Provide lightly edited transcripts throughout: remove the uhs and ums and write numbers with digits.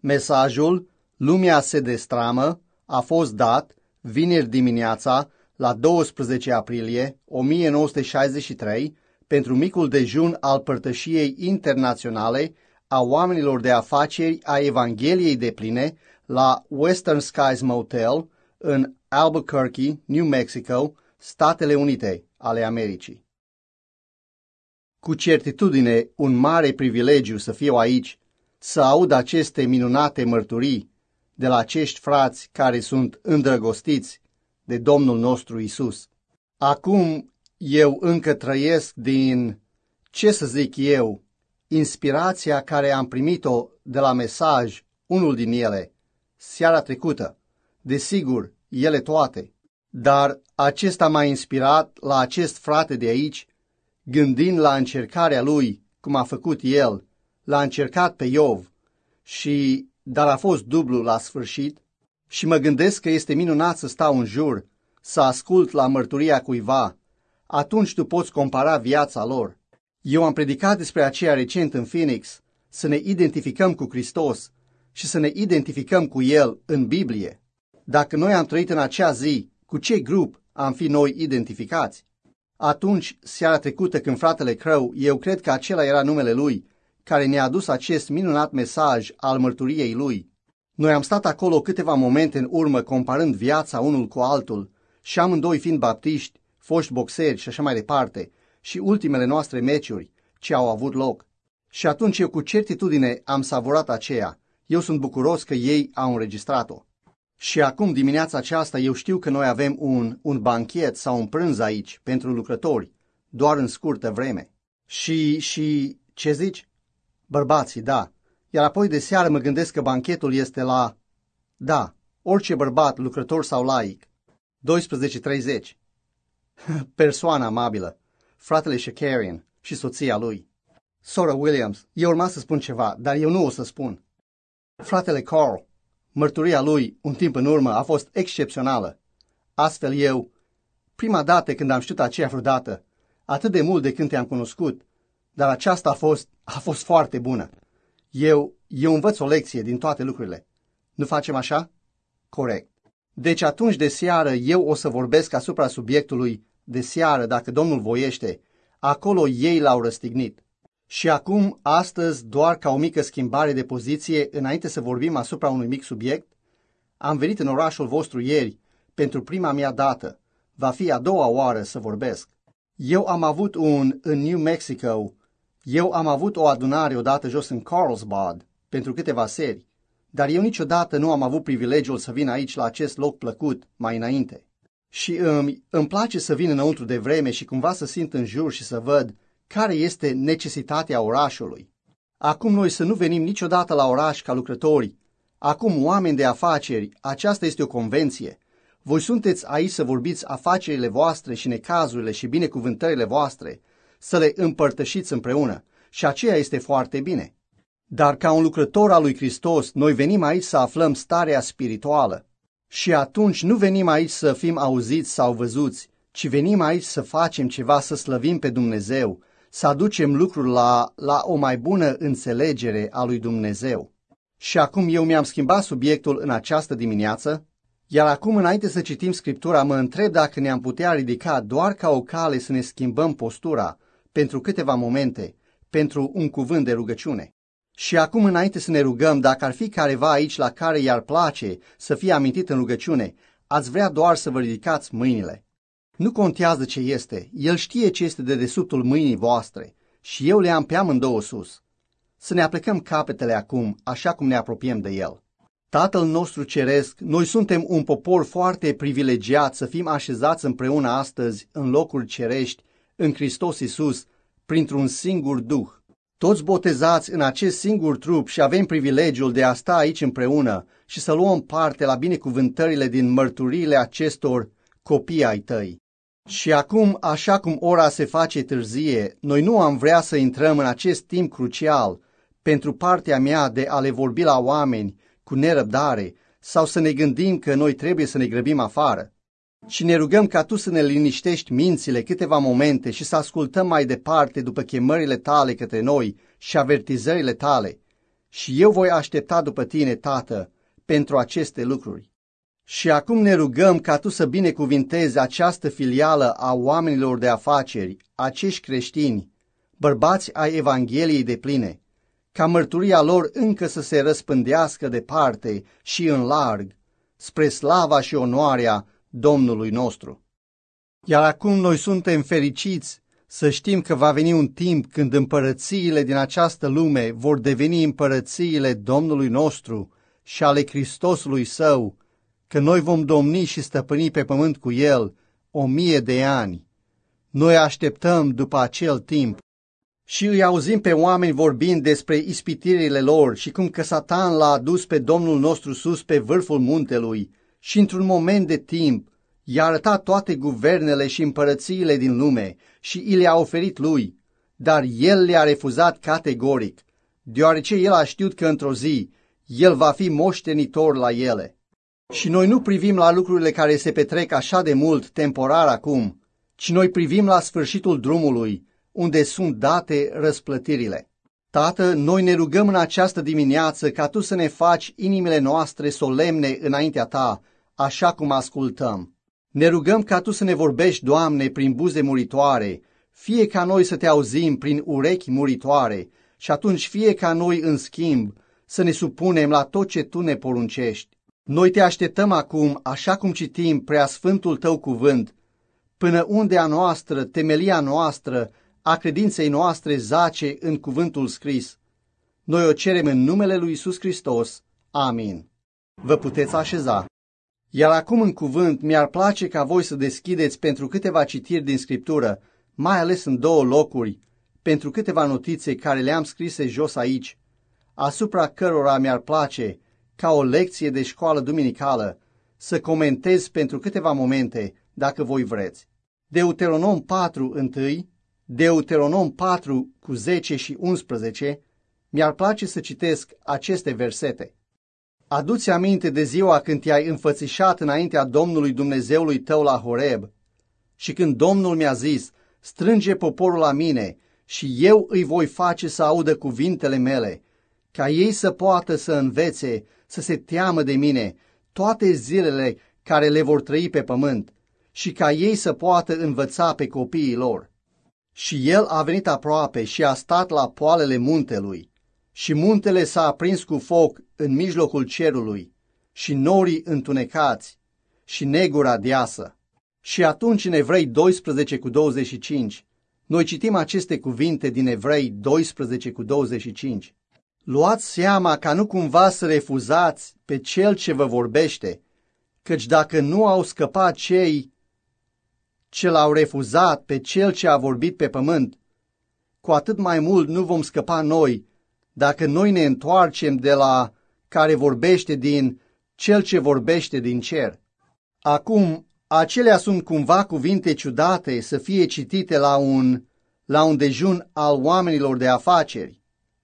Mesajul "Lumea se destramă" a fost dat vineri dimineața la 12 aprilie 1963 pentru micul dejun al Părtășiei Internaționale a oamenilor de afaceri a Evangheliei depline la Western Skies Motel în Albuquerque, New Mexico, Statele Unite ale Americii. Cu certitudine, un mare privilegiu să fiu aici, să aud aceste minunate mărturii de la acești frați care sunt îndrăgostiți de Domnul nostru Isus. Acum eu încă trăiesc din, ce să zic eu, inspirația care am primit-o de la mesaj, unul din ele, seara trecută. Desigur, ele toate. Dar acesta m-a inspirat la acest frate de aici, gândind la încercarea lui, cum a făcut el, l-a încercat pe Iov, dar a fost dublu la sfârșit, și mă gândesc că este minunat să stau în jur, să ascult la mărturia cuiva. Atunci tu poți compara viața lor. Eu am predicat despre aceea recent în Phoenix, să ne identificăm cu Hristos și să ne identificăm cu El în Biblie. Dacă noi am trăit în acea zi, cu ce grup am fi noi identificați? Atunci, seara trecută, când fratele Crow, eu cred că acela era numele lui, care ne-a adus acest minunat mesaj al mărturiei lui. Noi am stat acolo câteva momente în urmă comparând viața unul cu altul și amândoi fiind baptiști, foști boxeri și așa mai departe, și ultimele noastre meciuri ce au avut loc. Și atunci eu cu certitudine am savurat aceea. Eu sunt bucuros că ei au înregistrat-o. Și acum, dimineața aceasta, eu știu că noi avem un banchet sau un prânz aici pentru lucrători, doar în scurtă vreme. Și ce zici? Bărbații, da. Iar apoi de seară mă gândesc că banchetul este la, da, orice bărbat, lucrător sau laic. 12:30. Persoană amabilă, fratele Shakarian și soția lui. Sora Williams, eu urma să spun ceva, dar eu nu o să spun. Fratele Carl, mărturia lui un timp în urmă a fost excepțională. Astfel eu, prima dată când am știut aceea vreodată, atât de mult de când te-am cunoscut, dar aceasta a fost foarte bună. Eu învăț o lecție din toate lucrurile. Nu facem așa? Corect. Deci atunci de seară eu o să vorbesc asupra subiectului de seară, dacă Domnul voiește. Acolo ei l-au răstignit. Și acum, astăzi, doar ca o mică schimbare de poziție, înainte să vorbim asupra unui mic subiect, am venit în orașul vostru ieri, pentru prima mea dată. Va fi a doua oară să vorbesc. Eu am avut în New Mexico, eu am avut o adunare odată jos în Carlsbad, pentru câteva seri, dar eu niciodată nu am avut privilegiul să vin aici la acest loc plăcut mai înainte. Și îmi place să vin înăuntru de vreme și cumva să simt în jur și să văd care este necesitatea orașului. Acum noi să nu venim niciodată la oraș ca lucrători. Acum oameni de afaceri, aceasta este o convenție. Voi sunteți aici să vorbiți afacerile voastre și necazurile și binecuvântările voastre, să le împărtășiți împreună. Și aceea este foarte bine. Dar ca un lucrător al lui Hristos, noi venim aici să aflăm starea spirituală. Și atunci nu venim aici să fim auziți sau văzuți, ci venim aici să facem ceva, să slăvim pe Dumnezeu, să aducem lucruri la o mai bună înțelegere a lui Dumnezeu. Și acum eu mi-am schimbat subiectul în această dimineață, iar acum înainte să citim Scriptura mă întreb dacă ne-am putea ridica doar ca o cale să ne schimbăm postura pentru câteva momente, pentru un cuvânt de rugăciune. Și acum înainte să ne rugăm, dacă ar fi careva aici la care i-ar place să fie amintit în rugăciune, ați vrea doar să vă ridicați mâinile. Nu contează ce este, El știe ce este de dedesubtul mâinii voastre și eu le am pe amândouă sus. Să ne aplecăm capetele acum, așa cum ne apropiem de El. Tatăl nostru ceresc, noi suntem un popor foarte privilegiat să fim așezați împreună astăzi în locuri cerești, în Hristos Iisus, printr-un singur Duh. Toți botezați în acest singur trup și avem privilegiul de a sta aici împreună și să luăm parte la binecuvântările din mărturiile acestor copii ai tăi. Și acum, așa cum ora se face târzie, noi nu am vrea să intrăm în acest timp crucial pentru partea mea de a le vorbi la oameni cu nerăbdare sau să ne gândim că noi trebuie să ne grăbim afară. Și ne rugăm ca Tu să ne liniștești mințile câteva momente și să ascultăm mai departe după chemările Tale către noi și avertizările Tale, și eu voi aștepta după tine, Tată, pentru aceste lucruri. Și acum ne rugăm ca tu să binecuvintezi această filială a oamenilor de afaceri, acești creștini, bărbați ai Evangheliei depline, ca mărturia lor încă să se răspândească departe și în larg, spre slava și onoarea Domnului nostru. Iar acum noi suntem fericiți să știm că va veni un timp când împărățiile din această lume vor deveni împărățiile Domnului nostru și ale Hristosului Său, că noi vom domni și stăpâni pe pământ cu El 1000 de ani. Noi așteptăm după acel timp și îi auzim pe oameni vorbind despre ispitirile lor și cum că Satan l-a adus pe Domnul nostru sus pe vârful muntelui și într-un moment de timp i-a arătat toate guvernele și împărățiile din lume și i le-a oferit lui, dar el le-a refuzat categoric, deoarece el a știut că într-o zi el va fi moștenitor la ele. Și noi nu privim la lucrurile care se petrec așa de mult temporar acum, ci noi privim la sfârșitul drumului, unde sunt date răsplătirile. Tată, noi ne rugăm în această dimineață ca Tu să ne faci inimile noastre solemne înaintea Ta, așa cum ascultăm. Ne rugăm ca Tu să ne vorbești, Doamne, prin buze muritoare, fie ca noi să Te auzim prin urechi muritoare și atunci fie ca noi, în schimb, să ne supunem la tot ce Tu ne poruncești. Noi Te așteptăm acum, așa cum citim preasfântul Tău cuvânt, până unde a noastră, temelia noastră, a credinței noastre zace în cuvântul scris. Noi o cerem în numele lui Iisus Hristos. Amin. Vă puteți așeza. Iar acum în cuvânt mi-ar place ca voi să deschideți pentru câteva citiri din Scriptură, mai ales în 2 locuri, pentru câteva notițe care le-am scrise jos aici, asupra cărora mi-ar place, ca o lecție de școală duminicală, să comentez pentru câteva momente, dacă voi vreți. Deuteronom 4 întâi, Deuteronom 4 cu 10 și 11, mi-ar place să citesc aceste versete. Adu-ți aminte de ziua când te-ai înfățișat înaintea Domnului Dumnezeului tău la Horeb și când Domnul mi-a zis, strânge poporul la mine și eu îi voi face să audă cuvintele mele, ca ei să poată să învețe, să se teamă de mine toate zilele care le vor trăi pe pământ și ca ei să poată învăța pe copiii lor. Și el a venit aproape și a stat la poalele muntelui. Și muntele s-a aprins cu foc în mijlocul cerului, și norii întunecați, și negura deasă. Și atunci în Evrei 12 cu 25, noi citim aceste cuvinte din Evrei 12 cu 25. Luați seama ca nu cumva să refuzați pe cel ce vă vorbește, căci dacă nu au scăpat cei ce l-au refuzat pe cel ce a vorbit pe pământ, cu atât mai mult nu vom scăpa noi, dacă noi ne întoarcem de la care vorbește din cel ce vorbește din cer. Acum, acelea sunt cumva cuvinte ciudate să fie citite la un dejun al oamenilor de afaceri,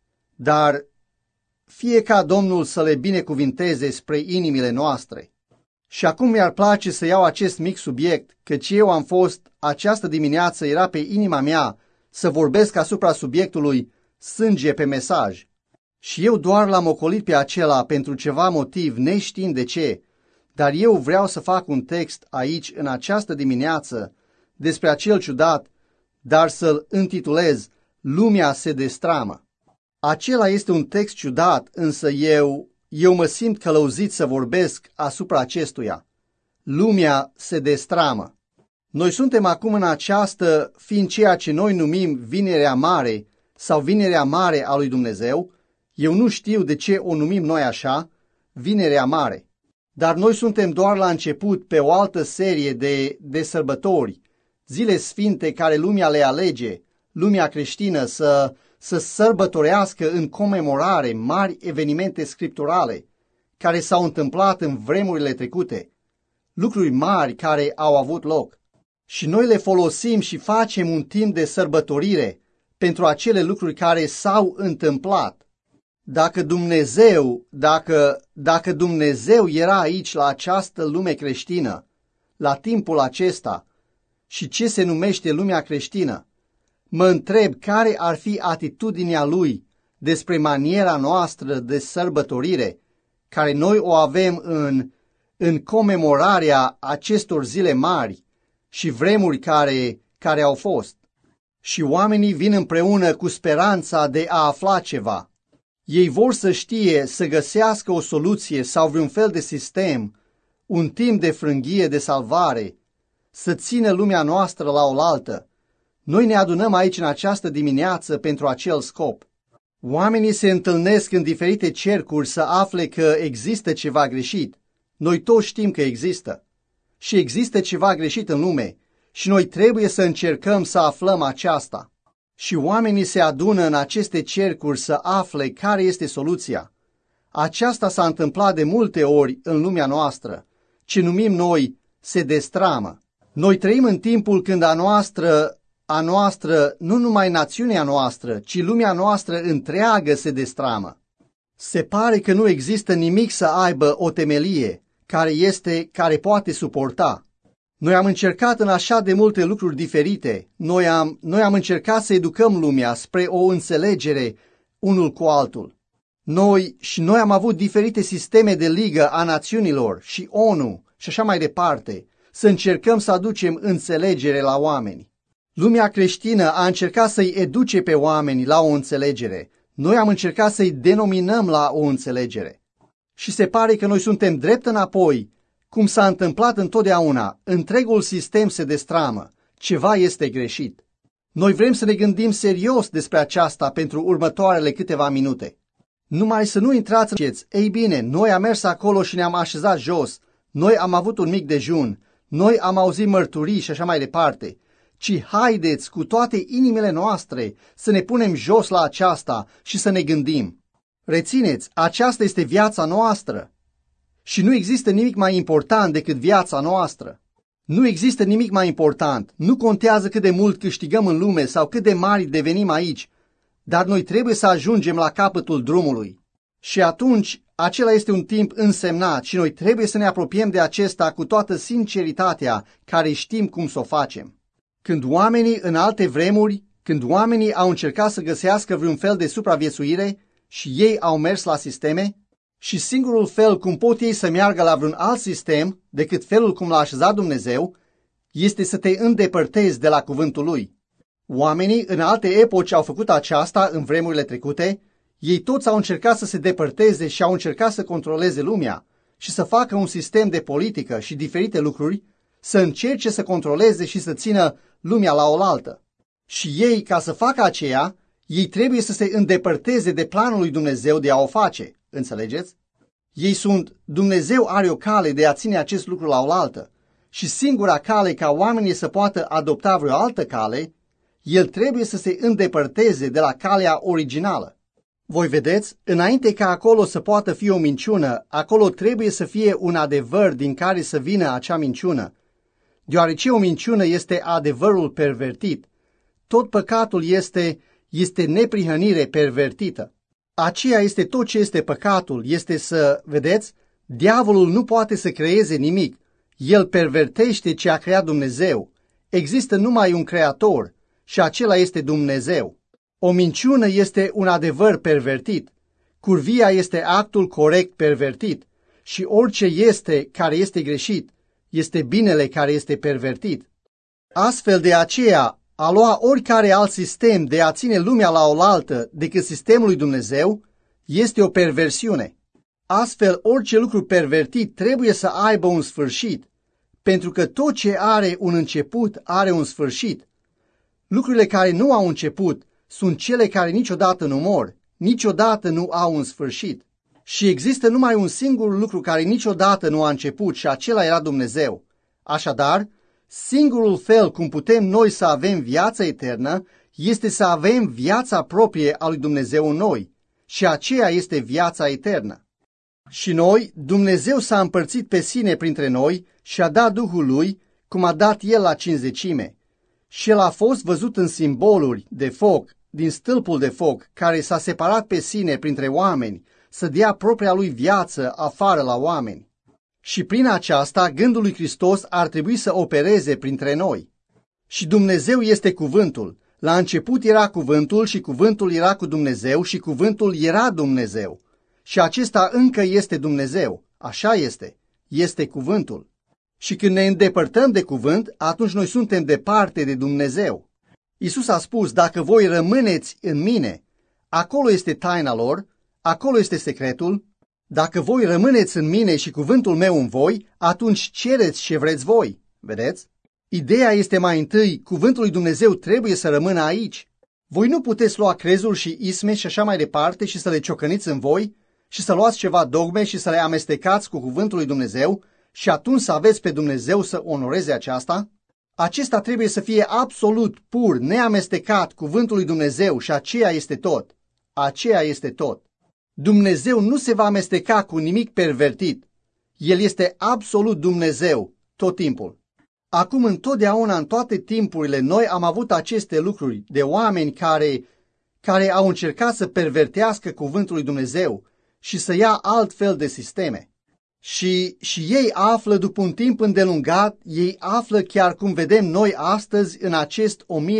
dar fie ca Domnul să le binecuvinteze spre inimile noastre. Și acum mi-ar place să iau acest mic subiect, căci eu am fost, această dimineață era pe inima mea să vorbesc asupra subiectului sânge pe mesaj. Și eu doar l-am ocolit pe acela pentru ceva motiv, neștiind de ce, dar eu vreau să fac un text aici, în această dimineață, despre acel ciudat, dar să-l intitulez Lumea se destramă. Acela este un text ciudat, însă eu mă simt călăuzit să vorbesc asupra acestuia. Lumea se destramă. Noi suntem acum în această, fiind ceea ce noi numim Vinerea Mare sau Vinerea Mare a lui Dumnezeu. Eu nu știu de ce o numim noi așa, Vinerea Mare. Dar noi suntem doar la început pe o altă serie de sărbători, zile sfinte care lumea le alege, lumea creștină să sărbătorească în comemorare mari evenimente scripturale care s-au întâmplat în vremurile trecute, lucruri mari care au avut loc. Și noi le folosim și facem un timp de sărbătorire pentru acele lucruri care s-au întâmplat. Dacă Dumnezeu era aici la această lume creștină, la timpul acesta, și ce se numește lumea creștină, mă întreb care ar fi atitudinea lui despre maniera noastră de sărbătorire, care noi o avem în comemorarea acestor zile mari și vremuri care au fost. Și oamenii vin împreună cu speranța de a afla ceva. Ei vor să știe, să găsească o soluție sau vreun fel de sistem, un timp de frânghie, de salvare, să țină lumea noastră la oaltă. Noi ne adunăm aici în această dimineață pentru acel scop. Oamenii se întâlnesc în diferite cercuri să afle că există ceva greșit. Noi toți știm că există. Și există ceva greșit în lume și noi trebuie să încercăm să aflăm aceasta. Și oamenii se adună în aceste cercuri să afle care este soluția. Aceasta s-a întâmplat de multe ori în lumea noastră, ce numim noi se destramă. Noi trăim în timpul când a noastră, nu numai națiunea noastră, ci lumea noastră întreagă se destramă. Se pare că nu există nimic să aibă o temelie care poate suporta. Noi am încercat în așa de multe lucruri diferite. Noi am încercat să educăm lumea spre o înțelegere unul cu altul. Noi am avut diferite sisteme de ligă a națiunilor și ONU și așa mai departe, să încercăm să aducem înțelegere la oameni. Lumea creștină a încercat să-i educe pe oameni la o înțelegere. Noi am încercat să-i denominăm la o înțelegere. Și se pare că noi suntem drept înapoi, cum s-a întâmplat întotdeauna. Întregul sistem se destramă. Ceva este greșit. Noi vrem să ne gândim serios despre aceasta pentru următoarele câteva minute. Numai să nu intrați în ceți. Ei bine, noi am mers acolo și ne-am așezat jos. Noi am avut un mic dejun. Noi am auzit mărturii și așa mai departe. Ci haideți cu toate inimile noastre să ne punem jos la aceasta și să ne gândim. Rețineți, aceasta este viața noastră. Și nu există nimic mai important decât viața noastră. Nu există nimic mai important. Nu contează cât de mult câștigăm în lume sau cât de mari devenim aici, dar noi trebuie să ajungem la capătul drumului. Și atunci, acela este un timp însemnat și noi trebuie să ne apropiem de acesta cu toată sinceritatea care știm cum să o facem. Când oamenii în alte vremuri, când oamenii au încercat să găsească vreun fel de supraviețuire și ei au mers la sisteme, și singurul fel cum pot ei să meargă la vreun alt sistem decât felul cum l-a așezat Dumnezeu, este să te îndepărtezi de la cuvântul Lui. Oamenii în alte epoci au făcut aceasta în vremurile trecute, ei toți au încercat să se depărteze și au încercat să controleze lumea și să facă un sistem de politică și diferite lucruri, să încerce să controleze și să țină lumea la oaltă. Și ei, ca să facă aceea, ei trebuie să se îndepărteze de planul lui Dumnezeu de a o face. Înțelegeți? Dumnezeu are o cale de a ține acest lucru la oaltă și singura cale ca oamenii să poată adopta vreo altă cale, el trebuie să se îndepărteze de la calea originală. Voi vedeți, înainte ca acolo să poată fi o minciună, acolo trebuie să fie un adevăr din care să vină acea minciună. Deoarece o minciună este adevărul pervertit, tot păcatul este neprihănire pervertită. Aceea este tot ce este păcatul, este să, vedeți, diavolul nu poate să creeze nimic. El pervertește ce a creat Dumnezeu. Există numai un creator și acela este Dumnezeu. O minciună este un adevăr pervertit. Curvia este actul corect pervertit și orice este care este greșit este binele care este pervertit. Astfel de aceea, a lua oricare alt sistem de a ține lumea la oaltă decât sistemul lui Dumnezeu este o perversiune. Astfel, orice lucru pervertit trebuie să aibă un sfârșit, pentru că tot ce are un început are un sfârșit. Lucrurile care nu au început sunt cele care niciodată nu mor, niciodată nu au un sfârșit. Și există numai un singur lucru care niciodată nu a început și acela era Dumnezeu. Așadar, singurul fel cum putem noi să avem viața eternă este să avem viața proprie a lui Dumnezeu în noi și aceea este viața eternă. Și noi, Dumnezeu s-a împărțit pe sine printre noi și a dat Duhul Lui cum a dat El la cincizecime. Și El a fost văzut în simboluri de foc, din stâlpul de foc care s-a separat pe sine printre oameni să dea propria Lui viață afară la oameni. Și prin aceasta, gândul lui Hristos ar trebui să opereze printre noi. Și Dumnezeu este cuvântul. La început era cuvântul și cuvântul era cu Dumnezeu și cuvântul era Dumnezeu. Și acesta încă este Dumnezeu. Așa este. Este cuvântul. Și când ne îndepărtăm de cuvânt, atunci noi suntem departe de Dumnezeu. Iisus a spus, dacă voi rămâneți în mine, acolo este taina lor, acolo este secretul. Dacă voi rămâneți în mine și cuvântul meu în voi, atunci cereți ce vreți voi. Vedeți? Ideea este mai întâi, cuvântul lui Dumnezeu trebuie să rămână aici. Voi nu puteți lua crezul și isme și așa mai departe și să le ciocăniți în voi și să luați ceva dogme și să le amestecați cu cuvântul lui Dumnezeu și atunci să aveți pe Dumnezeu să onoreze aceasta. Acesta trebuie să fie absolut pur, neamestecat cuvântul lui Dumnezeu și aceea este tot. Aceea este tot. Dumnezeu nu se va amesteca cu nimic pervertit. El este absolut Dumnezeu tot timpul. Acum, întotdeauna, în toate timpurile, noi am avut aceste lucruri de oameni care au încercat să pervertească cuvântul lui Dumnezeu și să ia altfel de sisteme. Și ei află, după un timp îndelungat, ei află chiar cum vedem noi astăzi, în acest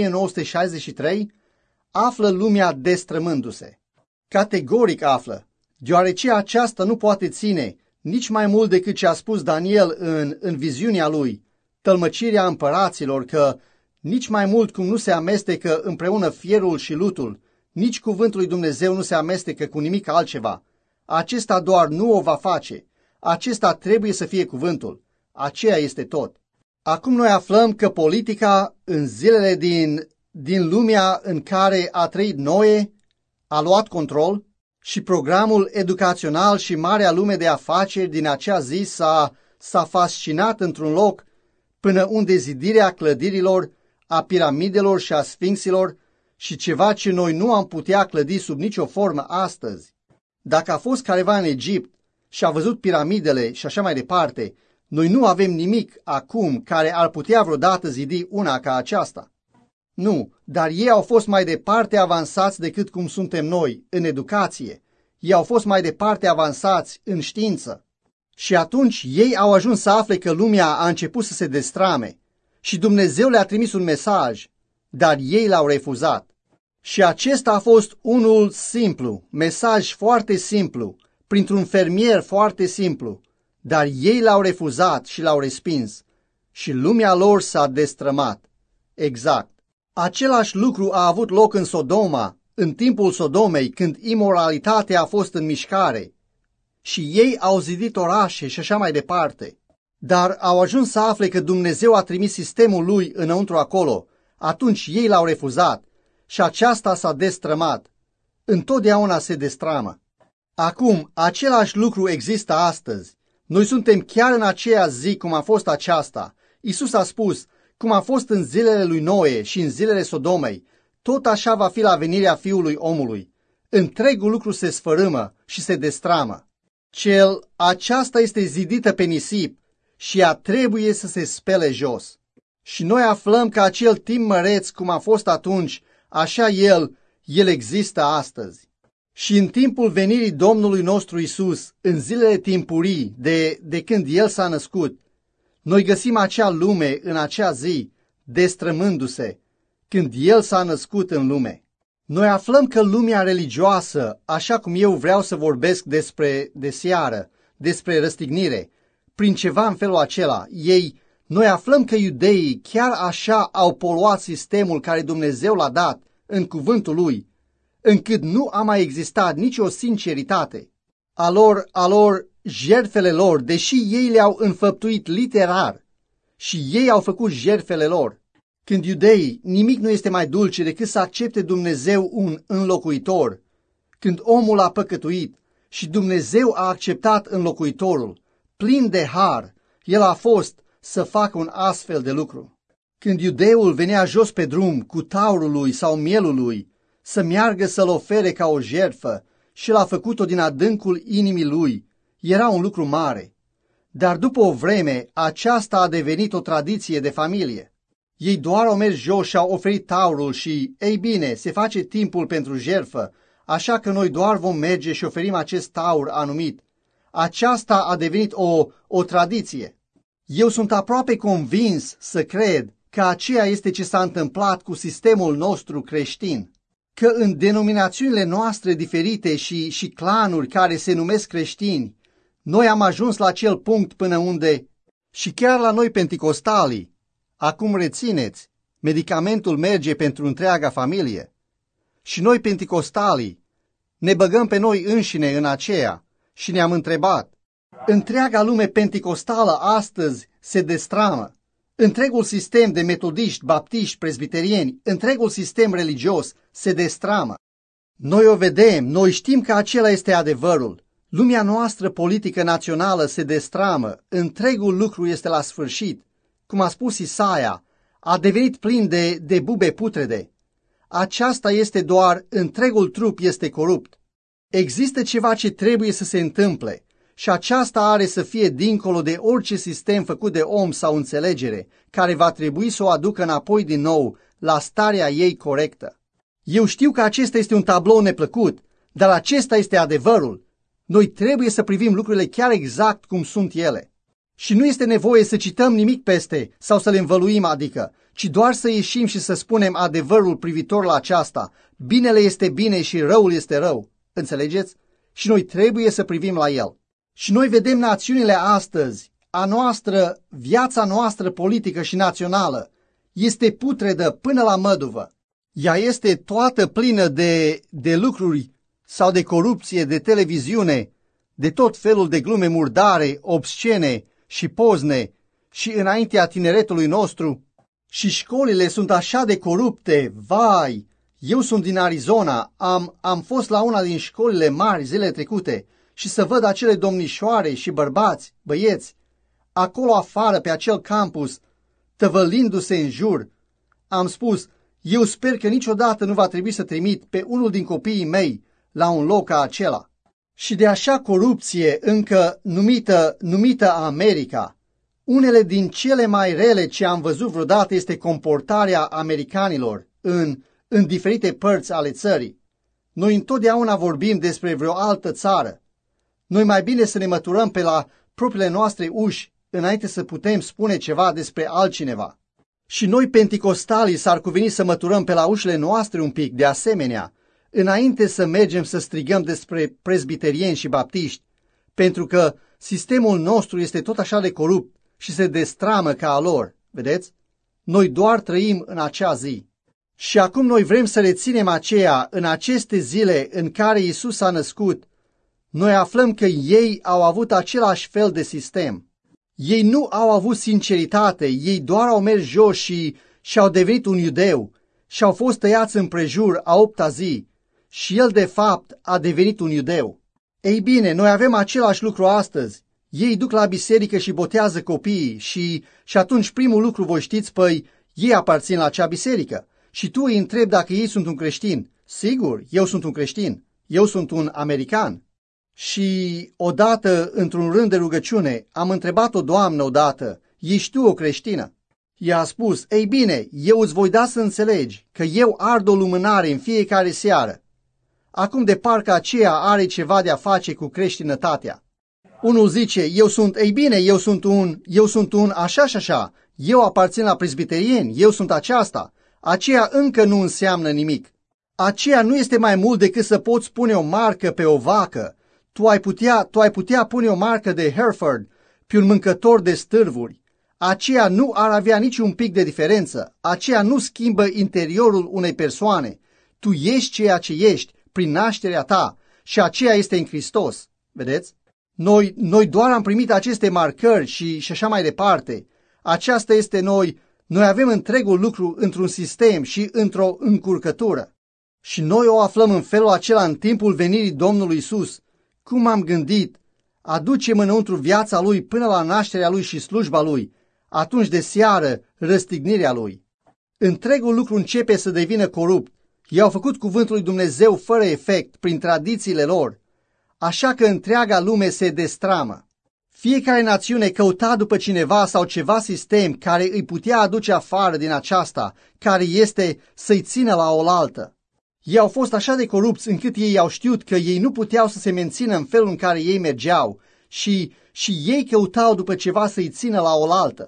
1963, află lumea destrămându-se. Categoric află, deoarece aceasta nu poate ține nici mai mult decât ce a spus Daniel în viziunea lui, tălmăcirea împăraților, că nici mai mult cum nu se amestecă împreună fierul și lutul, nici cuvântul lui Dumnezeu nu se amestecă cu nimic altceva. Acesta doar nu o va face. Acesta trebuie să fie cuvântul. Aceea este tot. Acum noi aflăm că politica în zilele din lumea în care a trăit Noe a luat control și programul educațional și marea lume de afaceri din acea zi s-a fascinat într-un loc până unde zidirea clădirilor, a piramidelor și a sfinxilor și ceva ce noi nu am putea clădi sub nicio formă astăzi. Dacă a fost careva în Egipt și a văzut piramidele și așa mai departe, noi nu avem nimic acum care ar putea vreodată zidi una ca aceasta. Nu, dar ei au fost mai departe avansați decât cum suntem noi în educație. Ei au fost mai departe avansați în știință. Și atunci ei au ajuns să afle că lumea a început să se destrame și Dumnezeu le-a trimis un mesaj, dar ei l-au refuzat. Și acesta a fost unul simplu, mesaj foarte simplu, printr-un fermier foarte simplu, dar ei l-au refuzat și l-au respins și lumea lor s-a destrămat. Exact. Același lucru a avut loc în Sodoma, în timpul Sodomei, când imoralitatea a fost în mișcare. Și ei au zidit orașe și așa mai departe. Dar au ajuns să afle că Dumnezeu a trimis sistemul lui înăuntru acolo. Atunci ei l-au refuzat și aceasta s-a destrămat. Întotdeauna se destramă. Acum, același lucru există astăzi. Noi suntem chiar în aceea zi cum a fost aceasta. Iisus a spus, cum a fost în zilele lui Noe și în zilele Sodomei, tot așa va fi la venirea Fiului Omului. Întregul lucru se sfărâmă și se destramă. Aceasta este zidită pe nisip și ea trebuie să se spele jos. Și noi aflăm că acel timp măreț cum a fost atunci, așa el există astăzi. Și în timpul venirii Domnului nostru Iisus, în zilele timpurii de când El s-a născut, noi găsim acea lume în acea zi, destrămându-se, când El s-a născut în lume. Noi aflăm că lumea religioasă, așa cum eu vreau să vorbesc de seară, despre răstignire, prin ceva în felul acela, noi aflăm că iudeii chiar așa au poluat sistemul care Dumnezeu l-a dat în cuvântul Lui, încât nu a mai existat nicio sinceritate. A lor jertfele lor, deși ei le-au înfăptuit literar și ei au făcut jertfele lor. Când iudeii, nimic nu este mai dulce decât să accepte Dumnezeu un înlocuitor. Când omul a păcătuit și Dumnezeu a acceptat înlocuitorul, plin de har, el a fost să facă un astfel de lucru. Când iudeul venea jos pe drum cu taurul lui sau mielul lui, să meargă să-l ofere ca o jertfă și l-a făcut-o din adâncul inimii lui, era un lucru mare. Dar după o vreme, aceasta a devenit o tradiție de familie. Ei doar au mers jos și au oferit taurul și, ei bine, se face timpul pentru jertfă, așa că noi doar vom merge și oferim acest taur anumit. Aceasta a devenit o tradiție. Eu sunt aproape convins să cred că aceea este ce s-a întâmplat cu sistemul nostru creștin. Că în denominațiunile noastre diferite și clanuri care se numesc creștini, noi am ajuns la acel punct până unde, și chiar la noi penticostalii, acum rețineți, medicamentul merge pentru întreaga familie. Și noi penticostalii ne băgăm pe noi înșine în aceea și ne-am întrebat, întreaga lume penticostală astăzi se destramă. Întregul sistem de metodiști, baptiști, presbiterieni, întregul sistem religios se destramă. Noi o vedem, noi știm că acela este adevărul. Lumea noastră politică națională se destramă, întregul lucru este la sfârșit. Cum a spus Isaia, a devenit plin de bube putrede. Aceasta este doar, întregul trup este corupt. Există ceva ce trebuie să se întâmple și aceasta are să fie dincolo de orice sistem făcut de om sau înțelegere, care va trebui să o aducă înapoi din nou la starea ei corectă. Eu știu că acesta este un tablou neplăcut, dar acesta este adevărul. Noi trebuie să privim lucrurile chiar exact cum sunt ele. Și nu este nevoie să cităm nimic peste sau să le învăluim, adică, ci doar să ieșim și să spunem adevărul privitor la aceasta. Binele este bine și răul este rău. Înțelegeți? Și noi trebuie să privim la el. Și noi vedem națiunile astăzi, a noastră, viața noastră politică și națională, este putredă până la măduvă. Ea este toată plină de lucruri sau de corupție, de televiziune, de tot felul de glume murdare, obscene și pozne și înaintea tineretului nostru. Și școlile sunt așa de corupte, vai! Eu sunt din Arizona, am fost la una din școlile mari zilele trecute și să văd acele domnișoare și bărbați, băieți, acolo afară pe acel campus, tăvălindu-se în jur. Am spus, eu sper că niciodată nu va trebui să trimit pe unul din copiii mei la un loc ca acela. Și de așa corupție încă numită America, unele din cele mai rele ce am văzut vreodată este comportarea americanilor în diferite părți ale țării. Noi întotdeauna vorbim despre vreo altă țară. Noi mai bine să ne măturăm pe la propriile noastre uși înainte să putem spune ceva despre altcineva. Și noi penticostalii s-ar cuveni să măturăm pe la ușile noastre un pic de asemenea, înainte să mergem să strigăm despre presbiterieni și baptiști, pentru că sistemul nostru este tot așa de corupt și se destramă ca a lor, vedeți? Noi doar trăim în acea zi. Și acum noi vrem să reținem aceea în aceste zile în care Iisus a născut. Noi aflăm că ei au avut același fel de sistem. Ei nu au avut sinceritate, ei doar au mers jos și-au devenit un iudeu și au fost tăiați împrejur a 8-a zi și el de fapt a devenit un iudeu. Ei bine, noi avem același lucru astăzi. Ei duc la biserică și botează copiii și atunci primul lucru voi știți, păi ei aparțin la acea biserică. Și tu îi întrebi dacă ei sunt un creștin. Sigur, eu sunt un creștin. Eu sunt un american. Și odată, într-un rând de rugăciune, am întrebat o doamnă odată, ești tu o creștină? Ea a spus, ei bine, eu îți voi da să înțelegi că eu ard o lumânare în fiecare seară. Acum de parcă aceea are ceva de a face cu creștinătatea. Unul zice, eu sunt un așa și așa, eu aparțin la presbiterieni, eu sunt aceasta. Aceea încă nu înseamnă nimic. Aceea nu este mai mult decât să poți pune o marcă pe o vacă. Tu ai putea pune o marcă de Hereford pe un mâncător de stârvuri. Aceea nu ar avea niciun pic de diferență. Aceea nu schimbă interiorul unei persoane. Tu ești ceea ce ești prin nașterea ta și aceea este în Hristos. Vedeți? Noi doar am primit aceste marcări și așa mai departe. Aceasta este noi avem întregul lucru într-un sistem și într-o încurcătură. Și noi o aflăm în felul acela în timpul venirii Domnului Iisus. Cum am gândit, aducem înăuntru viața Lui până la nașterea Lui și slujba Lui, atunci de seară răstignirea Lui. Întregul lucru începe să devină corupt. Ei au făcut cuvântul lui Dumnezeu fără efect prin tradițiile lor, așa că întreaga lume se destramă. Fiecare națiune căuta după cineva sau ceva sistem care îi putea aduce afară din aceasta, care este să-i țină la oaltă. Ei au fost așa de corupți încât ei au știut că ei nu puteau să se mențină în felul în care ei mergeau și ei căutau după ceva să-i țină la oaltă.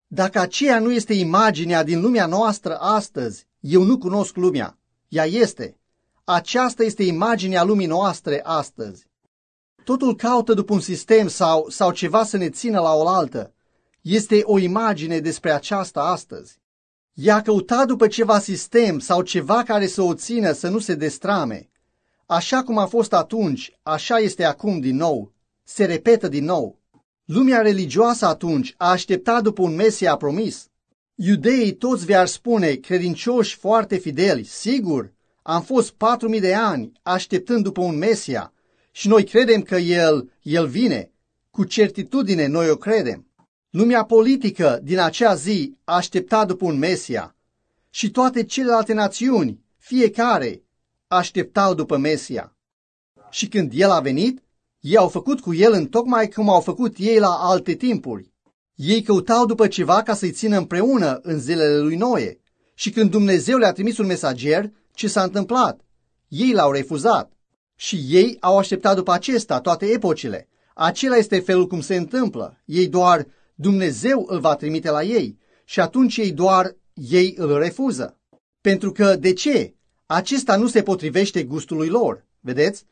Dacă aceea nu este imaginea din lumea noastră astăzi, eu nu cunosc lumea. Ea este. Aceasta este imaginea lumii noastre astăzi. Totul caută după un sistem sau ceva să ne țină la oaltă. Este o imagine despre aceasta astăzi. Ea căuta după ceva sistem sau ceva care să o țină să nu se destrame. Așa cum a fost atunci, așa este acum din nou. Se repetă din nou. Lumea religioasă atunci a așteptat după un Mesia promis. Iudeii toți vi-ar spune, credincioși foarte fideli, sigur, am fost 4000 de ani așteptând după un Mesia și noi credem că El vine. Cu certitudine noi o credem. Lumea politică din acea zi aștepta după un Mesia și toate celelalte națiuni, fiecare, așteptau după Mesia. Și când El a venit, ei au făcut cu El întocmai cum au făcut ei la alte timpuri. Ei căutau după ceva ca să-i țină împreună în zilele lui Noe. Și când Dumnezeu le-a trimis un mesager, ce s-a întâmplat? Ei l-au refuzat. Și ei au așteptat după acesta toate epocile. Acela este felul cum se întâmplă. Dumnezeu îl va trimite la ei și atunci ei îl refuză. Pentru că, de ce? Acesta nu se potrivește gustului lor. Vedeți?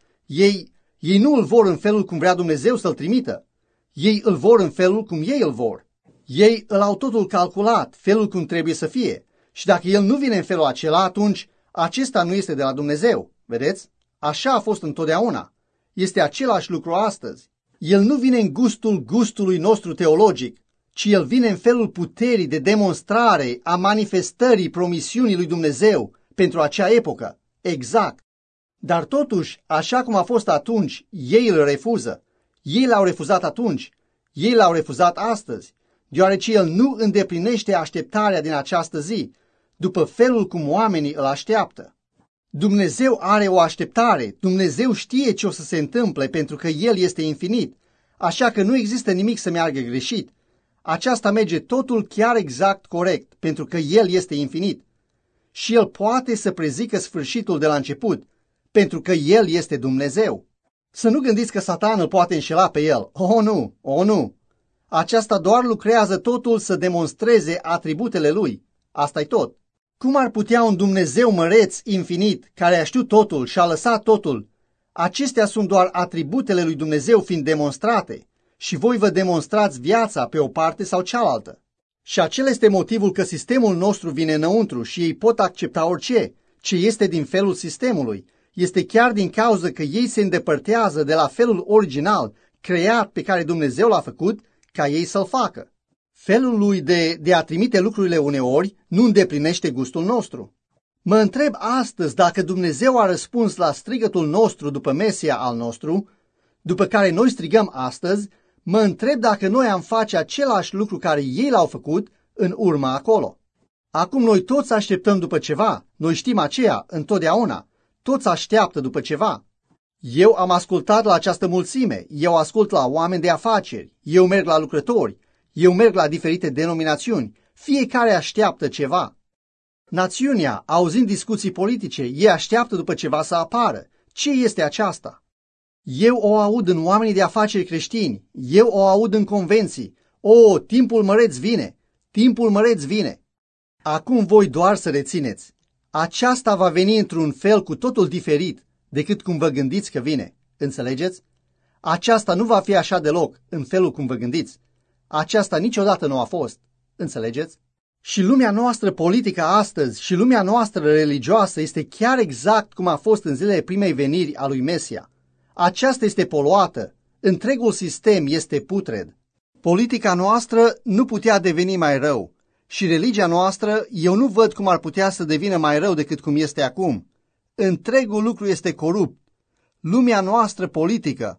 Ei nu îl vor în felul cum vrea Dumnezeu să-l trimită. Ei îl vor în felul cum ei îl vor. Ei îl au totul calculat, felul cum trebuie să fie. Și dacă el nu vine în felul acela, atunci acesta nu este de la Dumnezeu. Vedeți? Așa a fost întotdeauna. Este același lucru astăzi. El nu vine în gustului nostru teologic, ci el vine în felul puterii de demonstrare a manifestării promisiunii lui Dumnezeu pentru acea epocă. Exact. Dar totuși, așa cum a fost atunci, ei îl refuză. Ei l-au refuzat atunci, ei l-au refuzat astăzi, deoarece el nu îndeplinește așteptarea din această zi, după felul cum oamenii îl așteaptă. Dumnezeu are o așteptare, Dumnezeu știe ce o să se întâmple pentru că El este infinit, așa că nu există nimic să meargă greșit. Aceasta merge totul chiar exact corect, pentru că El este infinit. Și El poate să prezică sfârșitul de la început, pentru că El este Dumnezeu. Să nu gândiți că Satan îl poate înșela pe El. Oh, nu! Aceasta doar lucrează totul să demonstreze atributele Lui. Asta-i tot. Cum ar putea un Dumnezeu măreț, infinit, care a știut totul și a lăsat totul? Acestea sunt doar atributele lui Dumnezeu fiind demonstrate și voi vă demonstrați viața pe o parte sau cealaltă. Și acela este motivul că sistemul nostru vine înăuntru și ei pot accepta orice, ce este din felul sistemului. Este chiar din cauza că ei se îndepărtează de la felul original, creat pe care Dumnezeu l-a făcut ca ei să-l facă. Felul lui de a trimite lucrurile uneori nu îndeplinește gustul nostru. Mă întreb astăzi dacă Dumnezeu a răspuns la strigătul nostru după Mesia al nostru, după care noi strigăm astăzi, mă întreb dacă noi am face același lucru care ei l-au făcut în urma acolo. Acum noi toți așteptăm după ceva, noi știm aceea întotdeauna, toți așteaptă după ceva. Eu am ascultat la această mulțime, eu ascult la oameni de afaceri, eu merg la lucrători, eu merg la diferite denominațiuni, fiecare așteaptă ceva. Națiunea, auzind discuții politice, ei așteaptă după ceva să apară. Ce este aceasta? Eu o aud în oamenii de afaceri creștini, eu o aud în convenții. Timpul măreț vine, timpul măreț vine. Acum voi doar să rețineți. Aceasta va veni într-un fel cu totul diferit decât cum vă gândiți că vine. Înțelegeți? Aceasta nu va fi așa deloc, în felul cum vă gândiți. Aceasta niciodată nu a fost. Înțelegeți? Și lumea noastră politică astăzi și lumea noastră religioasă este chiar exact cum a fost în zilele primei veniri a lui Mesia. Aceasta este poluată. Întregul sistem este putred. Politica noastră nu putea deveni mai rău. Și religia noastră, eu nu văd cum ar putea să devină mai rău decât cum este acum. Întregul lucru este corupt. Lumea noastră politică,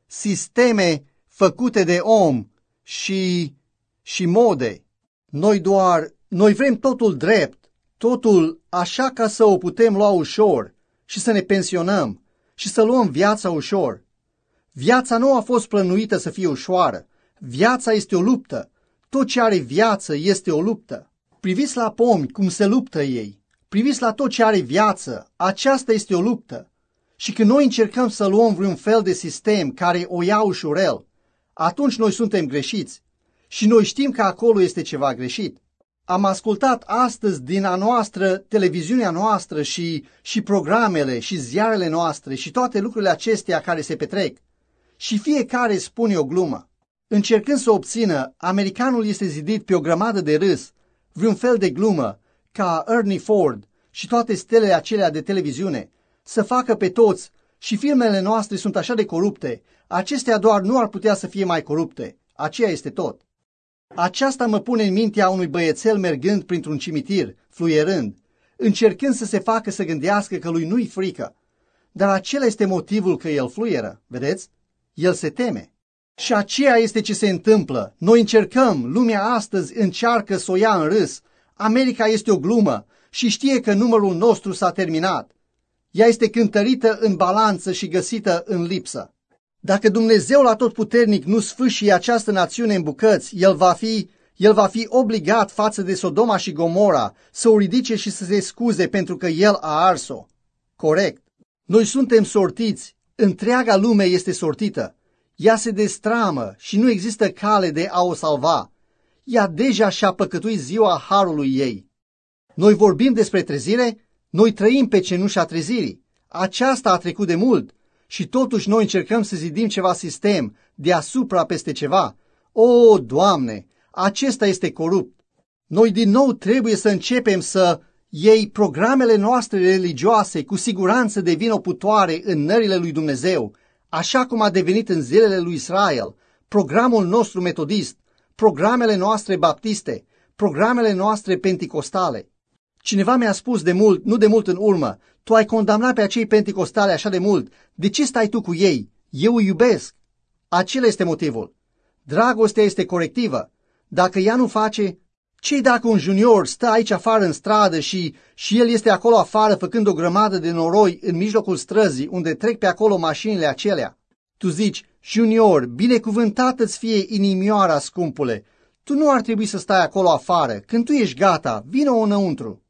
sisteme făcute de om și mode. Noi vrem totul drept, totul așa ca să o putem lua ușor și să ne pensionăm și să luăm viața ușor. Viața nu a fost plănuită să fie ușoară. Viața este o luptă. Tot ce are viață este o luptă. Priviți la pomi cum se luptă ei. Priviți la tot ce are viață. Aceasta este o luptă. Și când noi încercăm să luăm vreun fel de sistem care o ia ușurel, atunci noi suntem greșiți. și noi știm că acolo este ceva greșit. Am ascultat astăzi din a noastră, televiziunea noastră și programele și ziarele noastre și toate lucrurile acestea care se petrec. Și fiecare spune o glumă. Încercând să obțină, americanul este zidit pe o grămadă de râs, vreun fel de glumă, ca Ernie Ford și toate stelele acelea de televiziune, să facă pe toți, și filmele noastre sunt așa de corupte, acestea doar nu ar putea să fie mai corupte. Aceea este tot. Aceasta mă pune în mintea unui băiețel mergând printr-un cimitir, fluierând, încercând să se facă să gândească că lui nu-i frică. Dar acela este motivul că el fluieră, vedeți? El se teme. Și aceea este ce se întâmplă. Noi încercăm, lumea astăzi încearcă să o ia în râs. America este o glumă și știe că numărul nostru s-a terminat. Ea este cântărită în balanță și găsită în lipsă. Dacă Dumnezeul Atotputernic nu sfâșie această națiune în bucăți, El va fi obligat față de Sodoma și Gomora să o ridice și să se scuze pentru că El a ars-o. Corect. Noi suntem sortiți. Întreaga lume este sortită. Ea se destramă și nu există cale de a o salva. Ea deja și-a păcătuit ziua harului ei. Noi vorbim despre trezire, noi trăim pe cenușa trezirii. Aceasta a trecut de mult și totuși noi încercăm să zidim ceva sistem deasupra peste ceva. O, Doamne, acesta este corupt. Noi din nou trebuie să începem să iei programele noastre religioase cu siguranță devin o putoare în nările lui Dumnezeu, așa cum a devenit în zilele lui Israel, programul nostru metodist, programele noastre baptiste, programele noastre penticostale. Cineva mi-a spus nu de mult în urmă, tu ai condamnat pe acei penticostale așa de mult, de ce stai tu cu ei? Eu îi iubesc. Acela este motivul. Dragostea este corectivă. Dacă ea nu face, ce-i dacă un junior stă aici afară în stradă și el este acolo afară făcând o grămadă de noroi în mijlocul străzii unde trec pe acolo mașinile acelea? Tu zici, junior, binecuvântată-ți fie inimioara, scumpule, tu nu ar trebui să stai acolo afară. Când tu ești gata, vină-o înăuntru.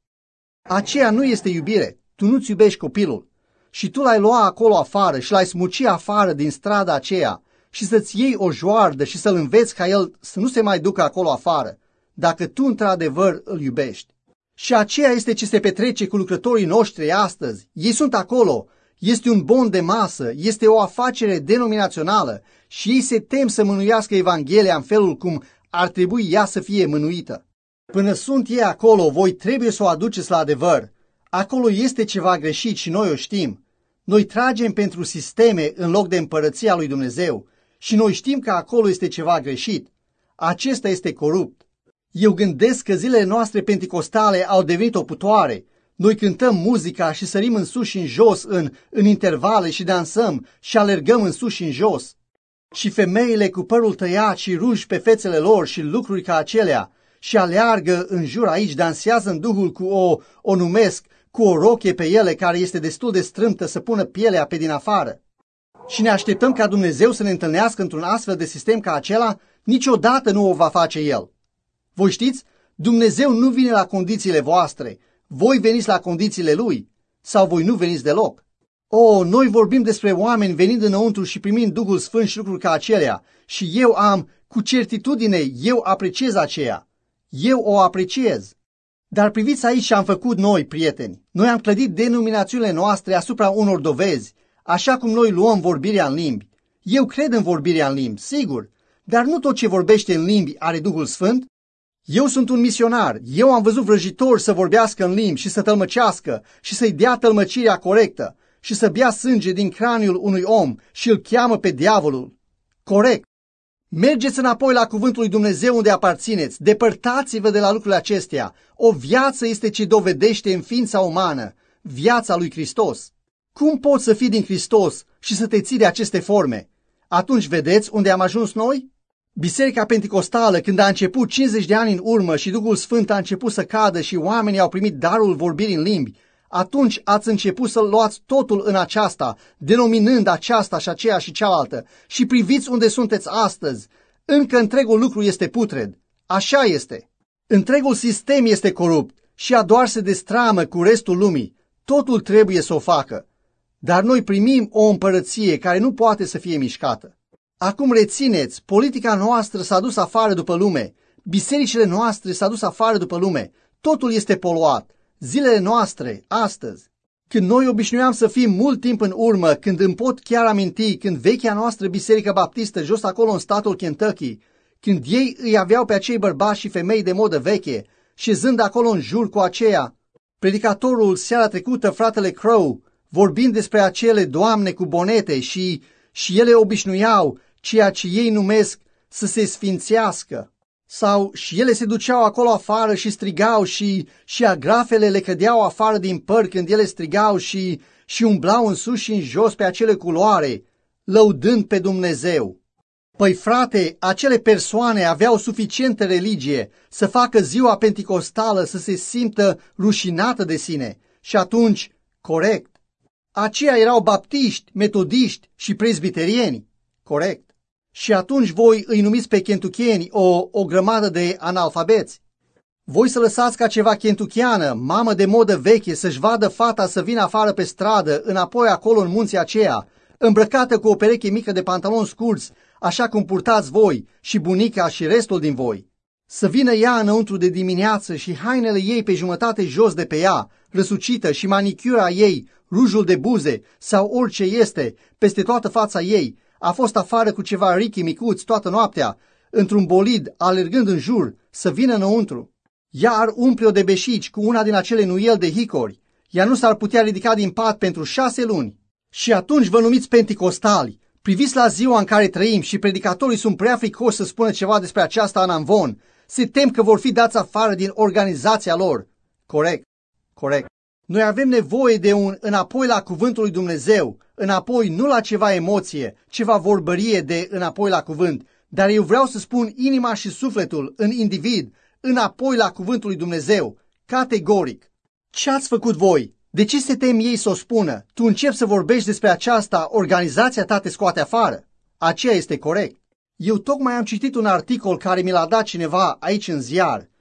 Aceea nu este iubire. Tu nu-ți iubești copilul. Și tu l-ai lua acolo afară și l-ai smuci afară din strada aceea și să-ți iei o joardă și să-l înveți ca el să nu se mai ducă acolo afară, dacă tu într-adevăr îl iubești. Și aceea este ce se petrece cu lucrătorii noștri astăzi. Ei sunt acolo. Este un bon de masă, este o afacere denominațională și ei se tem să mânuiască Evanghelia în felul cum ar trebui ea să fie mânuită. Până sunt ei acolo, voi trebuie să o aduceți la adevăr. Acolo este ceva greșit și noi o știm. Noi tragem pentru sisteme în loc de împărăția lui Dumnezeu și noi știm că acolo este ceva greșit. Acesta este corupt. Eu gândesc că zilele noastre penticostale au devenit o putoare. Noi cântăm muzica și sărim în sus și în jos în intervale și dansăm și alergăm în sus și în jos. Și femeile cu părul tăiat și ruși pe fețele lor și lucruri ca acelea și aleargă în jur aici, dansează în Duhul cu o numesc, cu o rochie pe ele care este destul de strâmtă să pună pielea pe din afară. Și ne așteptăm ca Dumnezeu să ne întâlnească într-un astfel de sistem ca acela? Niciodată nu o va face El. Voi știți, Dumnezeu nu vine la condițiile voastre, voi veniți la condițiile Lui, sau voi nu veniți deloc. Noi vorbim despre oameni venind înăuntru și primind Duhul Sfânt și lucruri ca acelea și eu cu certitudine, eu apreciez aceea. Eu o apreciez. Dar priviți aici ce am făcut noi, prieteni. Noi am clădit denominațiunile noastre asupra unor dovezi, așa cum noi luăm vorbirea în limbi. Eu cred în vorbirea în limbi, sigur, dar nu tot ce vorbește în limbi are Duhul Sfânt. Eu sunt un misionar, eu am văzut vrăjitori să vorbească în limbi și să tălmăcească și să-i dea tălmăcirea corectă și să bea sânge din craniul unui om și îl cheamă pe diavolul. Corect. Mergeți înapoi la cuvântul lui Dumnezeu unde aparțineți, depărtați-vă de la lucrurile acestea. O viață este ce dovedește în ființa umană, viața lui Hristos. Cum poți să fii din Hristos și să te ții de aceste forme? Atunci vedeți unde am ajuns noi? Biserica Penticostală, când a început 50 de ani în urmă și Duhul Sfânt a început să cadă și oamenii au primit darul vorbirii în limbi, atunci ați început să luați totul în aceasta, denominând aceasta și aceea și cealaltă. Și priviți unde sunteți astăzi. Încă întregul lucru este putred. Așa este. Întregul sistem este corupt și ea doar se destramă cu restul lumii. Totul trebuie să o facă. Dar noi primim o împărăție care nu poate să fie mișcată. Acum rețineți, politica noastră s-a dus afară după lume, bisericile noastre s-a dus afară după lume, totul este poluat. Zilele noastre, astăzi, când noi obișnuiam să fim mult timp în urmă, când îmi pot chiar aminti, când vechea noastră biserică baptistă, jos acolo în statul Kentucky, când ei îi aveau pe acei bărbați și femei de modă veche, șezând acolo în jur cu aceea, predicatorul seara trecută, fratele Crow, vorbind despre acele doamne cu bonete și ele obișnuiau ceea ce ei numesc să se sfințească. Sau și ele se duceau acolo afară și strigau și agrafele le cădeau afară din păr când ele strigau și umblau în sus și în jos pe acele culoare, lăudând pe Dumnezeu. Păi frate, acele persoane aveau suficientă religie să facă ziua penticostală să se simtă rușinată de sine și atunci, corect, aceia erau baptiști, metodiști și prezbiterieni, corect. Și atunci voi îi numiți pe kentuckieni o grămadă de analfabeți. Voi să lăsați ca ceva kentuckiană, mamă de modă veche, să-și vadă fata să vină afară pe stradă, înapoi acolo în munții aceea, îmbrăcată cu o pereche mică de pantaloni scurți, așa cum purtați voi și bunica și restul din voi. Să vină ea înăuntru de dimineață și hainele ei pe jumătate jos de pe ea, răsucită și manicura ei, rujul de buze sau orice este, peste toată fața ei, a fost afară cu ceva richi micuți toată noaptea, într-un bolid, alergând în jur, să vină înăuntru. Ea ar umple-o de beșici cu una din acele nuieli de hicori. Ea nu s-ar putea ridica din pat pentru 6 luni. Și atunci vă numiți penticostali. Priviți la ziua în care trăim și predicatorii sunt prea fricoși să spună ceva despre aceasta în amvon. Se tem că vor fi dați afară din organizația lor. Corect, corect. Noi avem nevoie de un înapoi la cuvântul lui Dumnezeu, înapoi nu la ceva emoție, ceva vorbărie de înapoi la cuvânt, dar eu vreau să spun inima și sufletul în individ, înapoi la cuvântul lui Dumnezeu, categoric. Ce ați făcut voi? De ce se tem ei să o spună? Tu începi să vorbești despre aceasta, organizația ta te scoate afară. Aceea este corect. Eu tocmai am citit un articol care mi l-a dat cineva aici în ziar.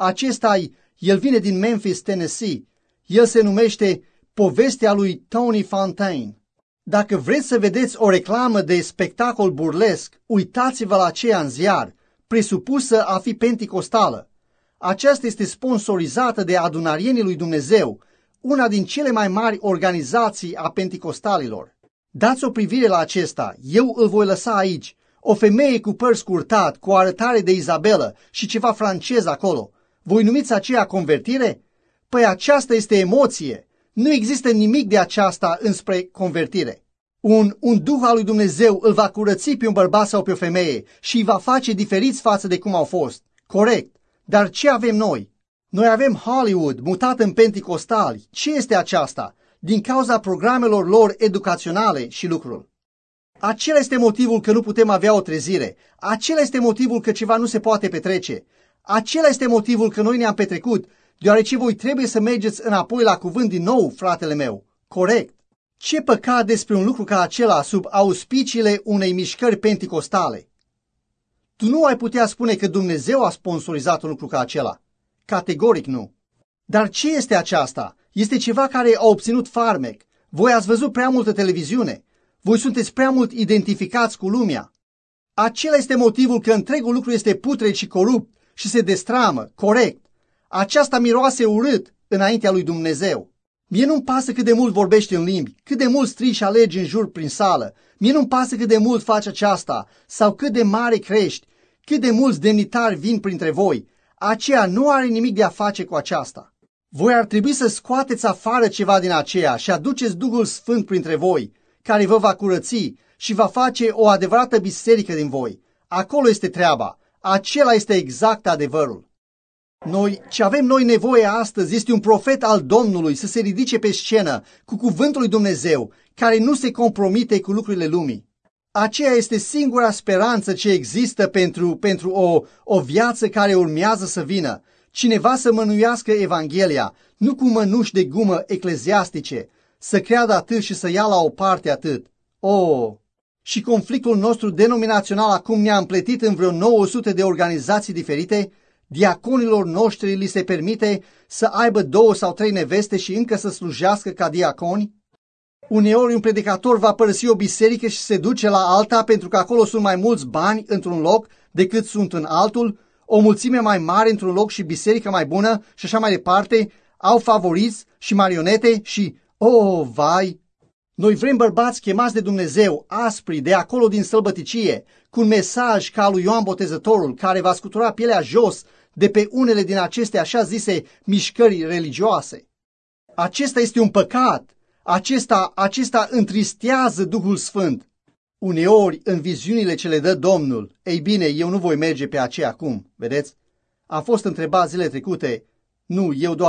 El vine din Memphis, Tennessee. El se numește Povestea lui Tony Fontaine. Dacă vreți să vedeți o reclamă de spectacol burlesc, uitați-vă la aceea în ziar, presupusă a fi penticostală. Aceasta este sponsorizată de Adunarienii lui Dumnezeu, una din cele mai mari organizații a penticostalilor. Dați o privire la acesta, eu îl voi lăsa aici. O femeie cu păr scurtat, cu o arătare de Izabelă și ceva francez acolo. Voi numiți aceea convertire? Păi aceasta este emoție. Nu există nimic de aceasta înspre convertire. Un duh al lui Dumnezeu îl va curăți pe un bărbat sau pe o femeie și îi va face diferiți față de cum au fost. Corect. Dar ce avem noi? Noi avem Hollywood mutat în penticostali. Ce este aceasta? Din cauza programelor lor educaționale și lucruri. Acela este motivul că nu putem avea o trezire. Acela este motivul că ceva nu se poate petrece. Acela este motivul că noi ne-am petrecut, deoarece voi trebuie să mergeți înapoi la cuvânt din nou, fratele meu. Corect. Ce păcat despre un lucru ca acela sub auspiciile unei mișcări penticostale. Tu nu ai putea spune că Dumnezeu a sponsorizat un lucru ca acela. Categoric nu. Dar ce este aceasta? Este ceva care a obținut farmec. Voi ați văzut prea multă televiziune. Voi sunteți prea mult identificați cu lumea. Acela este motivul că întregul lucru este putred și corupt și se destramă. Corect. Aceasta miroase urât înaintea lui Dumnezeu. Mie nu-mi pasă cât de mult vorbești în limbi, cât de mult strigi și alegi în jur prin sală. Mie nu-mi pasă cât de mult faci aceasta sau cât de mare crești, cât de mulți demnitari vin printre voi. Aceea nu are nimic de a face cu aceasta. Voi ar trebui să scoateți afară ceva din aceea și aduceți Duhul Sfânt printre voi, care vă va curăți și va face o adevărată biserică din voi. Acolo este treaba. Acela este exact adevărul. Ce avem noi nevoie astăzi este un profet al Domnului să se ridice pe scenă cu cuvântul lui Dumnezeu, care nu se compromite cu lucrurile lumii. Aceea este singura speranță ce există pentru o viață care urmează să vină. Cineva să mănuiască Evanghelia, nu cu mănuși de gumă ecleziastice, să creadă atât și să ia la o parte atât. Și conflictul nostru denominațional acum ne-a împletit în vreo 900 de organizații diferite. Diaconilor noștri li se permite să aibă 2 sau 3 neveste și încă să slujească ca diaconi? Uneori un predicator va părăsi o biserică și se duce la alta pentru că acolo sunt mai mulți bani într-un loc decât sunt în altul, o mulțime mai mare într-un loc și biserică mai bună și așa mai departe, au favoriți și marionete și, oh, vai! Noi vrem bărbați chemați de Dumnezeu, aspri, de acolo din sălbăticie, cu un mesaj ca al lui Ioan Botezătorul, care va scutura pielea jos de pe unele din aceste așa zise mișcări religioase. Acesta este un păcat. Acesta întristează Duhul Sfânt. Uneori, în viziunile ce le dă Domnul, ei bine, eu nu voi merge pe aceea acum, vedeți? Am fost întrebat zile trecute, nu,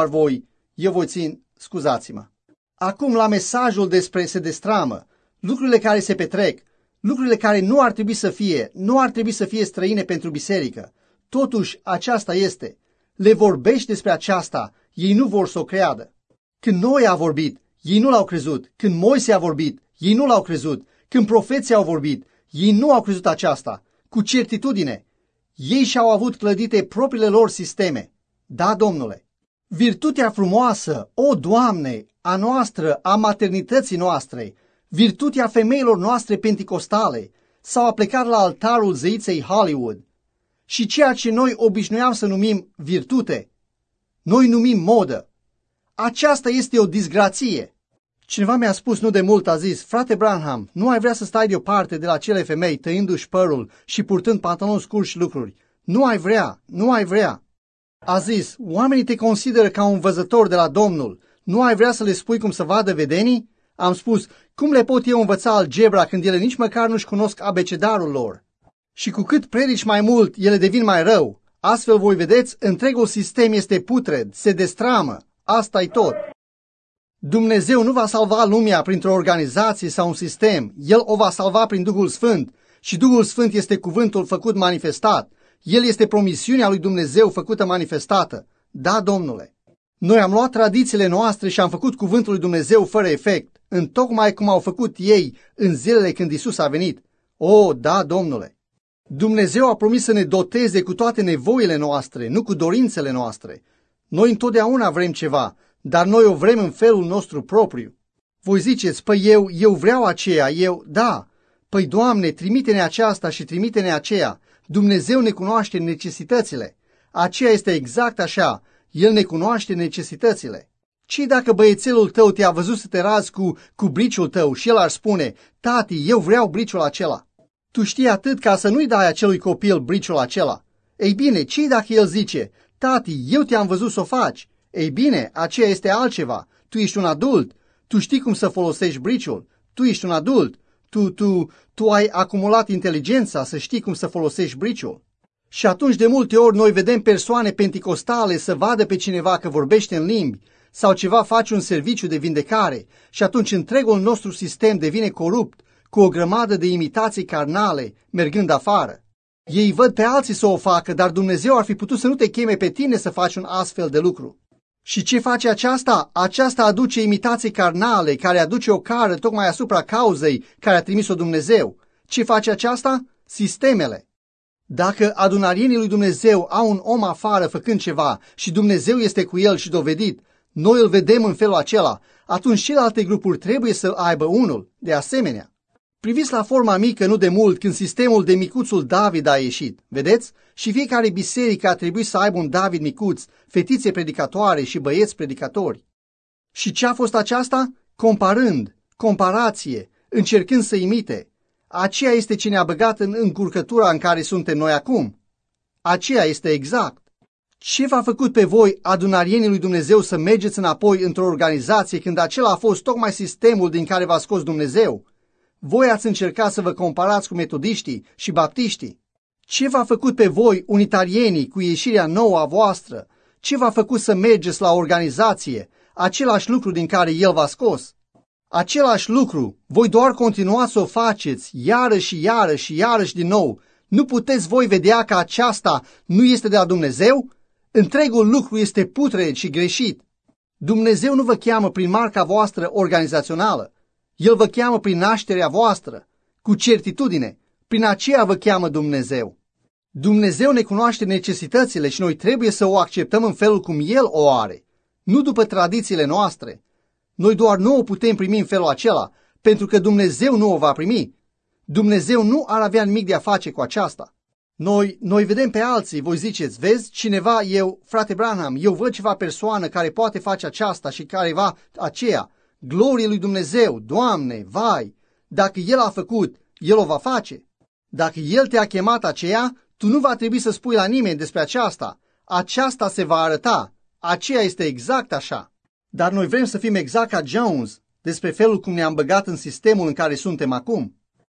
eu voi țin, scuzați-mă. Acum la mesajul despre se destramă, lucrurile care se petrec, lucrurile care nu ar trebui să fie străine pentru biserică. Totuși, aceasta este. Le vorbești despre aceasta, ei nu vor să o creadă. Când Noe a vorbit, ei nu l-au crezut. Când Moise a vorbit, ei nu l-au crezut. Când profeții au vorbit, ei nu au crezut aceasta. Cu certitudine, ei și-au avut clădite propriile lor sisteme. Da, Domnule, virtutea frumoasă, o, Doamne, a noastră, a maternității noastre, virtutea femeilor noastre penticostale, s-au aplecat la altarul zeiței Hollywood. Și ceea ce noi obișnuiam să numim virtute, noi numim modă. Aceasta este o disgrație. Cineva mi-a spus nu de mult, a zis, frate Branham, nu ai vrea să stai deoparte de la cele femei, tăindu-și părul și purtând pantaloni scurți și lucruri. Nu ai vrea. A zis, oamenii te consideră ca un văzător de la Domnul. Nu ai vrea să le spui cum să vadă vedenii? Am spus, cum le pot eu învăța algebra când ele nici măcar nu-și cunosc abecedarul lor? Și cu cât predici mai mult, ele devin mai rău. Astfel, voi vedeți, întregul sistem este putred, se destramă. Asta-i tot. Dumnezeu nu va salva lumea printr-o organizație sau un sistem. El o va salva prin Duhul Sfânt. Și Duhul Sfânt este cuvântul făcut manifestat. El este promisiunea lui Dumnezeu făcută manifestată. Da, Domnule. Noi am luat tradițiile noastre și am făcut cuvântul lui Dumnezeu fără efect, întocmai cum au făcut ei în zilele când Isus a venit. O, da, Domnule. Dumnezeu a promis să ne doteze cu toate nevoile noastre, nu cu dorințele noastre. Noi întotdeauna vrem ceva, dar noi o vrem în felul nostru propriu. Voi ziceți, păi eu vreau aceea, da. Păi, Doamne, trimite-ne aceasta și trimite-ne aceea. Dumnezeu ne cunoaște necesitățile. Aceea este exact așa. El ne cunoaște necesitățile. Ce dacă băiețelul tău te-a văzut să te razi cu briciul tău și el ar spune, tati, eu vreau briciul acela. Tu știi atât ca să nu-i dai acelui copil briciul acela. Ei bine, ce dacă el zice, tati, eu te-am văzut să o faci? Ei bine, aceea este altceva. Tu ești un adult. Tu știi cum să folosești briciul. Tu ești un adult. Tu ai acumulat inteligența să știi cum să folosești briciul. Și atunci de multe ori noi vedem persoane penticostale să vadă pe cineva că vorbește în limbi sau ceva face un serviciu de vindecare și atunci întregul nostru sistem devine corupt cu o grămadă de imitații carnale mergând afară. Ei văd pe alții să o facă, dar Dumnezeu ar fi putut să nu te cheme pe tine să faci un astfel de lucru. Și ce face aceasta? Aceasta aduce imitații carnale, care aduce o cară tocmai asupra cauzei care a trimis-o Dumnezeu. Ce face aceasta? Sistemele. Dacă adunarienii lui Dumnezeu au un om afară făcând ceva și Dumnezeu este cu el și dovedit, noi îl vedem în felul acela, atunci celelalte grupuri trebuie să aibă unul, de asemenea. Priviți la forma mică nu de mult când sistemul de micuțul David a ieșit, vedeți? Și fiecare biserică a trebuit să aibă un David micuț, fetițe predicatoare și băieți predicatori. Și ce a fost aceasta? Comparație, încercând să imite. Aceea este ce ne-a băgat în încurcătura în care suntem noi acum. Aceea este exact. Ce v-a făcut pe voi, adunarienii lui Dumnezeu, să mergeți înapoi într-o organizație când acela a fost tocmai sistemul din care v-a scos Dumnezeu? Voi ați încercat să vă comparați cu metodiștii și baptiștii. Ce v-a făcut pe voi, unitarienii, cu ieșirea nouă a voastră? Ce v-a făcut să mergeți la organizație? Același lucru din care El v-a scos. Același lucru, voi doar continuați să o faceți, iarăși din nou. Nu puteți voi vedea că aceasta nu este de la Dumnezeu? Întregul lucru este putred și greșit. Dumnezeu nu vă cheamă prin marca voastră organizațională. El vă cheamă prin nașterea voastră, cu certitudine. Prin aceea vă cheamă Dumnezeu. Dumnezeu ne cunoaște necesitățile și noi trebuie să o acceptăm în felul cum El o are, nu după tradițiile noastre. Noi doar nu o putem primi în felul acela, pentru că Dumnezeu nu o va primi. Dumnezeu nu ar avea nimic de a face cu aceasta. Noi vedem pe alții, voi ziceți, vezi, cineva, frate Branham, eu văd ceva persoană care poate face aceasta și care va aceea. Glorie lui Dumnezeu, Doamne, vai, dacă El a făcut, El o va face. Dacă El te-a chemat aceea, tu nu va trebui să spui la nimeni despre aceasta. Aceasta se va arăta. Aceea este exact așa. Dar noi vrem să fim exact ca Jones despre felul cum ne-am băgat în sistemul în care suntem acum.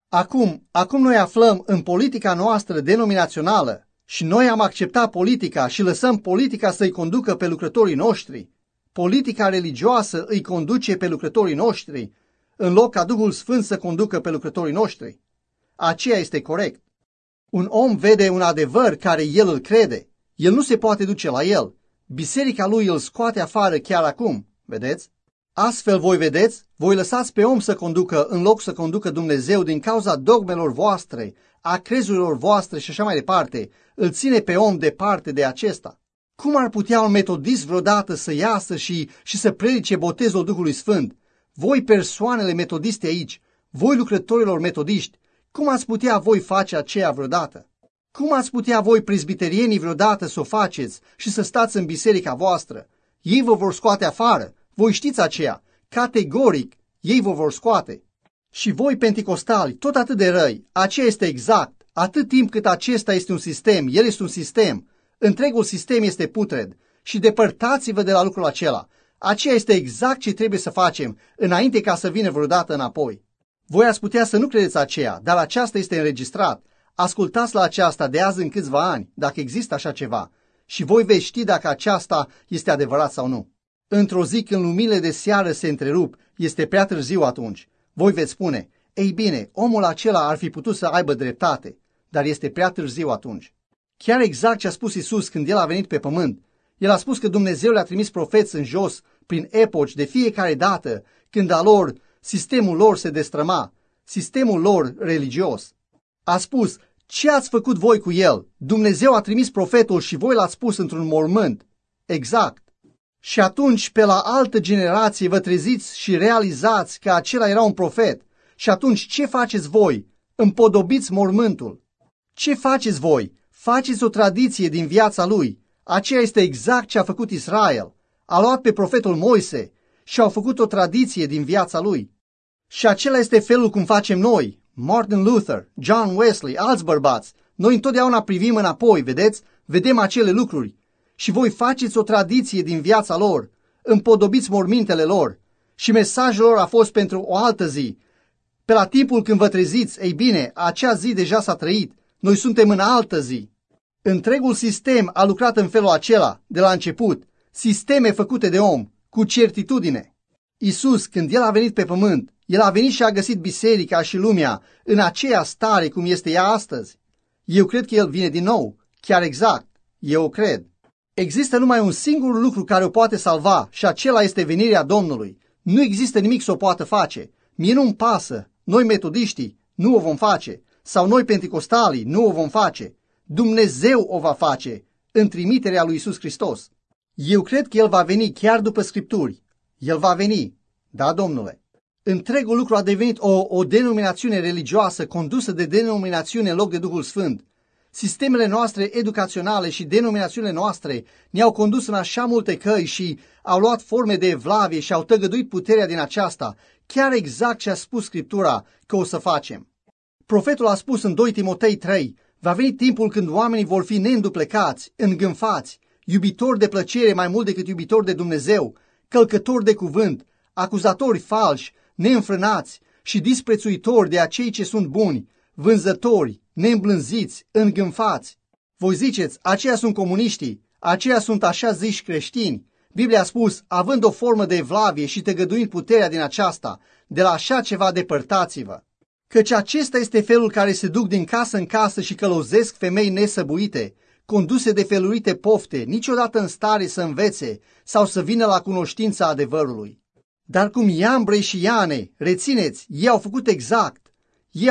Acum noi aflăm în politica noastră denominațională și noi am acceptat politica și lăsăm politica să-i conducă pe lucrătorii noștri. Politica religioasă îi conduce pe lucrătorii noștri, în loc ca Duhul Sfânt să conducă pe lucrătorii noștri. Aceea este corect. Un om vede un adevăr care el îl crede. El nu se poate duce la el. Biserica lui îl scoate afară chiar acum. Vedeți? Astfel voi lăsați pe om să conducă în loc să conducă Dumnezeu din cauza dogmelor voastre, a crezurilor voastre și așa mai departe. Îl ține pe om departe de acesta. Cum ar putea un metodist vreodată să iasă și să predice botezul Duhului Sfânt? Voi persoanele metodiste aici, voi lucrătorilor metodiști, cum ați putea voi face aceea vreodată? Cum ați putea voi prezbiterienii vreodată să o faceți și să stați în biserica voastră? Ei vă vor scoate afară. Voi știți aceea. Categoric, ei vă vor scoate. Și voi penticostali, tot atât de răi, aceea este exact. Atât timp cât acesta este un sistem, el este un sistem. Întregul sistem este putred. Și depărtați-vă de la lucrul acela. Aceea este exact ce trebuie să facem, înainte ca să vină vreodată înapoi. Voi ați putea să nu credeți aceea, dar aceasta este înregistrat. Ascultați la aceasta de azi în câțiva ani, dacă există așa ceva, și voi veți ști dacă aceasta este adevărat sau nu. Într-o zi când luminile de seară se întrerup, este prea târziu atunci. Voi veți spune, ei bine, omul acela ar fi putut să aibă dreptate, dar este prea târziu atunci. Chiar exact ce a spus Iisus când El a venit pe pământ. El a spus că Dumnezeu le-a trimis profeți în jos, prin epoci, de fiecare dată, când sistemul lor se destrăma, sistemul lor religios. A spus, ce ați făcut voi cu el? Dumnezeu a trimis profetul și voi l-ați pus într-un mormânt. Exact. Și atunci, pe la altă generație, vă treziți și realizați că acela era un profet. Și atunci, ce faceți voi? Împodobiți mormântul. Ce faceți voi? Faceți o tradiție din viața lui. Aceea este exact ce a făcut Israel. A luat pe profetul Moise și au făcut o tradiție din viața lui. Și acela este felul cum facem noi. Martin Luther, John Wesley, alți bărbați. Noi întotdeauna privim înapoi, vedeți? Vedem acele lucruri. Și voi faceți o tradiție din viața lor. Împodobiți mormintele lor. Și mesajul lor a fost pentru o altă zi. Pe la timpul când vă treziți, ei bine, acea zi deja s-a trăit. Noi suntem în altă zi. Întregul sistem a lucrat în felul acela, de la început. Sisteme făcute de om, cu certitudine. Iisus, când El a venit pe pământ, El a venit și a găsit biserica și lumea în aceea stare cum este ea astăzi. Eu cred că El vine din nou, chiar exact, eu cred. Există numai un singur lucru care o poate salva și acela este venirea Domnului. Nu există nimic să o poată face. Mie nu-mi pasă, noi metodiștii nu o vom face, sau noi penticostalii nu o vom face. Dumnezeu o va face în trimiterea lui Iisus Hristos. Eu cred că El va veni chiar după Scripturi. El va veni, da, Domnule. Întregul lucru a devenit o denominațiune religioasă condusă de denominațiune în loc de Duhul Sfânt. Sistemele noastre educaționale și denominațiunile noastre ne-au condus în așa multe căi și au luat forme de evlavie și au tăgăduit puterea din aceasta, chiar exact ce a spus Scriptura că o să facem. Profetul a spus în 2 Timotei 3, va veni timpul când oamenii vor fi neînduplecați, îngânfați, iubitori de plăcere mai mult decât iubitori de Dumnezeu, călcători de cuvânt, acuzatori falși, neînfrânați și disprețuitori de acei ce sunt buni, vânzători, neîmblânziți, îngânfați. Voi ziceți, aceia sunt comuniștii, aceia sunt așa ziși creștini. Biblia a spus, având o formă de evlavie și tăgăduind puterea din aceasta, de la așa ceva depărtați-vă. Căci acesta este felul care se duc din casă în casă și călăuzesc femei nesăbuite, conduse de felurite pofte, niciodată în stare să învețe sau să vină la cunoștința adevărului. Dar cum Iambre și Iane, rețineți, ei au făcut exact. Ei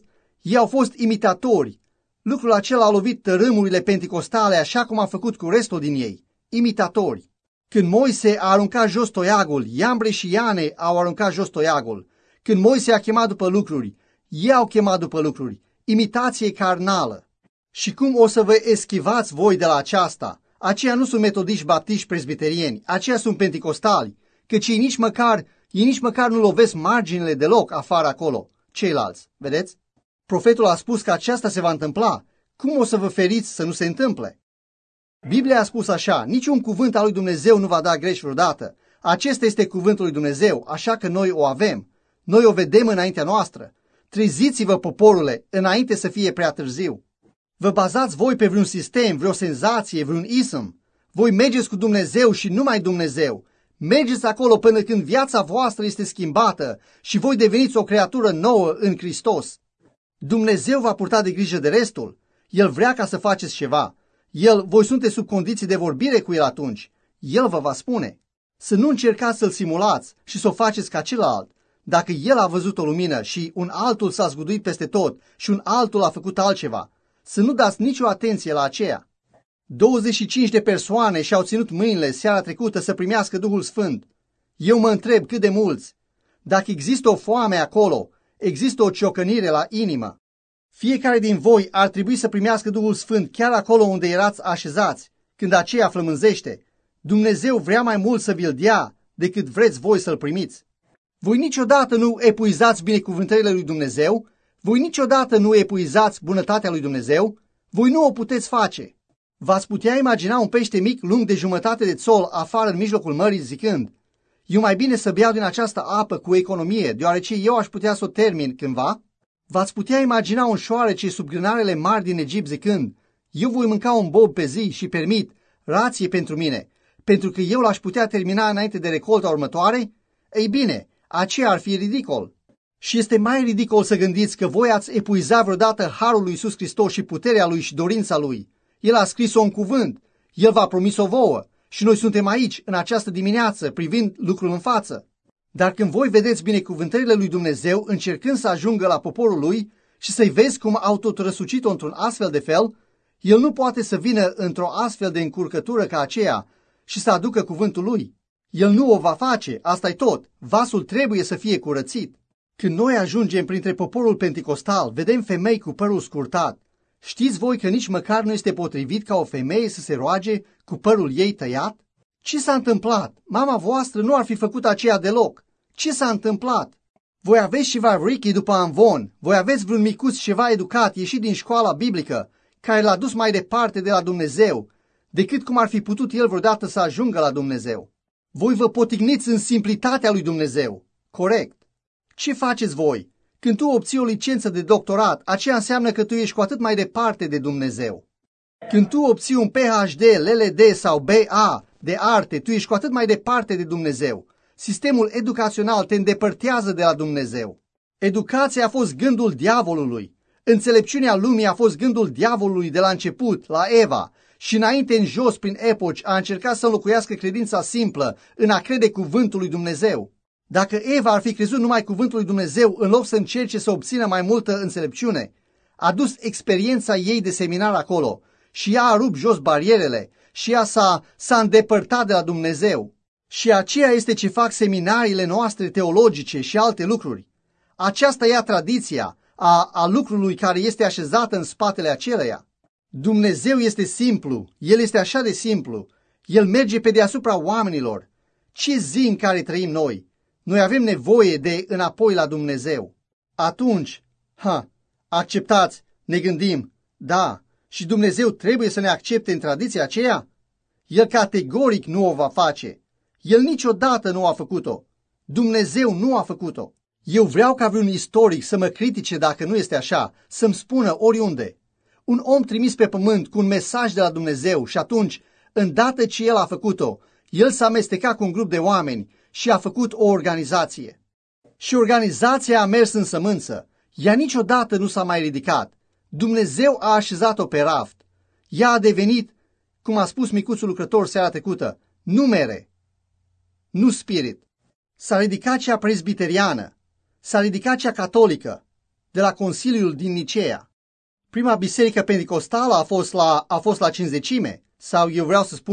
au fost imitatori. Lucrul acela a lovit tărâmurile penticostale așa cum a făcut cu restul din ei. Imitatori. Când Moise a aruncat jos toiagul, Iambre și Iane au aruncat jos toiagul. Când Moise a chemat după lucruri, ei au chemat după lucruri, imitație carnală. Și cum o să vă eschivați voi de la aceasta? Aceia nu sunt metodiști, baptiști, presbiterieni, aceia sunt penticostali, căci ei nici măcar nu lovesc marginile deloc afară acolo, ceilalți, vedeți? Profetul a spus că aceasta se va întâmpla. Cum o să vă feriți să nu se întâmple? Biblia a spus așa, niciun cuvânt al lui Dumnezeu nu va da greș vreodată. Acesta este cuvântul lui Dumnezeu, așa că noi o avem. Noi o vedem înaintea noastră. Treziți-vă, poporule, înainte să fie prea târziu. Vă bazați voi pe vreun sistem, vreo senzație, vreun ism. Voi mergeți cu Dumnezeu și numai Dumnezeu. Mergeți acolo până când viața voastră este schimbată și voi deveniți o creatură nouă în Hristos. Dumnezeu va purta de grijă de restul. El vrea ca să faceți ceva. Voi sunteți sub condiții de vorbire cu El atunci. El vă va spune. Să nu încercați să-L simulați și să o faceți ca celălalt. Dacă El a văzut o lumină și un altul s-a zguduit peste tot și un altul a făcut altceva, să nu dați nicio atenție la aceea. 25 de persoane și-au ținut mâinile seara trecută să primească Duhul Sfânt. Eu mă întreb cât de mulți. Dacă există o foame acolo, există o ciocănire la inimă. Fiecare din voi ar trebui să primească Duhul Sfânt chiar acolo unde erați așezați, când aceea flămânzește. Dumnezeu vrea mai mult să vi-l dea decât vreți voi să-l primiți. Voi niciodată nu epuizați binecuvântările lui Dumnezeu, voi niciodată nu epuizați bunătatea lui Dumnezeu, voi nu o puteți face. V-ați putea imagina un pește mic lung de jumătate de țol afară în mijlocul mării zicând, eu mai bine să beau din această apă cu economie, deoarece eu aș putea să o termin cândva? V-ați putea imagina un șoarece sub grânarele mari din Egipt zicând, eu voi mânca un bob pe zi și permit rație pentru mine, pentru că eu l-aș putea termina înainte de recolta următoare? Ei bine, aceea ar fi ridicol. Și este mai ridicol să gândiți că voi ați epuizat vreodată harul lui Iisus Hristos și puterea lui și dorința lui. El a scris-o în cuvânt, El v-a promis-o vouă și noi suntem aici în această dimineață privind lucrul în față. Dar când voi vedeți binecuvântările lui Dumnezeu încercând să ajungă la poporul lui și să-i vezi cum au tot răsucit-o într-un astfel de fel, El nu poate să vină într-o astfel de încurcătură ca aceea și să aducă cuvântul lui. El nu o va face, asta-i tot, vasul trebuie să fie curățit. Când noi ajungem printre poporul penticostal, vedem femei cu părul scurtat. Știți voi că nici măcar nu este potrivit ca o femeie să se roage cu părul ei tăiat? Ce s-a întâmplat? Mama voastră nu ar fi făcut aceea deloc. Ce s-a întâmplat? Voi aveți ceva Ricky după amvon, voi aveți vreun micuț ceva educat, ieșit din școala biblică, care l-a dus mai departe de la Dumnezeu, decât cum ar fi putut el vreodată să ajungă la Dumnezeu. Voi vă potigniți în simplitatea lui Dumnezeu. Corect. Ce faceți voi? Când tu obții o licență de doctorat, aceea înseamnă că tu ești cu atât mai departe de Dumnezeu. Când tu obții un PhD, LLD sau BA de arte, tu ești cu atât mai departe de Dumnezeu. Sistemul educațional te îndepărtează de la Dumnezeu. Educația a fost gândul diavolului. Înțelepciunea lumii a fost gândul diavolului de la început, la Eva, și înainte în jos prin epoci a încercat să înlocuiască credința simplă în a crede cuvântul lui Dumnezeu. Dacă Eva ar fi crezut numai cuvântul lui Dumnezeu în loc să încerce să obțină mai multă înțelepciune, a dus experiența ei de seminar acolo și ea a rupt jos barierele și ea s-a îndepărtat de la Dumnezeu. Și aceea este ce fac seminariile noastre teologice și alte lucruri. Aceasta e tradiția a lucrului care este așezată în spatele aceleia. Dumnezeu este simplu, El este așa de simplu, El merge pe deasupra oamenilor. Ce zi în care trăim noi? Noi avem nevoie de înapoi la Dumnezeu. Atunci, acceptați, ne gândim, da, și Dumnezeu trebuie să ne accepte în tradiția aceea? El categoric nu o va face. El niciodată nu a făcut-o. Dumnezeu nu a făcut-o. Eu vreau ca vreun istoric să mă critique dacă nu este așa, să-mi spună oriunde. Un om trimis pe pământ cu un mesaj de la Dumnezeu și atunci, îndată ce el a făcut-o, el s-a amestecat cu un grup de oameni și a făcut o organizație. Și organizația a mers în sămânță. Ea niciodată nu s-a mai ridicat. Dumnezeu a așezat-o pe raft. Ea a devenit, cum a spus micuțul lucrător seara trecută, numere, nu spirit. S-a ridicat cea presbiteriană, s-a ridicat cea catolică, de la Consiliul din Nicea. Prima biserică pentecostală a fost la cincizecime, sau eu vreau să spun,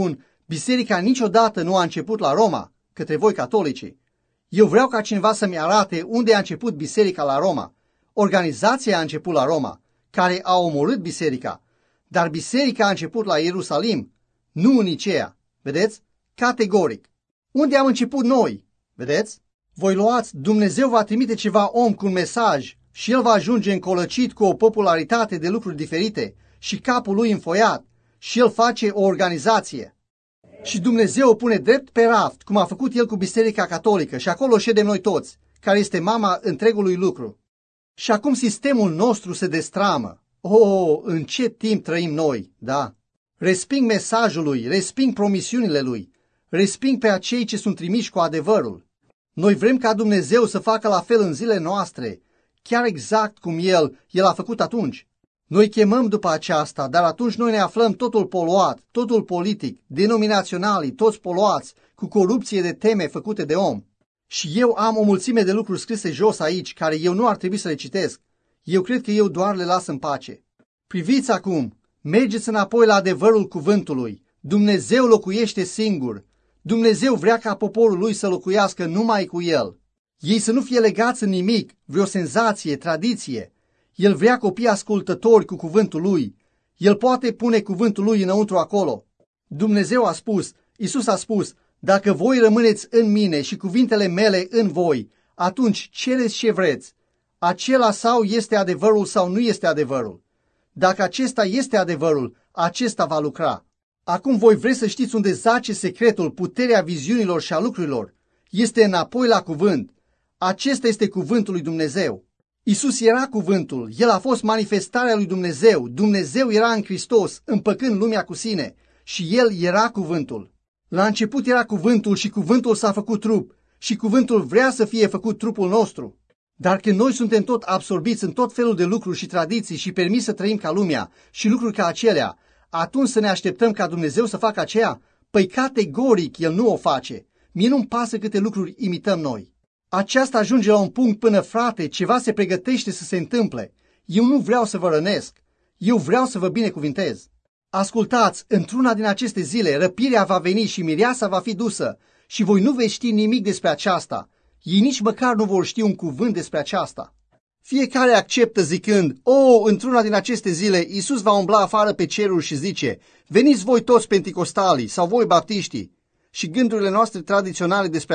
Biserica niciodată nu a început la Roma, către voi catolicii. Eu vreau ca cineva să-mi arate unde a început biserica la Roma. Organizația a început la Roma, care a omorât biserica, dar biserica a început la Ierusalim, nu în Nicea. Vedeți? Categoric. Unde am început noi? Vedeți? Voi luați, Dumnezeu va trimite ceva om cu un mesaj și el va ajunge încolăcit cu o popularitate de lucruri diferite și capul lui înfoiat și el face o organizație. Și Dumnezeu o pune drept pe raft, cum a făcut el cu Biserica Catolică, și acolo ședem noi toți, care este mama întregului lucru. Și acum sistemul nostru se destramă. Oh, în ce timp trăim noi, da? Resping mesajul lui, resping promisiunile lui, resping pe acei ce sunt trimiși cu adevărul. Noi vrem ca Dumnezeu să facă la fel în zilele noastre, chiar exact cum El a făcut atunci. Noi chemăm după aceasta, dar atunci noi ne aflăm totul poluat, totul politic, denominaționalii, toți poluați, cu corupție de teme făcute de om. Și eu am o mulțime de lucruri scrise jos aici, care eu nu ar trebui să le citesc. Eu cred că eu doar le las în pace. Priviți acum, mergeți înapoi la adevărul cuvântului. Dumnezeu locuiește singur. Dumnezeu vrea ca poporul lui să locuiască numai cu el. Ei să nu fie legați în nimic, vreo senzație, tradiție. El vrea copii ascultători cu cuvântul lui. El poate pune cuvântul lui înăuntru acolo. Dumnezeu a spus, Iisus a spus, dacă voi rămâneți în mine și cuvintele mele în voi, atunci cereți ce vreți. Acela sau este adevărul sau nu este adevărul. Dacă acesta este adevărul, acesta va lucra. Acum voi vreți să știți unde zace secretul, puterea viziunilor și a lucrurilor. Este înapoi la cuvânt. Acesta este cuvântul lui Dumnezeu. Iisus era cuvântul, El a fost manifestarea lui Dumnezeu, Dumnezeu era în Hristos, împăcând lumea cu sine și El era cuvântul. La început era cuvântul și cuvântul s-a făcut trup și cuvântul vrea să fie făcut trupul nostru. Dar când noi suntem tot absorbiți în tot felul de lucruri și tradiții și permis să trăim ca lumea și lucruri ca acelea, atunci să ne așteptăm ca Dumnezeu să facă aceea? Păi categoric El nu o face. Mie nu-mi pasă câte lucruri imităm noi. Aceasta ajunge la un punct până, frate, ceva se pregătește să se întâmple. Eu nu vreau să vă rănesc. Eu vreau să vă binecuvintez. Ascultați, într-una din aceste zile, răpirea va veni și mireasa va fi dusă și voi nu veți ști nimic despre aceasta. Ei nici măcar nu vor ști un cuvânt despre aceasta. Fiecare acceptă zicând, într-una din aceste zile, Iisus va umbla afară pe ceruri și zice, veniți voi toți penticostalii sau voi baptiștii. Și gândurile noastre tradiționale despre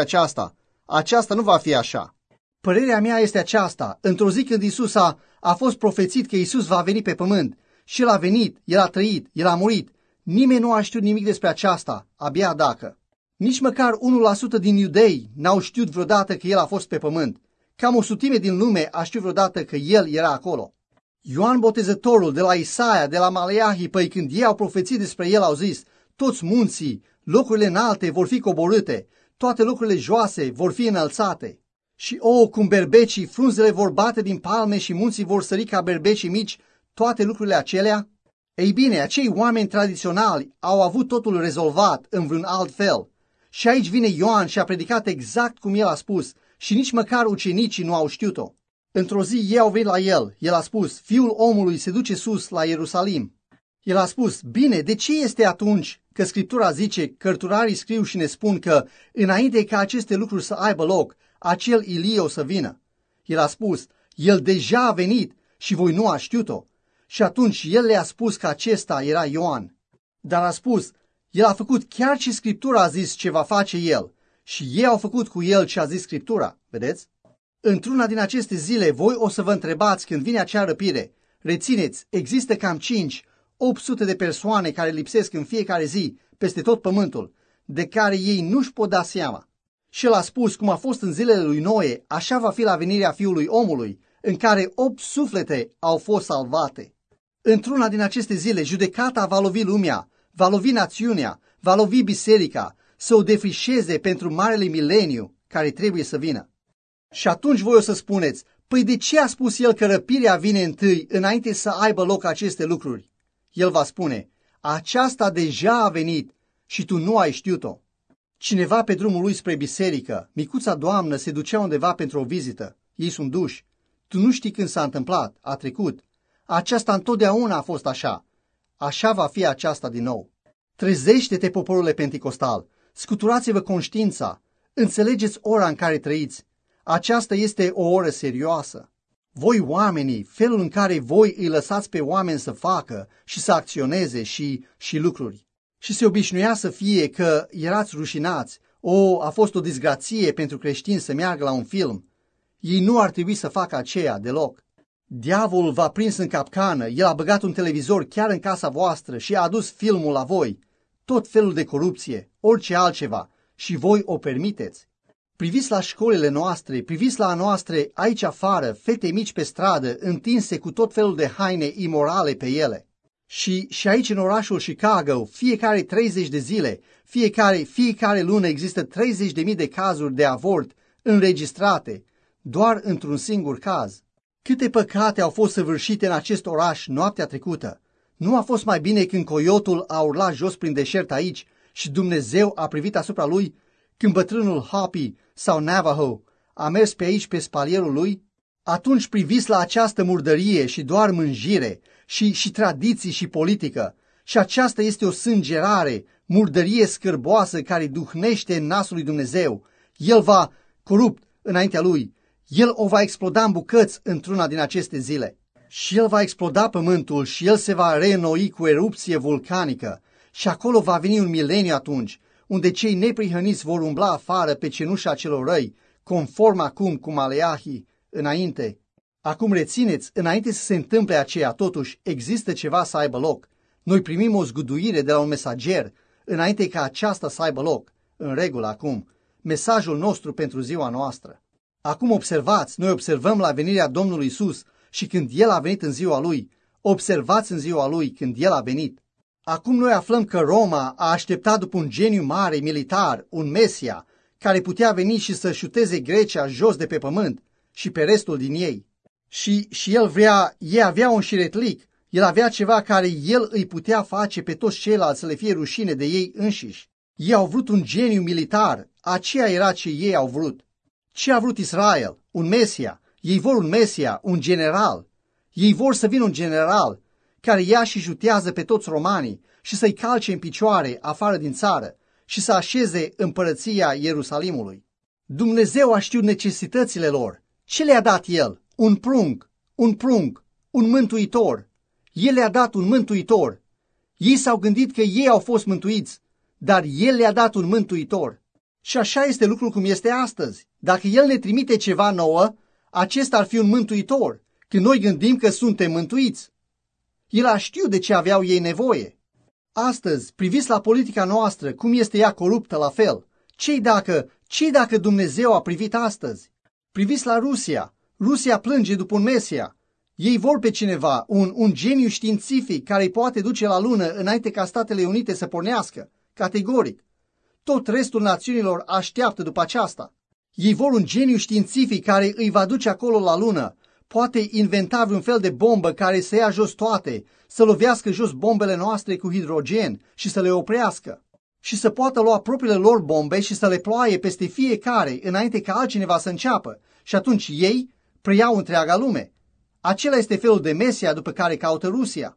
aceasta nu va fi așa. Părerea mea este aceasta, într-o zi când Iisus a fost profețit că Iisus va veni pe pământ, și El a venit, El a trăit, El a murit, nimeni nu a știut nimic despre aceasta, abia dacă. Nici măcar 1% din iudei n-au știut vreodată că El a fost pe pământ. Cam 100 din lume a știut vreodată că El era acolo. Ioan Botezătorul, de la Isaia, de la Maleahi, păi când ei au profețit despre El, au zis, toți munții, locurile înalte vor fi coborâte, toate locurile joase vor fi înălțate. Și cum berbecii, frunzele vor bate din palme și munții vor sări ca berbecii mici, toate lucrurile acelea? Ei bine, acei oameni tradiționali au avut totul rezolvat în vreun alt fel. Și aici vine Ioan și a predicat exact cum el a spus și nici măcar ucenicii nu au știut-o. Într-o zi ei au venit la el a spus, Fiul omului se duce sus la Ierusalim. El a spus, bine, de ce este atunci că Scriptura zice, cărturarii scriu și ne spun că înainte ca aceste lucruri să aibă loc, acel Ilie o să vină? El a spus, el deja a venit și voi nu a știut-o. Și atunci el le-a spus că acesta era Ioan. Dar a spus, el a făcut chiar ce Scriptura a zis ce va face el și ei au făcut cu el ce a zis Scriptura, vedeți? Într-una din aceste zile voi o să vă întrebați când vine acea răpire. Rețineți, există cam 500-800 de persoane care lipsesc în fiecare zi peste tot pământul, de care ei nu-și pot da seama. Și el a spus, cum a fost în zilele lui Noe, așa va fi la venirea Fiului Omului, în care 8 suflete au fost salvate. Într-una din aceste zile, judecata va lovi lumea, va lovi națiunea, va lovi biserica, să o defrișeze pentru marele mileniu care trebuie să vină. Și atunci voi o să spuneți, păi de ce a spus el că răpirea vine întâi, înainte să aibă loc aceste lucruri? El va spune, aceasta deja a venit și tu nu ai știut-o. Cineva pe drumul lui spre biserică, micuța doamnă se ducea undeva pentru o vizită. Ei sunt duși. Tu nu știi când s-a întâmplat, a trecut. Aceasta întotdeauna a fost așa. Așa va fi aceasta din nou. Trezește-te, poporule penticostal, scuturați-vă conștiința, înțelegeți ora în care trăiți. Aceasta este o oră serioasă. Voi oamenii, felul în care voi îi lăsați pe oameni să facă și să acționeze și lucruri. Și se obișnuia să fie că erați rușinați. A fost o disgrație pentru creștini să meargă la un film. Ei nu ar trebui să facă aceea deloc. Diavolul v-a prins în capcană, el a băgat un televizor chiar în casa voastră și a adus filmul la voi. Tot felul de corupție, orice altceva, și voi o permiteți. Priviți la școlile noastre, priviți la noastre aici afară, fete mici pe stradă, întinse cu tot felul de haine imorale pe ele. Și aici în orașul Chicago, fiecare 30 de zile, fiecare lună există 30.000 de cazuri de avort înregistrate, doar într-un singur caz. Câte păcate au fost săvârșite în acest oraș noaptea trecută? Nu a fost mai bine când coiotul a urlat jos prin deșert aici și Dumnezeu a privit asupra lui, când bătrânul Hopi sau Navajo a mers pe aici pe spalierul lui? Atunci priviți la această murdărie și doar mânjire și tradiții și politică. Și aceasta este o sângerare, murdărie scârboasă care duhnește în nasul lui Dumnezeu. El va corupt înaintea lui. El o va exploda în bucăți într-una din aceste zile. Și el va exploda pământul și el se va reînnoi cu erupție vulcanică. Și acolo va veni un mileniu atunci, unde cei neprihăniți vor umbla afară pe cenușa celor răi, conform acum cu Maleahi înainte. Acum rețineți, înainte să se întâmple aceea, totuși există ceva să aibă loc. Noi primim o zguduire de la un mesager, înainte ca aceasta să aibă loc. În regulă acum, mesajul nostru pentru ziua noastră. Acum observați, noi observăm la venirea Domnului Iisus și când El a venit în ziua Lui, observați în ziua Lui când El a venit. Acum noi aflăm că Roma a așteptat după un geniu mare militar, un Mesia, care putea veni și să șuteze Grecia jos de pe pământ și pe restul din ei. Și ei avea un șiretlic, el avea ceva care el îi putea face pe toți ceilalți să le fie rușine de ei înșiși. Ei au vrut un geniu militar, aceea era ce ei au vrut. Ce a vrut Israel? Un Mesia. Ei vor un Mesia, un general. Ei vor să vină un general care ia și jutează pe toți romanii și să-i calce în picioare afară din țară și să așeze împărăția Ierusalimului. Dumnezeu a știut necesitățile lor. Ce le-a dat El? Un prunc, un mântuitor. El le-a dat un mântuitor. Ei s-au gândit că ei au fost mântuiți, dar El le-a dat un mântuitor. Și așa este lucrul cum este astăzi. Dacă El ne trimite ceva nouă, acesta ar fi un mântuitor, când noi gândim că suntem mântuiți. El a știut de ce aveau ei nevoie. Astăzi, priviți la politica noastră, cum este ea coruptă la fel. Ce-i dacă Dumnezeu a privit astăzi? Priviți la Rusia. Rusia plânge după un Mesia. Ei vor pe cineva, un geniu științific care îi poate duce la lună înainte ca Statele Unite să pornească. Categoric. Tot restul națiunilor așteaptă după aceasta. Ei vor un geniu științific care îi va duce acolo la lună. Poate inventa vreun fel de bombă care să ia jos toate, să lovească jos bombele noastre cu hidrogen și să le oprească. Și să poată lua propriile lor bombe și să le ploaie peste fiecare înainte ca altcineva să înceapă. Și atunci ei preiau întreaga lume. Acela este felul de Mesia după care caută Rusia.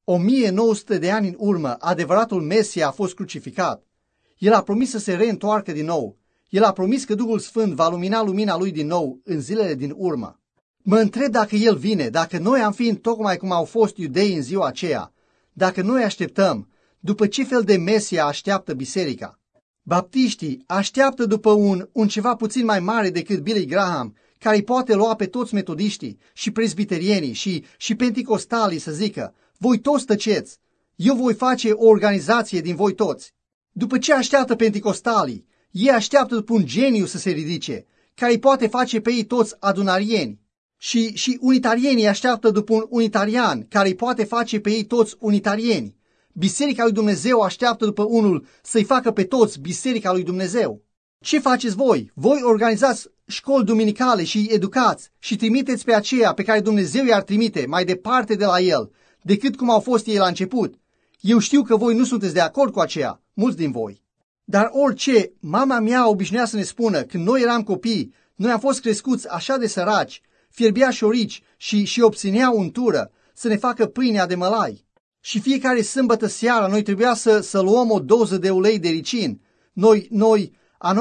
1900 de ani în urmă, adevăratul Mesia a fost crucificat. El a promis să se reîntoarcă din nou. El a promis că Duhul Sfânt va lumina lumina lui din nou în zilele din urmă. Mă întreb dacă El vine, dacă noi am fi tocmai cum au fost iudeii în ziua aceea, dacă noi așteptăm, după ce fel de Mesia așteaptă biserica. Baptiștii așteaptă după un ceva puțin mai mare decât Billy Graham, care îi poate lua pe toți metodiștii și presbiterienii și penticostalii să zică, voi toți tăceți, eu voi face o organizație din voi toți. După ce așteaptă penticostalii, ei așteaptă după un geniu să se ridice, care îi poate face pe ei toți adunarieni. Și unitarienii așteaptă după un unitarian, care îi poate face pe ei toți unitarieni. Biserica lui Dumnezeu așteaptă după unul să-i facă pe toți Biserica lui Dumnezeu. Ce faceți voi? Voi organizați școli duminicale și educați și trimiteți pe aceea pe care Dumnezeu i-ar trimite mai departe de la El, decât cum au fost ei la început. Eu știu că voi nu sunteți de acord cu aceea, mulți din voi. Dar orice, mama mea obișnuia să ne spună, când noi eram copii, noi am fost crescuți așa de săraci, fierbea șorici și obținea untură să ne facă pâinea de mălai. Și fiecare sâmbătă seara noi trebuia să luăm o doză de ulei de ricin. Noi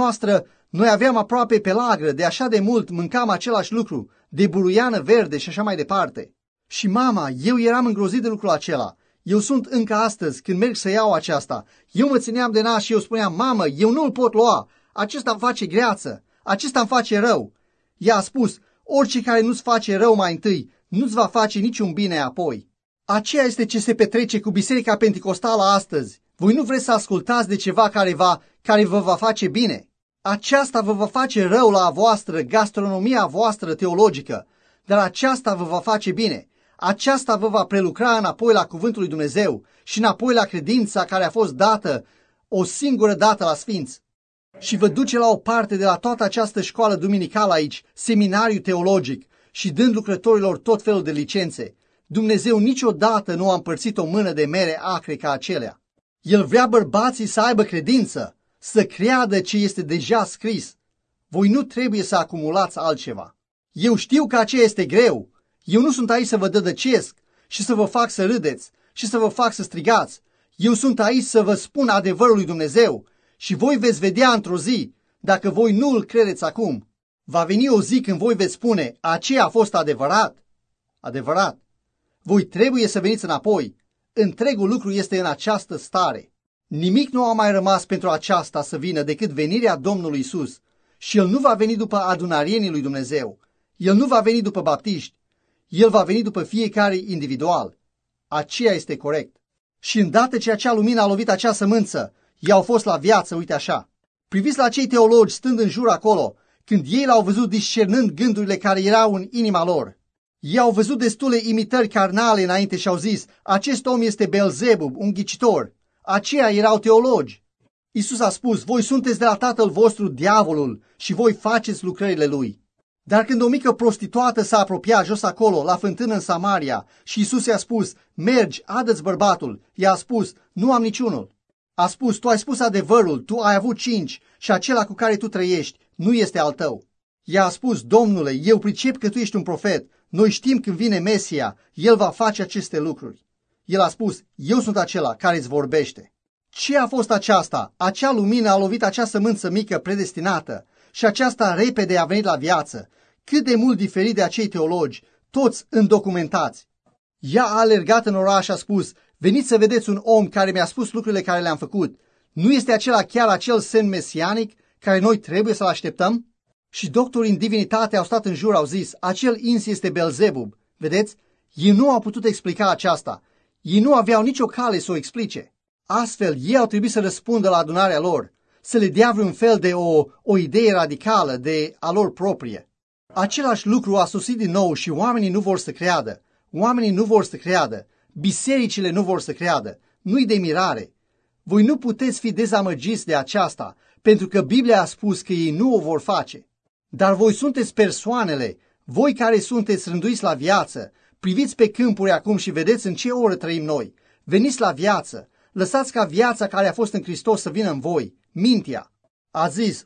aveam aproape pelagră, de așa de mult mâncam același lucru, de buruiană verde și așa mai departe. Și mama, eu eram îngrozit de lucrul acela. Eu sunt încă astăzi, când merg să iau aceasta. Eu mă țineam de nas și eu spuneam, mamă, eu nu-l pot lua, acesta îmi face greață, acesta îmi face rău. Ea a spus, orice care nu-ți face rău mai întâi, nu-ți va face niciun bine apoi. Aceea este ce se petrece cu Biserica Penticostală astăzi. Voi nu vreți să ascultați de ceva care vă va face bine. Aceasta vă va face rău la a voastră, gastronomia voastră teologică, dar aceasta vă va face bine. Aceasta vă va prelucra înapoi la cuvântul lui Dumnezeu și înapoi la credința care a fost dată o singură dată la sfinți. Și vă duce la o parte de la toată această școală duminicală aici, seminariu teologic, și dând lucrătorilor tot felul de licențe. Dumnezeu niciodată nu a împărțit o mână de mere acre ca acelea. El vrea bărbații să aibă credință, să creadă ce este deja scris. Voi nu trebuie să acumulați altceva. Eu știu că aceea este greu. Eu nu sunt aici să vă dădăcesc și să vă fac să râdeți și să vă fac să strigați. Eu sunt aici să vă spun adevărul lui Dumnezeu și voi veți vedea într-o zi, dacă voi nu îl credeți acum. Va veni o zi când voi veți spune, aceea a fost adevărat. Adevărat. Voi trebuie să veniți înapoi. Întregul lucru este în această stare. Nimic nu a mai rămas pentru aceasta să vină decât venirea Domnului Isus. Și El nu va veni după adunarienii lui Dumnezeu. El nu va veni după baptiști. El va veni după fiecare individual. Aceea este corect. Și îndată ce acea lumină a lovit acea sămânță, ei au fost la viață, uite așa. Priviți la cei teologi stând în jur acolo, când ei l-au văzut discernând gândurile care erau în inima lor. Ei au văzut destule imitări carnale înainte și au zis, acest om este Beelzebub, un ghicitor. Aceia erau teologi. Iisus a spus, voi sunteți de la tatăl vostru, diavolul, și voi faceți lucrările lui. Dar când o mică prostituată s-a apropiat jos acolo, la fântână în Samaria, și Iisus i-a spus, mergi, adă-ți bărbatul, ea a spus, nu am niciunul. A spus, tu ai spus adevărul, tu ai avut 5 și acela cu care tu trăiești nu este al tău. Ea a spus, Domnule, eu pricep că tu ești un profet, noi știm când vine Mesia, el va face aceste lucruri. El a spus, eu sunt acela care îți vorbește. Ce a fost aceasta? Acea lumină a lovit acea sămânță mică predestinată și aceasta repede a venit la viață. Cât de mult diferit de acei teologi, toți îndocumentați. Ea a alergat în oraș și a spus, veniți să vedeți un om care mi-a spus lucrurile care le-am făcut. Nu este acela chiar acel semn mesianic care noi trebuie să-l așteptăm? Și doctorii în divinitate au stat în jur, au zis, acel ins este Beelzebub. Vedeți? Ei nu au putut explica aceasta. Ei nu aveau nicio cale să o explice. Astfel, ei au trebuit să răspundă la adunarea lor, să le dea vreun fel de o idee radicală de a lor proprie. Același lucru a sosit din nou și oamenii nu vor să creadă. Oamenii nu vor să creadă. Bisericile nu vor să creadă. Nu-i de mirare. Voi nu puteți fi dezamăgiți de aceasta, pentru că Biblia a spus că ei nu o vor face. Dar voi sunteți persoanele, voi care sunteți rânduiți la viață, priviți pe câmpuri acum și vedeți în ce oră trăim noi. Veniți la viață, lăsați ca viața care a fost în Hristos să vină în voi, mintea. A zis,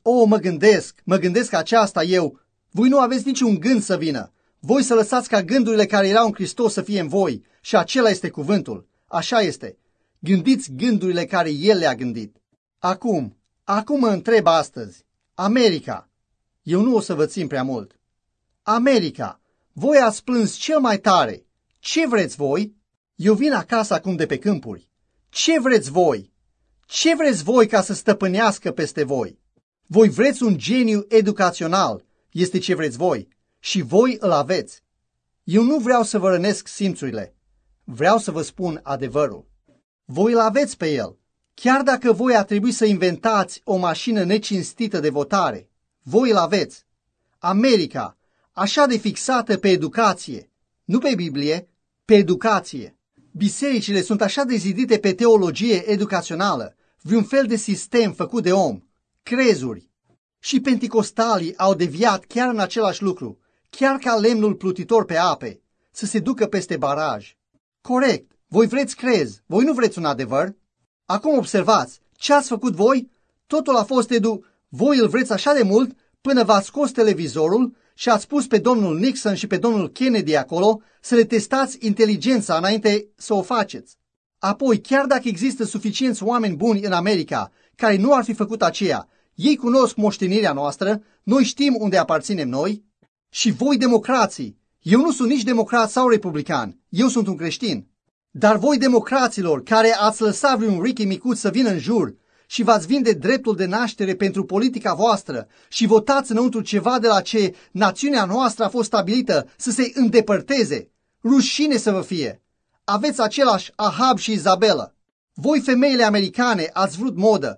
mă gândesc aceasta eu. Voi nu aveți niciun gând să vină. Voi să lăsați ca gândurile care erau în Hristos să fie în voi și acela este cuvântul. Așa este. Gândiți gândurile care El le-a gândit. Acum mă întreb astăzi, America, eu nu o să vă țin prea mult. America, voi ați plâns cel mai tare. Ce vreți voi? Eu vin acasă acum de pe câmpuri. Ce vreți voi? Ce vreți voi ca să stăpânească peste voi? Voi vreți un geniu educațional, este ce vreți voi, și voi îl aveți. Eu nu vreau să vă rănesc simțurile, vreau să vă spun adevărul. Voi îl aveți pe el, chiar dacă voi a trebuit să inventați o mașină necinstită de votare, voi îl aveți. America, așa de fixată pe educație, nu pe Biblie, pe educație. Bisericile sunt așa de zidite pe teologie educațională, vreun fel de sistem făcut de om, crezuri. Și penticostalii au deviat chiar în același lucru, chiar ca lemnul plutitor pe ape, să se ducă peste baraj. Corect, voi vreți crez, voi nu vreți un adevăr? Acum observați, ce ați făcut voi? Totul a fost voi îl vreți așa de mult până v-ați scos televizorul și ați pus pe domnul Nixon și pe domnul Kennedy acolo să le testați inteligența înainte să o faceți. Apoi, chiar dacă există suficienți oameni buni în America care nu ar fi făcut aceea, ei cunosc moștenirea noastră, noi știm unde aparținem noi. Și voi, democrații, eu nu sunt nici democrat sau republican, eu sunt un creștin. Dar voi, democraților, care ați lăsat vreun Ricky micuț să vină în jur și v-ați vinde dreptul de naștere pentru politica voastră și votați înăuntru ceva de la ce națiunea noastră a fost stabilită să se îndepărteze, rușine să vă fie! Aveți același Ahab și Izabela. Voi, femeile americane, ați vrut modă.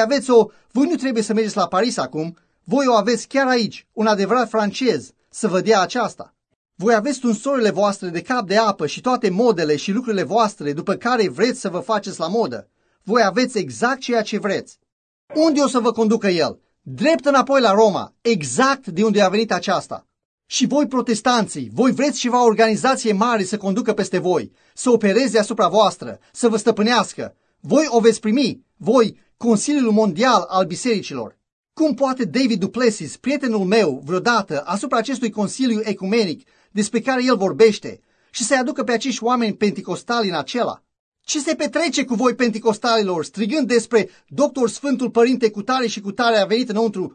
Voi nu trebuie să mergeți la Paris acum. Voi o aveți chiar aici, un adevărat francez, să vă dea aceasta. Voi aveți tunsorile voastre de cap de apă și toate modele și lucrurile voastre după care vreți să vă faceți la modă. Voi aveți exact ceea ce vreți. Unde o să vă conducă el? Drept înapoi la Roma, exact de unde a venit aceasta. Și voi, protestanții, voi vreți ceva organizație mare să conducă peste voi, să opereze asupra voastră, să vă stăpânească. Voi o veți primi, voi, Consiliul Mondial al Bisericilor. Cum poate David du Plessis, prietenul meu, vreodată, asupra acestui Consiliu Ecumenic despre care el vorbește, și să-i aducă pe acești oameni penticostali în acela? Ce se petrece cu voi, penticostalilor, strigând despre Doctor Sfântul Părinte cutare și cutare a venit înăuntru?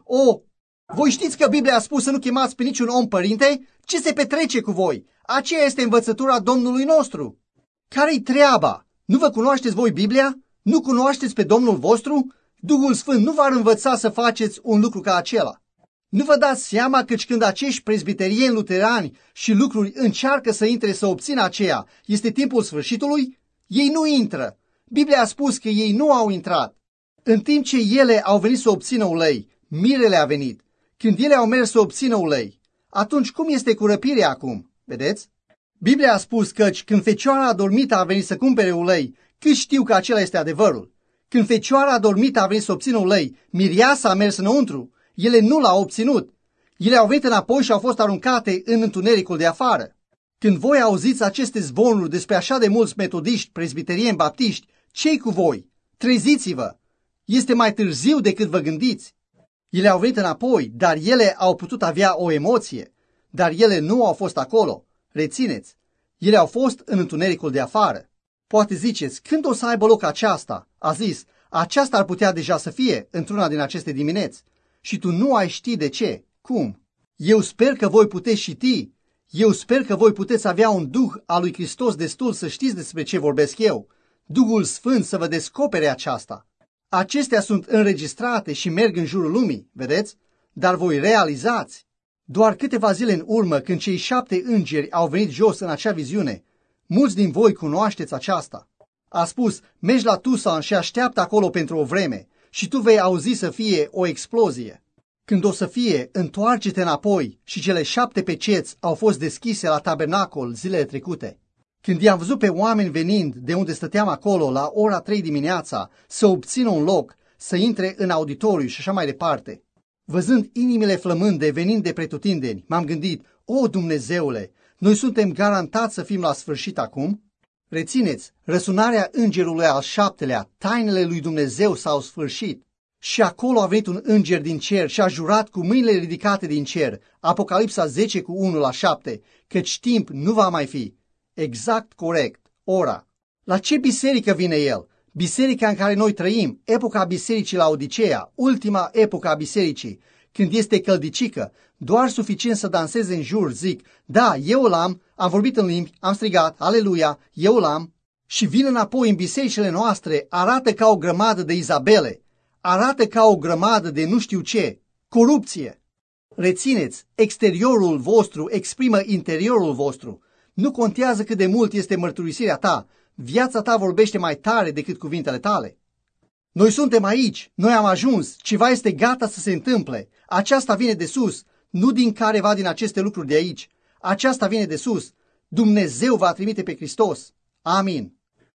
Voi știți că Biblia a spus să nu chemați pe niciun om părinte? Ce se petrece cu voi? Aceea este învățătura Domnului nostru. Care-i treaba? Nu vă cunoașteți voi Biblia? Nu cunoașteți pe Domnul vostru? Duhul Sfânt nu v-ar învăța să faceți un lucru ca acela. Nu vă dați seama că când acești presbiterieni luterani și lucruri încearcă să intre să obțină aceea, este timpul sfârșitului? Ei nu intră. Biblia a spus că ei nu au intrat. În timp ce ele au venit să obțină ulei, mirele a venit. Când ele au mers să obțină ulei, atunci cum este cu răpirea acum? Vedeți? Biblia a spus căci când fecioara adormită a venit să cumpere ulei, cât știu că acela este adevărul. Când fecioara adormită a venit să obțină ulei, mireasa a mers înăuntru. Ele nu l-au obținut. Ele au venit înapoi și au fost aruncate în întunericul de afară. Când voi auziți aceste zvonuri despre așa de mulți metodiști, presbiterieni, baptiști, ce-i cu voi? Treziți-vă! Este mai târziu decât vă gândiți. Ele au venit înapoi, dar ele au putut avea o emoție. Dar ele nu au fost acolo. Rețineți, ele au fost în întunericul de afară. Poate ziceți, când o să aibă loc aceasta? A zis, aceasta ar putea deja să fie într-una din aceste dimineți. Și tu nu ai ști de ce. Cum? Eu sper că voi puteți ști. Eu sper că voi puteți avea un duh al lui Hristos destul să știți despre ce vorbesc eu. Duhul Sfânt să vă descopere aceasta. Acestea sunt înregistrate și merg în jurul lumii, vedeți? Dar voi realizați. Doar câteva zile în urmă, când cei 7 îngeri au venit jos în acea viziune, mulți din voi cunoașteți aceasta. A spus, mergi la Tucson și așteaptă acolo pentru o vreme și tu vei auzi să fie o explozie. Când o să fie, întoarce-te înapoi și cele 7 peceți au fost deschise la tabernacol zilele trecute. Când i-am văzut pe oameni venind de unde stăteam acolo la ora 3 dimineața să obțină un loc, să intre în auditoriu și așa mai departe, văzând inimile flămânde venind de pretutindeni, m-am gândit, o, Dumnezeule, noi suntem garantați să fim la sfârșit acum? Rețineți, răsunarea îngerului al 7-lea, tainele lui Dumnezeu s-au sfârșit. Și acolo a venit un înger din cer și a jurat cu mâinile ridicate din cer, Apocalipsa 10 cu 1 la 7, căci timp nu va mai fi. Exact corect, ora. La ce biserică vine el? Biserica în care noi trăim, epoca bisericii la Odiseea, ultima epoca a bisericii, când este căldicică, doar suficient să danseze în jur, zic, da, eu l-am, am vorbit în limbi, am strigat, aleluia, eu l-am, și vin înapoi în bisericile noastre, arată ca o grămadă de Izabele, arată ca o grămadă de nu știu ce, corupție. Rețineți, exteriorul vostru exprimă interiorul vostru. Nu contează cât de mult este mărturisirea ta, viața ta vorbește mai tare decât cuvintele tale. Noi suntem aici, noi am ajuns, ceva este gata să se întâmple. Aceasta vine de sus, nu din careva din aceste lucruri de aici. Aceasta vine de sus. Dumnezeu va trimite pe Hristos. Amin.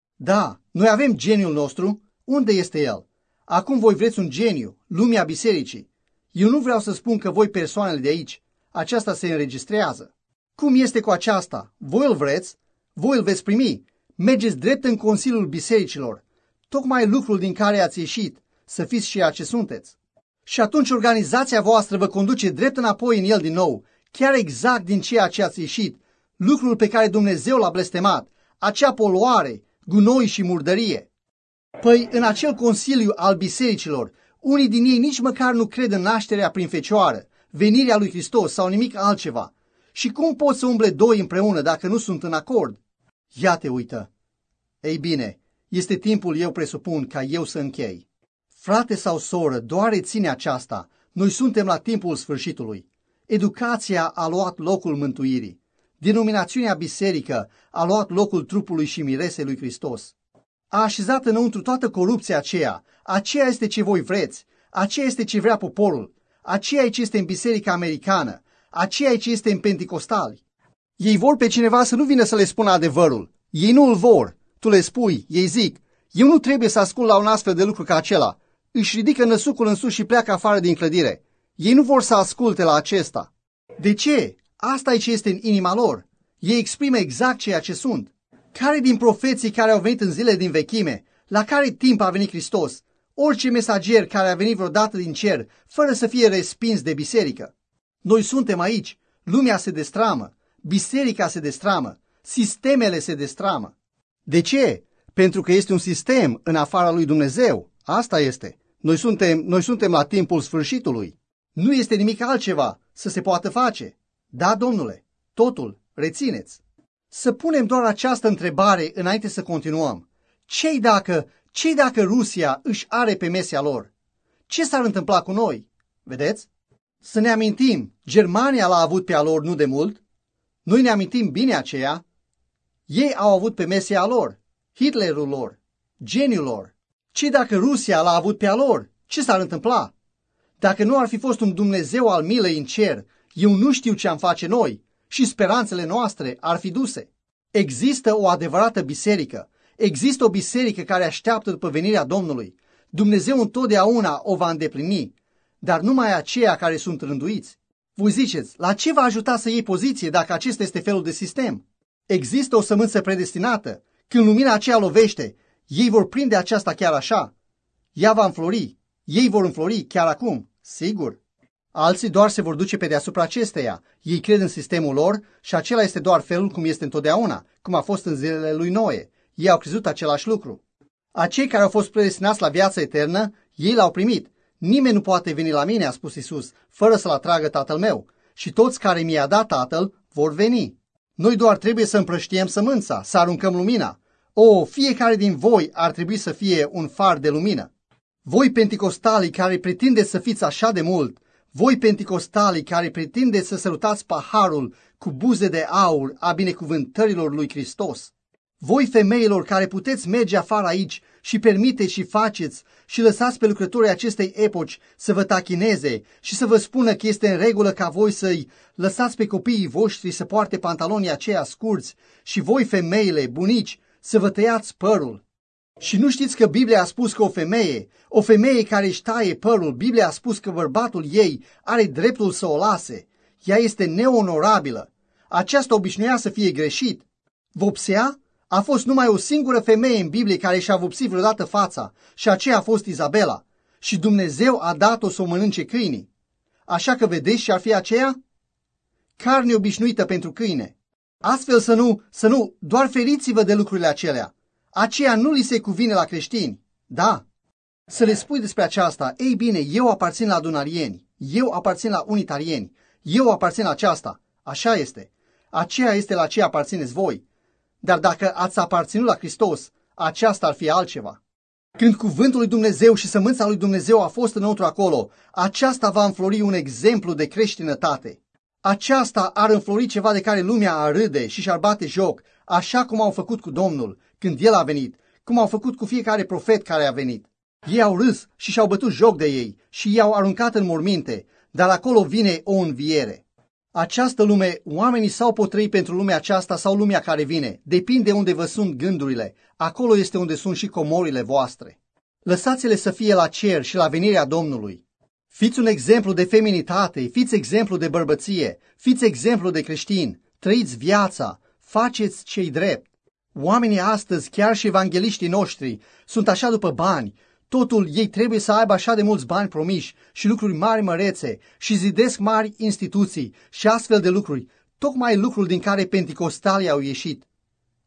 Da, noi avem geniul nostru. Unde este el? Acum voi vreți un geniu, lumea bisericii. Eu nu vreau să spun că voi persoanele de aici. Aceasta se înregistrează. Cum este cu aceasta? Voi îl vreți? Voi îl veți primi. Mergeți drept în Consiliul Bisericilor. Tocmai lucrul din care ați ieșit, să fiți și ceea ce sunteți. Și atunci organizația voastră vă conduce drept înapoi în el din nou, chiar exact din ceea ce ați ieșit, lucrul pe care Dumnezeu l-a blestemat, acea poluare, gunoi și murdărie. Păi în acel consiliu al bisericilor, unii din ei nici măcar nu cred în nașterea prin fecioară, venirea lui Hristos sau nimic altceva. Și cum pot să umble doi împreună dacă nu sunt în acord? Ia te uită! Ei bine, este timpul, eu presupun, ca eu să închei. Frate sau soră, doar reține aceasta, noi suntem la timpul sfârșitului. Educația a luat locul mântuirii. Denominațiunea biserică a luat locul trupului și miresei lui Hristos. A așezat înăuntru toată corupția aceea este ce voi vreți, aceea este ce vrea poporul, aceea e ce este în biserica americană, aceea e ce este în penticostali. Ei vor pe cineva să nu vină să le spună adevărul, ei nu îl vor, tu le spui, ei zic, eu nu trebuie să ascult la un astfel de lucru ca acela, își ridică năsucul în sus și pleacă afară din clădire. Ei nu vor să asculte la acesta. De ce? Asta e ce este în inima lor. Ei exprimă exact ceea ce sunt. Care din profeții care au venit în zilele din vechime, la care timp a venit Hristos, orice mesager care a venit vreodată din cer, fără să fie respins de biserică? Noi suntem aici, lumea se destramă, biserica se destramă, sistemele se destramă. De ce? Pentru că este un sistem în afara lui Dumnezeu. Asta este. Noi suntem la timpul sfârșitului. Nu este nimic altceva să se poată face. Da, domnule, totul, rețineți. Să punem doar această întrebare înainte să continuăm. Ce-i dacă Rusia își are pe mesia lor? Ce s-ar întâmpla cu noi? Vedeți? Să ne amintim, Germania l-a avut pe a lor nu de mult. Noi ne amintim bine aceea. Ei au avut pe mesia lor, Hitlerul lor, geniul lor. Ce dacă Rusia l-a avut pe a lor? Ce s-ar întâmpla? Dacă nu ar fi fost un Dumnezeu al milei în cer, eu nu știu ce am face noi și speranțele noastre ar fi duse. Există o adevărată biserică. Există o biserică care așteaptă după venirea Domnului. Dumnezeu întotdeauna o va îndeplini, dar numai aceia care sunt rânduiți. Voi ziceți, la ce va ajuta să iei poziție dacă acesta este felul de sistem? Există o sămânță predestinată. Când lumina aceea lovește, ei vor prinde aceasta chiar așa. Ea va înflori. Ei vor înflori chiar acum, sigur. Alții doar se vor duce pe deasupra acesteia. Ei cred în sistemul lor și acela este doar felul cum este întotdeauna, cum a fost în zilele lui Noe. Ei au crezut același lucru. Acei care au fost predestinați la viața eternă, ei l-au primit. Nimeni nu poate veni la mine, a spus Iisus, fără să-l atragă Tatăl meu. Și toți care mi-a dat Tatăl vor veni. Noi doar trebuie să împrăștiem sămânța, să aruncăm lumina. Fiecare din voi ar trebui să fie un far de lumină. Voi penticostalii care pretindeți să fiți așa de mult, voi penticostalii care pretindeți să sărutați paharul cu buze de aur a binecuvântărilor lui Hristos, voi femeilor care puteți merge afară aici și permiteți și faceți și lăsați pe lucrătorii acestei epoci să vă tachineze și să vă spună că este în regulă ca voi să-i lăsați pe copiii voștri să poarte pantalonii aceia scurți și voi femeile, bunici, să vă tăiați părul. Și nu știți că Biblia a spus că o femeie care își taie părul, Biblia a spus că bărbatul ei are dreptul să o lase. Ea este neonorabilă. Aceasta obișnuia să fie greșit. Vopsea? A fost numai o singură femeie în Biblie care și-a vopsit vreodată fața și aceea a fost Izabela. Și Dumnezeu a dat-o să o mănânce câinii. Așa că vedeți ce ar fi aceea? Carne obișnuită pentru câine. Astfel să nu, doar feriți-vă de lucrurile acelea. Aceea nu li se cuvine la creștini. Da. Să le spui despre aceasta, ei bine, eu aparțin la adunarieni, eu aparțin la unitarieni, eu aparțin la aceasta. Așa este. Aceea este la ce aparțineți voi. Dar dacă ați aparținut la Hristos, aceasta ar fi altceva. Când cuvântul lui Dumnezeu și sămânța lui Dumnezeu a fost înăuntru acolo, aceasta va înflori un exemplu de creștinătate. Aceasta ar înflori ceva de care lumea ar râde și și-ar bate joc, așa cum au făcut cu Domnul când El a venit, cum au făcut cu fiecare profet care a venit. Ei au râs și și-au bătut joc de ei și i-au aruncat în morminte, dar acolo vine o înviere. Această lume, oamenii s-au potrivit pentru lumea aceasta sau lumea care vine, depinde unde vă sunt gândurile, acolo este unde sunt și comorile voastre. Lăsați-le să fie la cer și la venirea Domnului. Fiți un exemplu de feminitate, fiți exemplu de bărbăție, fiți exemplu de creștin, trăiți viața, faceți ce-i drept. Oamenii astăzi, chiar și evangeliștii noștri, sunt așa după bani. Totul ei trebuie să aibă așa de mulți bani promiși și lucruri mari mărețe și zidesc mari instituții și astfel de lucruri, tocmai lucrul din care penticostalii au ieșit.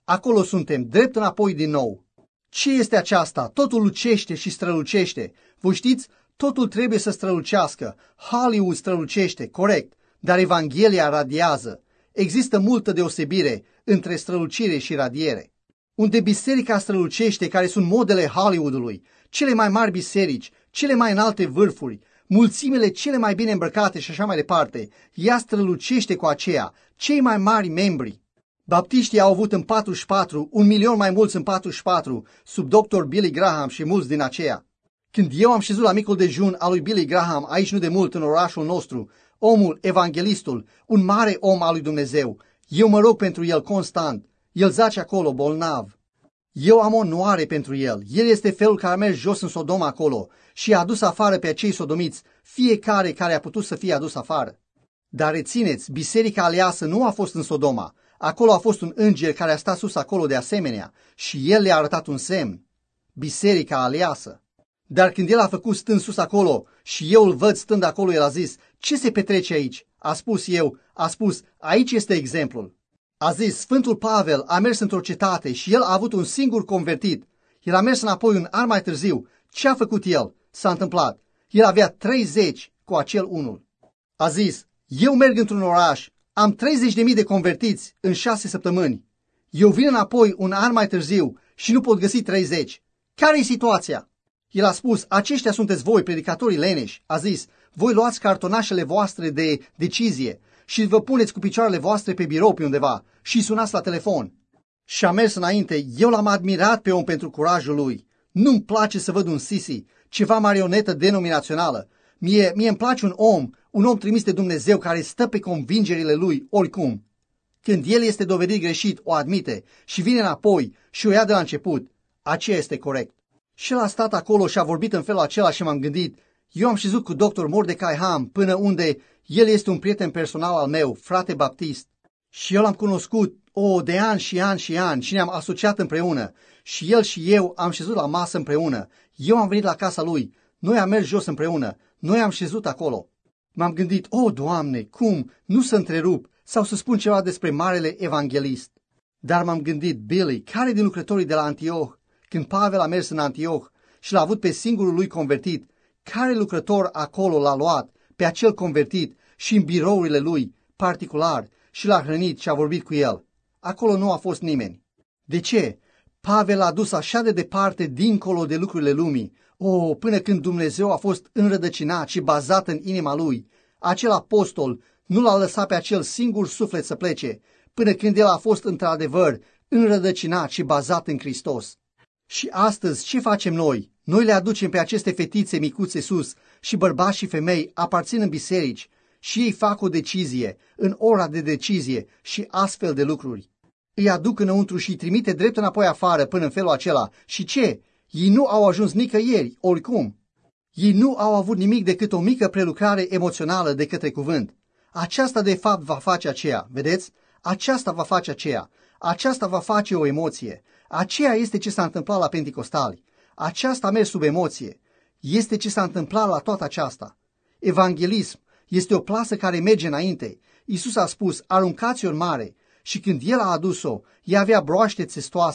Acolo suntem, drept înapoi din nou. Ce este aceasta? Totul lucește și strălucește. Voi știți, totul trebuie să strălucească. Hollywood strălucește, corect, dar Evanghelia radiază. Există multă deosebire între strălucire și radiere. Unde biserica strălucește, care sunt modele Hollywoodului, cele mai mari biserici, cele mai înalte vârfuri, mulțimile cele mai bine îmbrăcate și așa mai departe, ea strălucește cu aceea, cei mai mari membri. Baptiștii au avut în 44, 1 milion mai mulți în 44, sub Dr. Billy Graham și mulți din aceea. Când eu am șezut la micul dejun al lui Billy Graham, aici nu de mult, în orașul nostru, omul, evanghelistul, un mare om al lui Dumnezeu, eu mă rog pentru el constant, el zace acolo, bolnav. Eu am onoare pentru el, el este felul care a mers jos în Sodoma acolo și a adus afară pe acei sodomiți, fiecare care a putut să fie adus afară. Dar rețineți, biserica aleasă nu a fost în Sodoma, acolo a fost un înger care a stat sus acolo de asemenea și el le-a arătat un semn. Biserica aleasă. Dar când el a făcut stând sus acolo și eu îl văd stând acolo, el a zis, ce se petrece aici? A spus, aici este exemplul. A zis, Sfântul Pavel a mers într-o cetate și el a avut un singur convertit. El a mers înapoi un an mai târziu. Ce a făcut el? S-a întâmplat. El avea 30 cu acel unul. A zis, eu merg într-un oraș, am 30.000 de convertiți în 6 săptămâni. Eu vin înapoi un an mai târziu și nu pot găsi 30. Care e situația? El a spus, aceștia sunteți voi, predicatorii leneși. A zis, voi luați cartonașele voastre de decizie și vă puneți cu picioarele voastre pe birou pe undeva și sunați la telefon. Și a mers înainte, eu l-am admirat pe om pentru curajul lui. Nu-mi place să văd un sisi, ceva marionetă denominațională. Mie îmi place un om trimis de Dumnezeu care stă pe convingerile lui oricum. Când el este dovedit greșit, o admite și vine înapoi și o ia de la început. Aceea este corect. Și el a stat acolo și a vorbit în felul acela și m-am gândit, eu am șezut cu Dr. Mordecai Ham până unde el este un prieten personal al meu, frate baptist. Și eu l-am cunoscut, de ani și ani și ani și ne-am asociat împreună. Și el și eu am șezut la masă împreună. Eu am venit la casa lui, noi am mers jos împreună, noi am șezut acolo. M-am gândit, Doamne, cum, nu să întrerup sau să spun ceva despre marele evanghelist. Dar m-am gândit, Billy, care din lucrătorii de la Antioh, când Pavel a mers în Antioh și l-a avut pe singurul lui convertit, care lucrător acolo l-a luat pe acel convertit și în birourile lui particular și l-a hrănit și a vorbit cu el? Acolo nu a fost nimeni. De ce? Pavel a dus așa de departe dincolo de lucrurile lumii, până când Dumnezeu a fost înrădăcinat și bazat în inima lui. Acel apostol nu l-a lăsat pe acel singur suflet să plece, până când el a fost într-adevăr înrădăcinat și bazat în Hristos. Și astăzi ce facem noi? Noi le aducem pe aceste fetițe micuțe sus și bărbați și femei aparțin în biserici și ei fac o decizie, în ora de decizie și astfel de lucruri. Îi aduc înăuntru și îi trimite drept înapoi afară până în felul acela. Și ce? Ei nu au ajuns nicăieri, oricum. Ei nu au avut nimic decât o mică prelucrare emoțională de către cuvânt. Aceasta de fapt va face aceea, vedeți? Aceasta va face aceea. Aceasta va face o emoție. Aceea este ce s-a întâmplat la Penticostali. Aceasta a mers sub emoție. Este ce s-a întâmplat la toată aceasta. Evanghelism este o plasă care merge înainte. Iisus a spus, aruncați-o în mare. Și când el a adus-o, ea avea broaște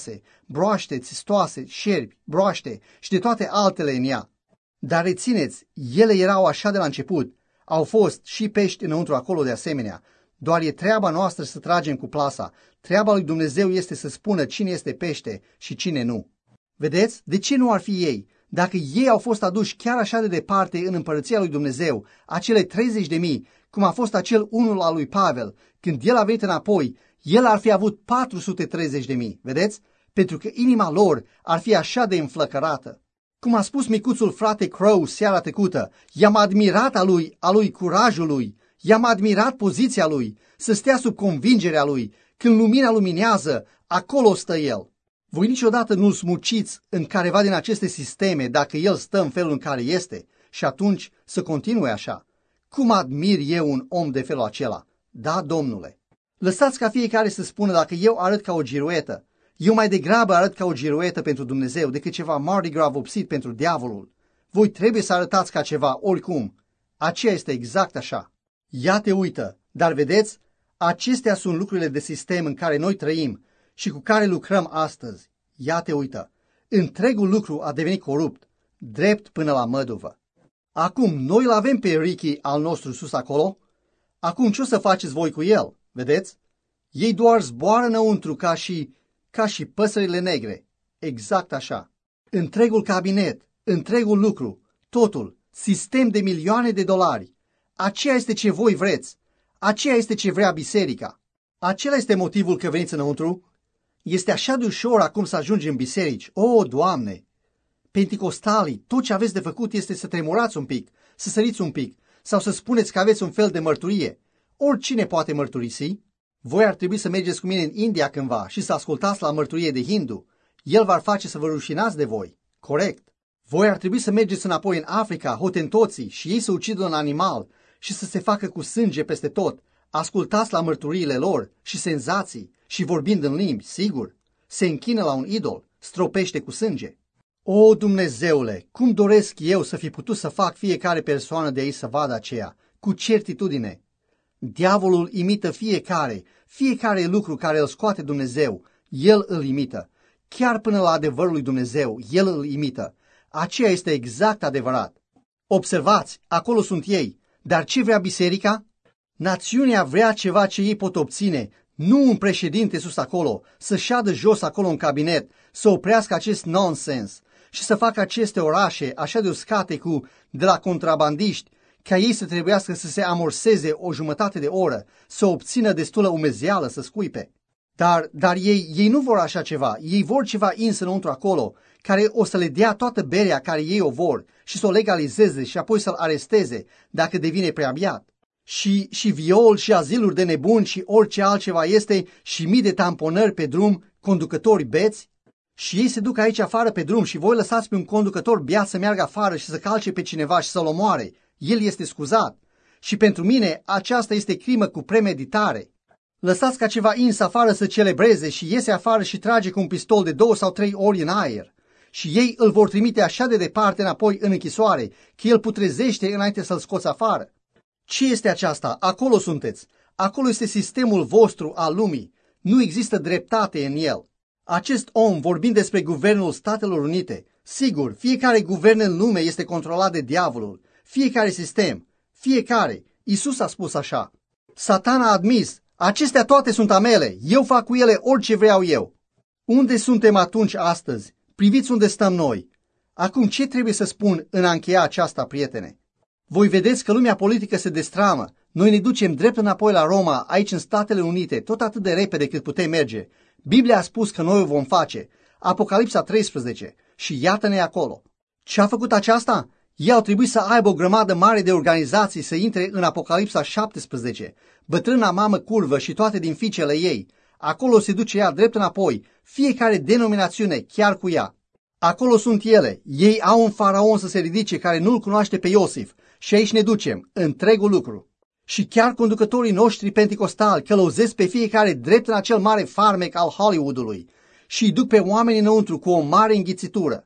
țestoase, șerpi, broaște și de toate altele în ea. Dar rețineți, ele erau așa de la început. Au fost și pești înăuntru acolo de asemenea. Doar e treaba noastră să tragem cu plasa. Treaba lui Dumnezeu este să spună cine este pește și cine nu. Vedeți? De ce nu ar fi ei? Dacă ei au fost aduși chiar așa de departe în împărăția lui Dumnezeu, acele 30.000, cum a fost acel unul al lui Pavel, când el a venit înapoi, el ar fi avut 430.000, vedeți? Pentru că inima lor ar fi așa de înflăcărată. Cum a spus micuțul frate Crow seara trecută, i-am admirat a lui curajul lui, i-am admirat poziția lui, să stea sub convingerea lui. Când lumina luminează, acolo stă el. Voi niciodată nu smuciți în careva din aceste sisteme dacă el stă în felul în care este și atunci să continue așa. Cum admir eu un om de felul acela? Da, domnule. Lăsați ca fiecare să spună dacă eu arăt ca o giruetă. Eu mai degrabă arăt ca o giruetă pentru Dumnezeu decât ceva Mardi Gras vopsit pentru diavolul. Voi trebuie să arătați ca ceva oricum. Aceea este exact așa. Ia te uită, dar vedeți, acestea sunt lucrurile de sistem în care noi trăim și cu care lucrăm astăzi. Ia te uită, întregul lucru a devenit corupt, drept până la măduvă. Acum, noi îl avem pe Ricky al nostru sus acolo. Acum ce o să faceți voi cu el, vedeți? Ei doar zboară înăuntru ca și păsările negre. Exact așa. Întregul cabinet, întregul lucru, totul, sistem de milioane de dolari. Aceea este ce voi vreți. Aceea este ce vrea biserica. Acela este motivul că veniți înăuntru. Este așa de ușor acum să ajungem în biserici. O, Doamne! Penticostalii, tot ce aveți de făcut este să tremurați un pic, să săriți un pic, sau să spuneți că aveți un fel de mărturie. Oricine poate mărturisi. Voi ar trebui să mergeți cu mine în India cândva și să ascultați la mărturie de hindu. El v-ar face să vă rușinați de voi. Corect. Voi ar trebui să mergeți înapoi în Africa, hotentoții, și ei să ucidă un animal și să se facă cu sânge peste tot. Ascultați la mărturiile lor și senzații și vorbind în limbi, sigur. Se închină la un idol, stropește cu sânge. O, Dumnezeule, cum doresc eu să fi putut să fac fiecare persoană de aici să vadă aceea, cu certitudine. Diavolul imită fiecare lucru care îl scoate Dumnezeu, el îl imită. Chiar până la adevărul lui Dumnezeu, el îl imită. Aceea este exact adevărat. Observați, acolo sunt ei. Dar ce vrea biserica? Națiunea vrea ceva ce ei pot obține, nu un președinte sus acolo, să șadă jos acolo în cabinet, să oprească acest nonsens și să facă aceste orașe așa de uscate de la contrabandiști, ca ei să trebuiască să se amorseze o jumătate de oră, să obțină destulă umezeală să scuipe. Dar ei nu vor așa ceva, ei vor ceva ins înăuntru acolo, care o să le dea toată berea care ei o vor și să o legalizeze și apoi să-l aresteze dacă devine prea biat. Și viol și aziluri de nebuni și orice altceva este și mii de tamponări pe drum, conducători beți. Și ei se duc aici afară pe drum și voi lăsați pe un conducător beat să meargă afară și să calce pe cineva și să-l omoare. El este scuzat. Și pentru mine aceasta este crimă cu premeditare. Lăsați ca ceva ins afară să celebreze și iese afară și trage cu un pistol de 2 sau 3 ori în aer. Și ei îl vor trimite așa de departe înapoi în închisoare, că el putrezește înainte să-l scoți afară. Ce este aceasta? Acolo sunteți. Acolo este sistemul vostru al lumii. Nu există dreptate în el. Acest om, vorbind despre guvernul Statelor Unite, sigur, fiecare guvern în lume este controlat de diavolul. Fiecare sistem, fiecare. Iisus a spus așa. Satan a admis, acestea toate sunt a mele, eu fac cu ele orice vreau eu. Unde suntem atunci astăzi? Priviți unde stăm noi. Acum ce trebuie să spun în a încheia aceasta, prietene? Voi vedeți că lumea politică se destramă. Noi ne ducem drept înapoi la Roma, aici în Statele Unite, tot atât de repede cât putem merge. Biblia a spus că noi o vom face. Apocalipsa 13. Și iată-ne acolo. Ce a făcut aceasta? Ei au trebuit să aibă o grămadă mare de organizații să intre în Apocalipsa 17. Bătrâna mamă curvă și toate din fiicele ei. Acolo se duce ea drept înapoi, fiecare denominațiune chiar cu ea. Acolo sunt ele. Ei au un faraon să se ridice care nu-l cunoaște pe Iosif. Și aici ne ducem, întregul lucru. Și chiar conducătorii noștri penticostali călăuzesc pe fiecare drept în acel mare farmec al Hollywoodului și îi duc pe oameni înăuntru cu o mare înghițitură.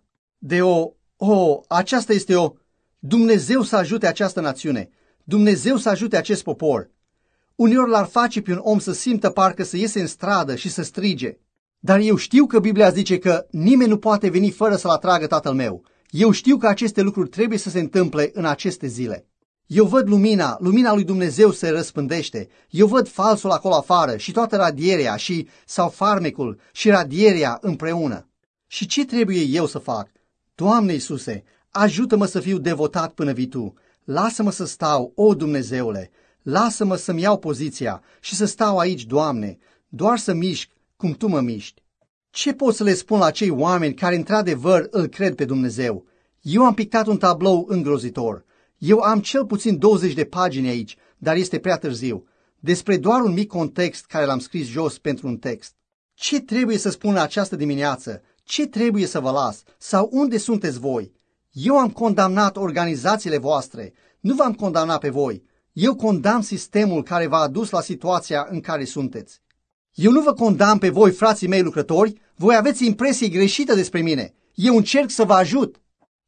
Aceasta este Dumnezeu să ajute această națiune, Dumnezeu să ajute acest popor. Uneori l-ar face pe un om să simtă parcă să iese în stradă și să strige. Dar eu știu că Biblia zice că nimeni nu poate veni fără să-l atragă Tatăl meu. Eu știu că aceste lucruri trebuie să se întâmple în aceste zile. Eu văd lumina lui Dumnezeu se răspândește. Eu văd falsul acolo afară și toată radierea sau farmecul și radierea împreună. Și ce trebuie eu să fac? Doamne Iisuse, ajută-mă să fiu devotat până vii Tu. Lasă-mă să stau, o Dumnezeule, lasă-mă să-mi iau poziția și să stau aici, Doamne, doar să mișc cum Tu mă miști. Ce pot să le spun la acei oameni care într-adevăr îl cred pe Dumnezeu? Eu am pictat un tablou îngrozitor. Eu am cel puțin 20 de pagini aici, dar este prea târziu. Despre doar un mic context care l-am scris jos pentru un text. Ce trebuie să spun în această dimineață? Ce trebuie să vă las? Sau unde sunteți voi? Eu am condamnat organizațiile voastre. Nu v-am condamnat pe voi. Eu condamn sistemul care v-a adus la situația în care sunteți. Eu nu vă condamn pe voi, frații mei lucrători. Voi aveți impresie greșită despre mine. Eu încerc să vă ajut.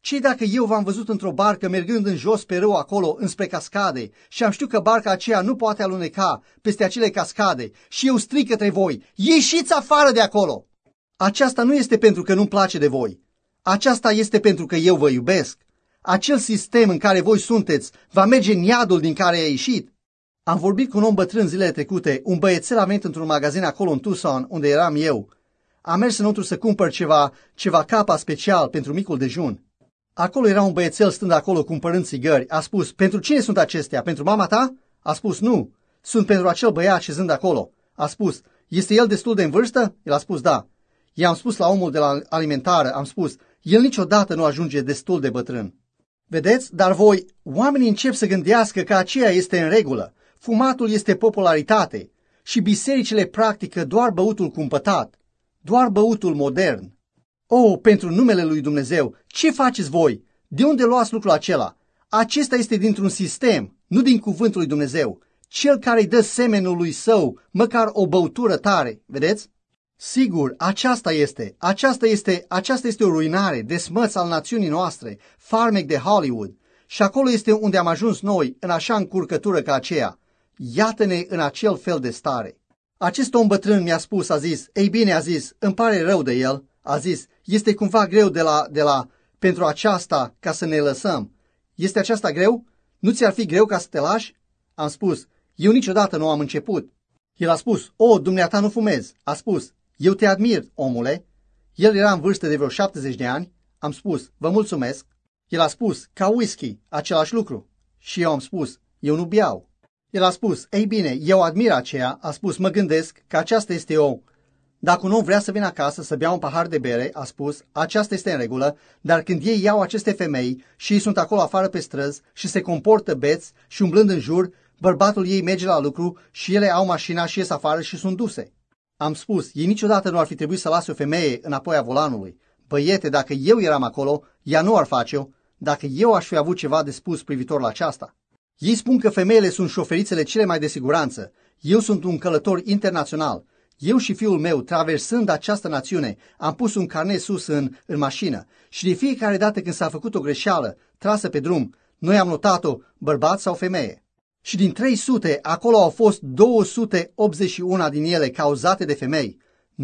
Ce dacă eu v-am văzut într-o barcă mergând în jos pe râu acolo înspre cascade și am știut că barca aceea nu poate aluneca peste acele cascade și eu strig către voi, ieșiți afară de acolo! Aceasta nu este pentru că nu-mi place de voi. Aceasta este pentru că eu vă iubesc. Acel sistem în care voi sunteți va merge în iadul din care a ieșit. Am vorbit cu un om bătrân zilele trecute, un băiețel a venit într-un magazin acolo în Tucson, unde eram eu. Am mers înăuntru să cumpăr ceva capa special pentru micul dejun. Acolo era un băiețel stând acolo cumpărând țigări. A spus, pentru cine sunt acestea? Pentru mama ta? A spus, nu. Sunt pentru acel băiat șezând acolo. A spus, este el destul de în vârstă? El a spus, da. I-am spus la omul de la alimentară, am spus, el niciodată nu ajunge destul de bătrân. Vedeți? Dar voi, oamenii încep să gândească că aceea este în regulă. Fumatul este popularitate și bisericile practică doar băutul cumpătat, doar băutul modern. Oh, pentru numele lui Dumnezeu, ce faceți voi? De unde luați lucrul acela? Acesta este dintr-un sistem, nu din cuvântul lui Dumnezeu. Cel care îi dă semenului său, măcar o băutură tare, vedeți? Sigur, aceasta este o ruinare, desmăț al națiunii noastre, farmec de Hollywood. Și acolo este unde am ajuns noi, în așa încurcătură ca aceea. Iată-ne în acel fel de stare. Acest om bătrân mi-a spus, a zis, ei bine, a zis, îmi pare rău de el, a zis, este cumva greu pentru aceasta ca să ne lăsăm. Este aceasta greu? Nu ți-ar fi greu ca să te lași? Am spus, eu niciodată nu am început. El a spus, dumneata nu fumezi. A spus, eu te admir, omule. El era în vârstă de vreo 70 de ani. Am spus, vă mulțumesc. El a spus, ca whisky, același lucru. Și eu am spus, eu nu beau. El a spus, ei bine, eu admir aceea. A spus, mă gândesc că aceasta este Dacă un om vrea să vină acasă să bea un pahar de bere, a spus, aceasta este în regulă, dar când ei iau aceste femei și ei sunt acolo afară pe străzi și se comportă beți și umblând în jur, bărbatul ei merge la lucru și ele au mașina și ies afară și sunt duse. Am spus, ei niciodată nu ar fi trebuit să lase o femeie înapoi a volanului. Băiete, dacă eu eram acolo, ea nu ar face-o, dacă eu aș fi avut ceva de spus privitor la aceasta. Ei spun că femeile sunt șoferițele cele mai de siguranță. Eu sunt un călător internațional. Eu și fiul meu, traversând această națiune, am pus un carnet sus în mașină și de fiecare dată când s-a făcut o greșeală trasă pe drum, noi am notat-o bărbat sau femeie. Și din 300, acolo au fost 281 din ele cauzate de femei,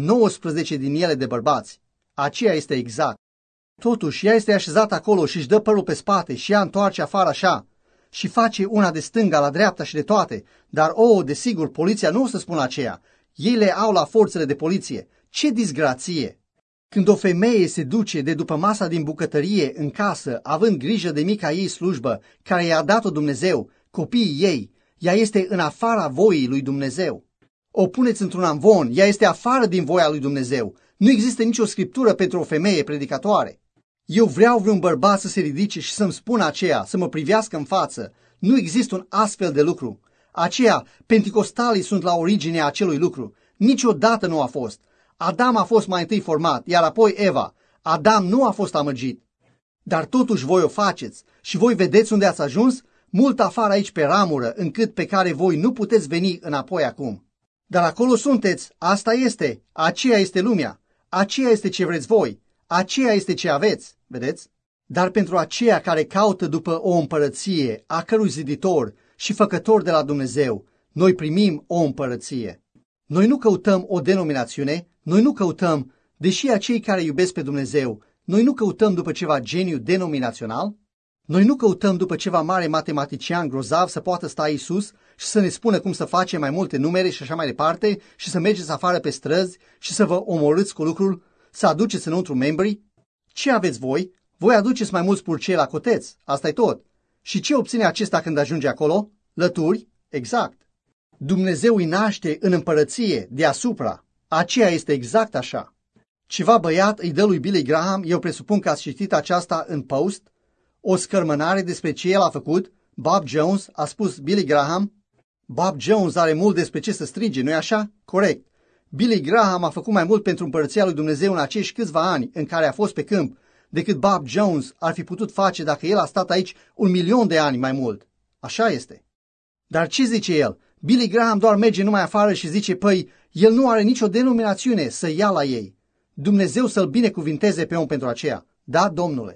19 din ele de bărbați. Aceea este exact. Totuși, ea este așezată acolo și își dă părul pe spate și ea întoarce afară așa și face una de stânga la dreapta și de toate, dar, desigur, poliția nu o să spună aceea. Ei le au la forțele de poliție. Ce disgrație! Când o femeie se duce de după masa din bucătărie în casă, având grijă de mica ei slujbă, care i-a dat-o Dumnezeu, copiii ei, ea este în afara voii lui Dumnezeu. O puneți într-un amvon, ea este afară din voia lui Dumnezeu. Nu există nicio scriptură pentru o femeie predicatoare. Eu vreau vreun bărbat să se ridice și să-mi spună aceea, să mă privească în față. Nu există un astfel de lucru. Aceea, penticostalii sunt la originea acelui lucru. Niciodată nu a fost. Adam a fost mai întâi format, iar apoi Eva. Adam nu a fost amăgit. Dar totuși voi o faceți și voi vedeți unde ați ajuns, mult afară aici pe ramură, încât pe care voi nu puteți veni înapoi acum. Dar acolo sunteți, asta este, aceea este lumea, aceea este ce vreți voi, aceea este ce aveți, vedeți? Dar pentru aceia care caută după o împărăție, a cărui ziditor și făcător de la Dumnezeu, noi primim o împărăție. Noi nu căutăm o denominațiune, noi nu căutăm, deși acei care iubesc pe Dumnezeu, noi nu căutăm după ceva geniu denominațional, noi nu căutăm după ceva mare matematician grozav să poată sta Iisus și să ne spună cum să facem mai multe numere și așa mai departe și să mergeți afară pe străzi și să vă omorâți cu lucrul, să aduceți înăuntru membrii. Ce aveți voi? Voi aduceți mai mulți purcei la coteț, asta e tot. Și ce obține acesta când ajunge acolo? Lături? Exact. Dumnezeu îi naște în împărăție, deasupra. Aceea este exact așa. Ceva băiat îi dă lui Billy Graham, eu presupun că ați citit aceasta în Post, o scărmânare despre ce el a făcut. Bob Jones a spus Billy Graham. Bob Jones are mult despre ce să strige, nu-i așa? Corect. Billy Graham a făcut mai mult pentru împărăția lui Dumnezeu în acești câțiva ani în care a fost pe câmp, decât Bob Jones ar fi putut face dacă el a stat aici 1.000.000 de ani mai mult. Așa este. Dar ce zice el? Billy Graham doar merge numai afară și zice, el nu are nicio denominațiune să ia la ei. Dumnezeu să-l binecuvinteze pe om pentru aceea. Da, domnule.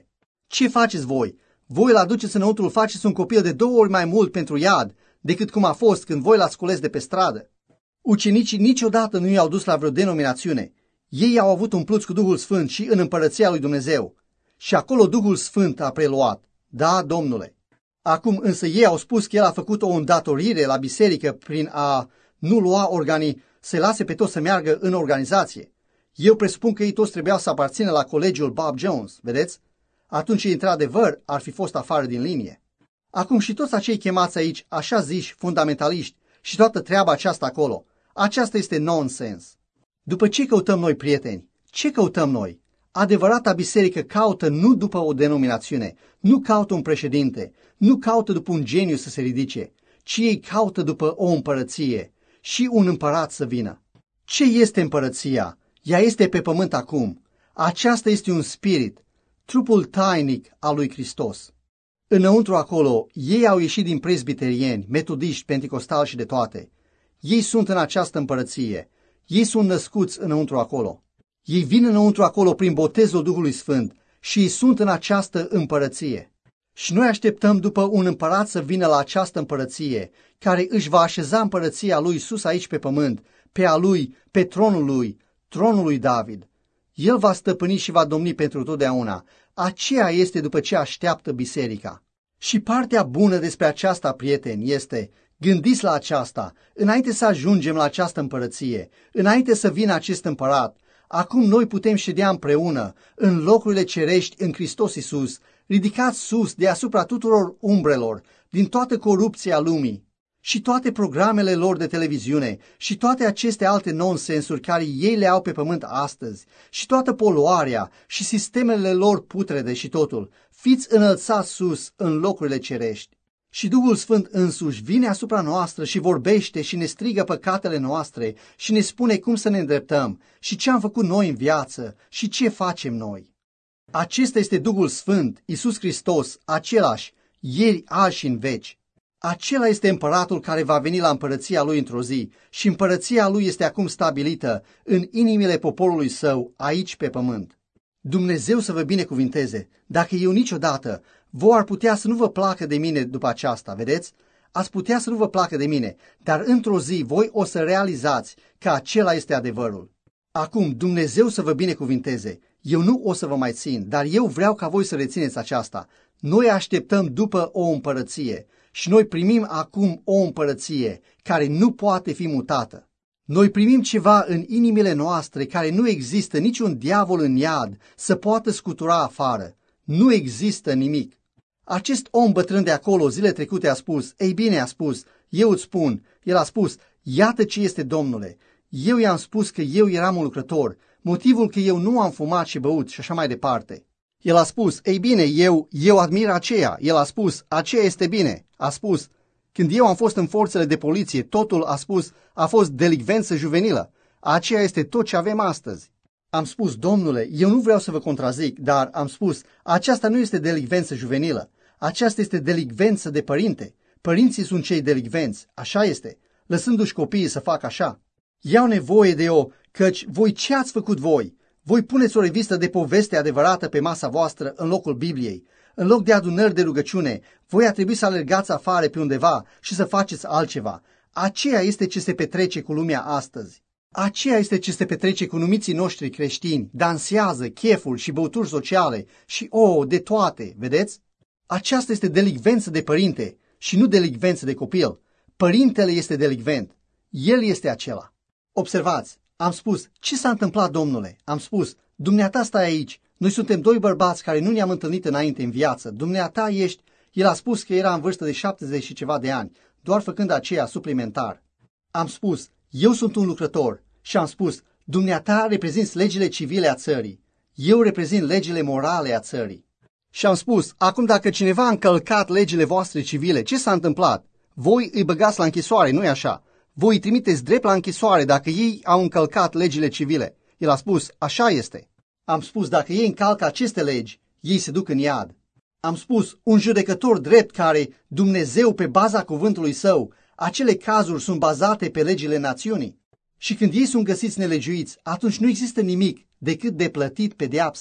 Ce faceți voi? Voi îl aduceți înăuntru, îl faceți un copil de 2 ori mai mult pentru iad decât cum a fost când voi l-ați scules de pe stradă. Ucenicii niciodată nu i-au dus la vreo denominațiune. Ei au avut umpluți cu Duhul Sfânt și în împărăția lui Dumnezeu. Și acolo Duhul Sfânt a preluat. Da, Domnule. Acum însă ei au spus că el a făcut o îndatorire la biserică prin a nu lua organii, să lase pe toți să meargă în organizație. Eu presupun că ei toți trebuiau să aparțină la colegiul Bob Jones, vedeți? Atunci, într-adevăr, ar fi fost afară din linie. Acum și toți acei chemați aici, așa ziși, fundamentaliști, și toată treaba aceasta acolo, aceasta este nonsens. După ce căutăm noi, prieteni? Ce căutăm noi? Adevărata biserică caută nu după o denominațiune, nu caută un președinte, nu caută după un geniu să se ridice, ci ei caută după o împărăție și un împărat să vină. Ce este împărăția? Ea este pe pământ acum. Aceasta este un spirit, trupul tainic al lui Hristos. Înăuntru acolo, ei au ieșit din presbiterieni, metodiști, penticostali și de toate. Ei sunt în această împărăție. Ei sunt născuți înăuntru acolo. Ei vin înăuntru acolo prin botezul Duhului Sfânt și ei sunt în această împărăție. Și noi așteptăm după un împărat să vină la această împărăție, care își va așeza împărăția lui sus aici pe pământ, pe a lui, pe tronul lui David. El va stăpâni și va domni pentru totdeauna. Aceea este după ce așteaptă biserica. Și partea bună despre aceasta, prieteni, este: gândiți la aceasta, înainte să ajungem la această împărăție, înainte să vină acest împărat. Acum noi putem ședea împreună în locurile cerești în Hristos Iisus, ridicați sus deasupra tuturor umbrelor, din toată corupția lumii și toate programele lor de televiziune și toate aceste alte nonsensuri care ei le au pe pământ astăzi și toată poluarea și sistemele lor putrede și totul. Fiți înălțați sus în locurile cerești. Și Duhul Sfânt însuși vine asupra noastră și vorbește și ne strigă păcatele noastre și ne spune cum să ne îndreptăm și ce am făcut noi în viață și ce facem noi. Acesta este Duhul Sfânt, Iisus Hristos, același, ieri, azi și în veci. Acela este împăratul care va veni la împărăția lui într-o zi și împărăția lui este acum stabilită în inimile poporului său aici pe pământ. Dumnezeu să vă binecuvinteze. Dacă eu niciodată, voi ar putea să nu vă placă de mine după aceasta, vedeți? Ați putea să nu vă placă de mine, dar într-o zi voi o să realizați că acela este adevărul. Acum, Dumnezeu să vă binecuvinteze. Eu nu o să vă mai țin, dar eu vreau ca voi să rețineți aceasta. Noi așteptăm după o împărăție și noi primim acum o împărăție care nu poate fi mutată. Noi primim ceva în inimile noastre care nu există niciun diavol în iad să poată scutura afară. Nu există nimic. Acest om bătrân de acolo zile trecute a spus: ei bine, a spus, eu îți spun, el a spus, iată ce este, Domnule. Eu i-am spus că eu eram un lucrător, motivul că eu nu am fumat și băut și așa mai departe. El a spus: ei bine, eu admir aceea. El a spus: aceea este bine. A spus: când eu am fost în forțele de poliție, totul, a spus, a fost delicvență juvenilă. Aceea este tot ce avem astăzi. Am spus: Domnule, eu nu vreau să vă contrazic, dar am spus, aceasta nu este delicvență juvenilă. Aceasta este delicvență de părinte. Părinții sunt cei delicvenți, așa este, lăsându-și copiii să facă așa. Iau nevoie de o, căci voi ce ați făcut voi? Voi puneți o revistă de poveste adevărată pe masa voastră în locul Bibliei. În loc de adunări de rugăciune, voi a trebuit să alergați afară pe undeva și să faceți altceva. Aceea este ce se petrece cu lumea astăzi. Aceea este ce se petrece cu numiții noștri creștini. Dansează, chefuri și băuturi sociale și, de toate, vedeți? Aceasta este delicvență de părinte și nu delicvență de copil. Părintele este delicvent. El este acela. Observați, am spus: ce s-a întâmplat, Domnule? Am spus: dumneata stai aici. Noi suntem 2 bărbați care nu ne-am întâlnit înainte în viață. Dumneata ești... El a spus că era în vârstă de 70 și ceva de ani, doar făcând aceea suplimentar. Am spus: eu sunt un lucrător. Și am spus: dumneata reprezinți legile civile a țării. Eu reprezint legile morale a țării. Și am spus: acum dacă cineva a încălcat legile voastre civile, ce s-a întâmplat? Voi îi băgați la închisoare, nu-i așa? Voi îi trimiteți drept la închisoare dacă ei au încălcat legile civile. El a spus: așa este. Am spus: dacă ei încalcă aceste legi, ei se duc în iad. Am spus: un judecător drept care Dumnezeu pe baza cuvântului său, acele cazuri sunt bazate pe legile națiunii. Și când ei sunt găsiți nelegiuiți, atunci nu există nimic decât de plătit pedeapsa.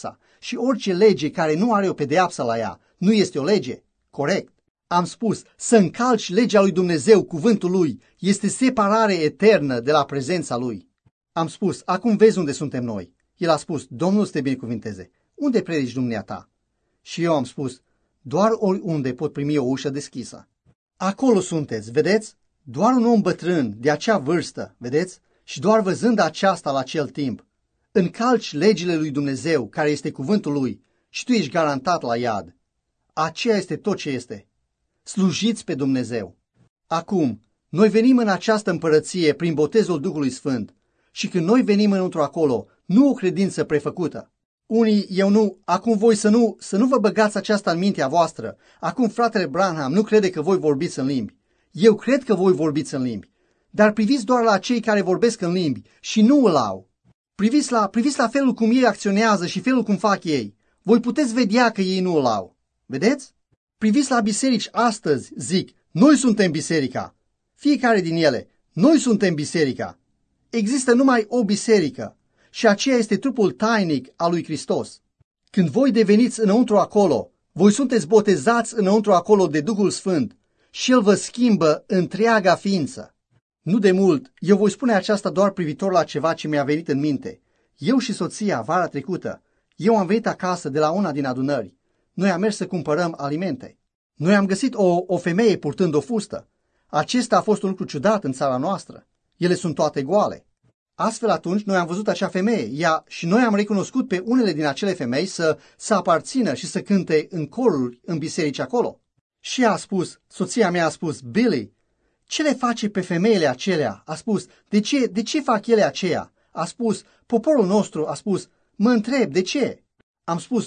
și orice lege care nu are o pedeapsă la ea nu este o lege. Corect. Am spus, să încalci legea lui Dumnezeu, cuvântul lui, este separare eternă de la prezența lui. Am spus, acum vezi unde suntem noi. El a spus, Domnul să te binecuvinteze. Unde predici dumneata? Și eu am spus, doar oriunde pot primi o ușă deschisă. Acolo sunteți, vedeți? Doar un om bătrân, de acea vârstă, vedeți? Și doar văzând aceasta la acel timp, încalci legile lui Dumnezeu, care este cuvântul lui, și tu ești garantat la iad. Aceea este tot ce este. Slujiți pe Dumnezeu. Acum, noi venim în această împărăție prin botezul Duhului Sfânt și când noi venim înăuntru acolo, nu o credință prefăcută. Unii, eu nu, acum voi să nu vă băgați aceasta în mintea voastră. Acum fratele Branham nu crede că voi vorbiți în limbi. Eu cred că voi vorbiți în limbi. Dar priviți doar la cei care vorbesc în limbi și nu îl au. Priviți la felul cum ei acționează și felul cum fac ei. Voi puteți vedea că ei nu îl au. Vedeți? Priviți la biserici astăzi, zic, noi suntem biserica. Fiecare din ele, noi suntem biserica. Există numai o biserică și aceea este trupul tainic al lui Hristos. Când voi deveniți înăuntru acolo, voi sunteți botezați înăuntru acolo de Duhul Sfânt și El vă schimbă întreaga ființă. Nu de mult, eu voi spune aceasta doar privitor la ceva ce mi-a venit în minte. Eu și soția, vara trecută, eu am venit acasă de la una din adunări. Noi am mers să cumpărăm alimente. Noi am găsit o femeie purtând o fustă. Acesta a fost un lucru ciudat în țara noastră. Ele sunt toate goale. Astfel atunci noi am văzut acea femeie, și noi am recunoscut pe unele din acele femei să aparțină și să cânte în coruri în biserici acolo. Și soția mea a spus, Billy, ce le face pe femeile acelea? A spus, de ce fac ele aceea? A spus, poporul nostru, a spus, mă întreb, de ce? Am spus,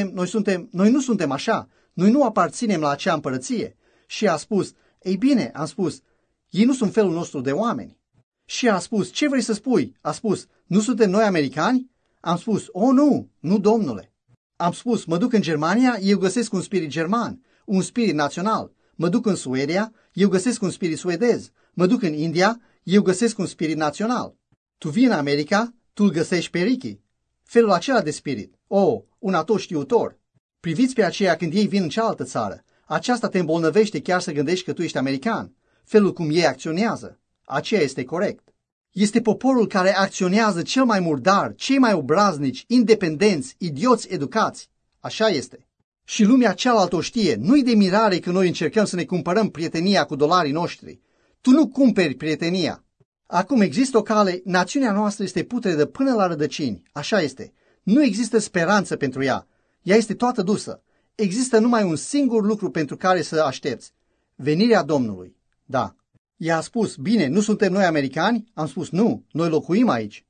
noi nu suntem așa, noi nu aparținem la acea împărăție. Și a spus, ei bine, am spus, ei nu sunt felul nostru de oameni. Și a spus, ce vrei să spui? A spus, nu suntem noi americani? Am spus, nu, domnule. Am spus, mă duc în Germania, eu găsesc un spirit german, un spirit național. Mă duc în Suedia, eu găsesc un spirit suedez. Mă duc în India, eu găsesc un spirit național. Tu vii în America, tu îl găsești pe Ricky. Felul acela de spirit. Un atotștiutor. Priviți pe aceea când ei vin în cealaltă țară. Aceasta te îmbolnăvește chiar să gândești că tu ești american. Felul cum ei acționează. Aceea este corect. Este poporul care acționează cel mai murdar, cei mai obraznici, independenți, idioți educați. Așa este. Și lumea cealaltă o știe. Nu-i de mirare că noi încercăm să ne cumpărăm prietenia cu dolarii noștri. Tu nu cumperi prietenia. Acum există o cale, națiunea noastră este putredă până la rădăcini. Așa este. Nu există speranță pentru ea. Ea este toată dusă. Există numai un singur lucru pentru care să aștepți. Venirea Domnului. Da. Ea a spus, bine, nu suntem noi americani? Am spus, nu, noi locuim aici.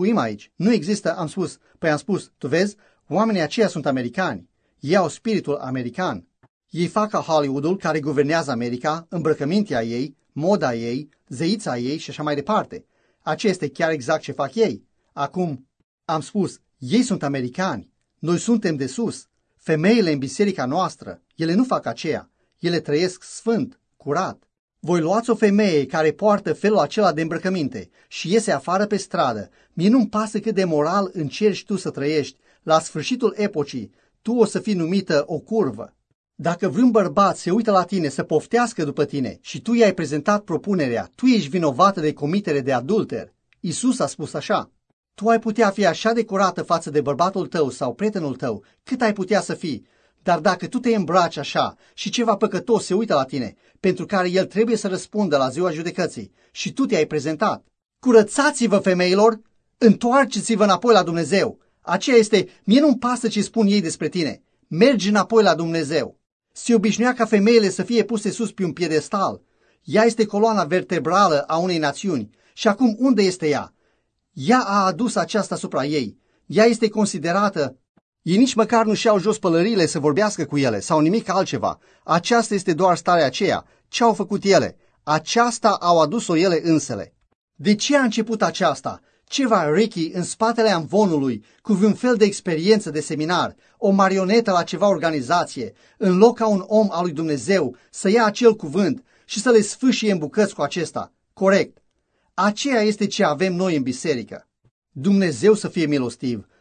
Nu există, am spus, tu vezi, oamenii aceia sunt americani. Ei au spiritul american. Ei fac ca Hollywoodul care guvernează America, îmbrăcămintea ei, moda ei, zeița ei și așa mai departe. Aceea este chiar exact ce fac ei. Acum, am spus, ei sunt americani. Noi suntem de sus. Femeile în biserica noastră, ele nu fac aceea. Ele trăiesc sfânt, curat. Voi luați o femeie care poartă felul acela de îmbrăcăminte și iese afară pe stradă. Mie nu-mi pasă cât de moral încerci tu să trăiești. La sfârșitul epocii, tu o să fii numită o curvă. Dacă vreun bărbat se uită la tine să poftească după tine și tu i-ai prezentat propunerea, tu ești vinovată de comitere de adulter. Iisus a spus așa. Tu ai putea fi așa de curată față de bărbatul tău sau prietenul tău, cât ai putea să fii. Dar dacă tu te îmbraci așa și ceva păcătos se uită la tine, pentru care el trebuie să răspundă la ziua judecății, și tu te-ai prezentat, curățați-vă, femeilor, întoarceți-vă înapoi la Dumnezeu. Aceea este, mie nu-mi pasă ce spun ei despre tine. Mergi înapoi la Dumnezeu. Se obișnuia ca femeile să fie puse sus pe un piedestal. Ea este coloana vertebrală a unei națiuni. Și acum unde este ea? Ea a adus aceasta asupra ei. Ea este considerată. Ei nici măcar nu și-au jos pălăriile să vorbească cu ele sau nimic altceva. Aceasta este doar starea aceea. Ce au făcut ele? Aceasta au adus-o ele însele. De ce a început aceasta? Ceva Ricky în spatele amvonului, cu un fel de experiență de seminar, o marionetă la ceva organizație, în loc ca un om al lui Dumnezeu să ia acel cuvânt și să le sfâșie în bucăți cu acesta. Corect. Aceea este ce avem noi în biserică. Dumnezeu să fie milostiv,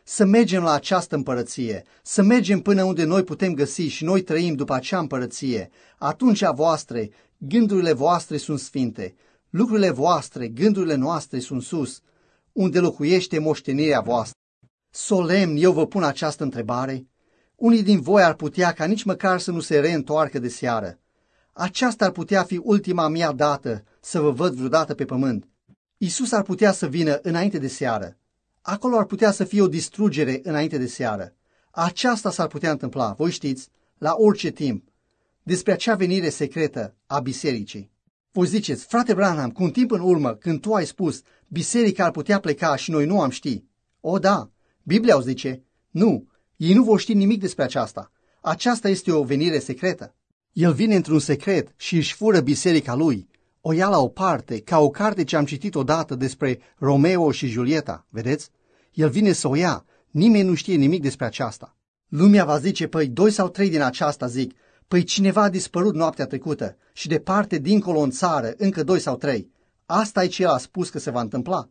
să mergem la această împărăție, să mergem până unde noi putem găsi și noi trăim după acea împărăție. Atunci a voastre, gândurile voastre sunt sfinte, lucrurile voastre, gândurile noastre sunt sus, unde locuiește moștenirea voastră. Solemn, eu vă pun această întrebare. Unii din voi ar putea ca nici măcar să nu se reîntoarcă de seară. Aceasta ar putea fi ultima mea dată să vă văd vreodată pe pământ. Iisus ar putea să vină înainte de seară. Acolo ar putea să fie o distrugere înainte de seară. Aceasta s-ar putea întâmpla, voi știți, la orice timp, despre acea venire secretă a bisericii. Voi ziceți, frate Branham, cu un timp în urmă, când tu ai spus, biserica ar putea pleca și noi nu am ști. O, da, Biblia o zice, nu, ei nu vor ști nimic despre aceasta. Aceasta este o venire secretă. El vine într-un secret și își fură biserica lui. O ia la o parte, ca o carte ce am citit odată despre Romeo și Julieta, vedeți? El vine să o ia, nimeni nu știe nimic despre aceasta. Lumea va zice, păi 2 sau 3 din aceasta zic, păi cineva a dispărut noaptea trecută și departe dincolo în țară, încă 2 sau 3. Asta e ce el a spus că se va întâmpla.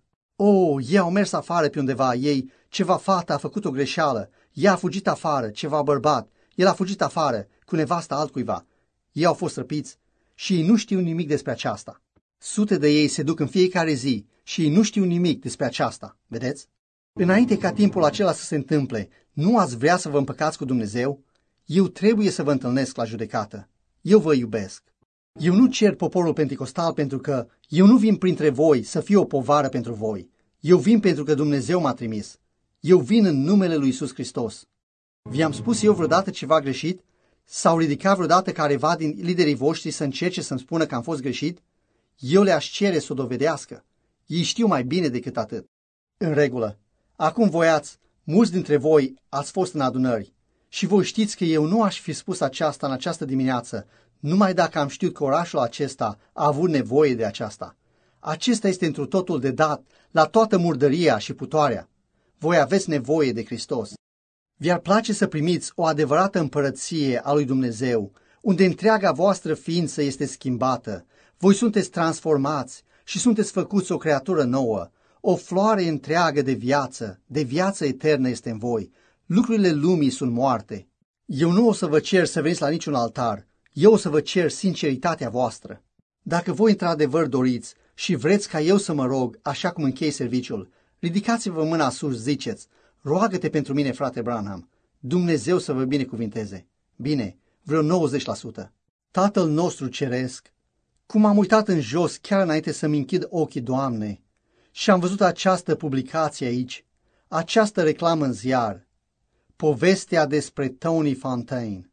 Ei au mers afară pe undeva, ceva fată a făcut o greșeală, ea a fugit afară, ceva bărbat, el a fugit afară cu nevasta altcuiva. Ei au fost răpiți și ei nu știu nimic despre aceasta. Sute de ei se duc în fiecare zi și ei nu știu nimic despre aceasta, vedeți? Înainte ca timpul acela să se întâmple, nu ați vrea să vă împăcați cu Dumnezeu? Eu trebuie să vă întâlnesc la judecată. Eu vă iubesc. Eu nu cer poporul penticostal pentru că eu nu vin printre voi să fiu o povară pentru voi. Eu vin pentru că Dumnezeu m-a trimis. Eu vin în numele lui Iisus Hristos. Vi-am spus eu vreodată ceva greșit? S-au ridicat vreodată careva din liderii voștri să încerce să-mi spună că am fost greșit? Eu le-aș cere să o dovedească. Ei știu mai bine decât atât. În regulă. Acum mulți dintre voi ați fost în adunări și voi știți că eu nu aș fi spus aceasta în această dimineață, numai dacă am știut că orașul acesta a avut nevoie de aceasta. Acesta este întru totul de dat la toată murdăria și putoarea. Voi aveți nevoie de Hristos. Vi-ar place să primiți o adevărată împărăție a lui Dumnezeu, unde întreaga voastră ființă este schimbată. Voi sunteți transformați și sunteți făcuți o creatură nouă. O floare întreagă de viață eternă este în voi. Lucrurile lumii sunt moarte. Eu nu o să vă cer să veniți la niciun altar. Eu o să vă cer sinceritatea voastră. Dacă voi într-adevăr doriți și vreți ca eu să mă rog, așa cum închei serviciul, ridicați-vă mâna sus, ziceți, roagă-te pentru mine, frate Branham. Dumnezeu să vă binecuvinteze. Bine, vreo 90%. Tatăl nostru ceresc, cum am uitat în jos chiar înainte să-mi închid ochii, Doamne, și am văzut această publicație aici, această reclamă în ziar, povestea despre Tony Fontaine,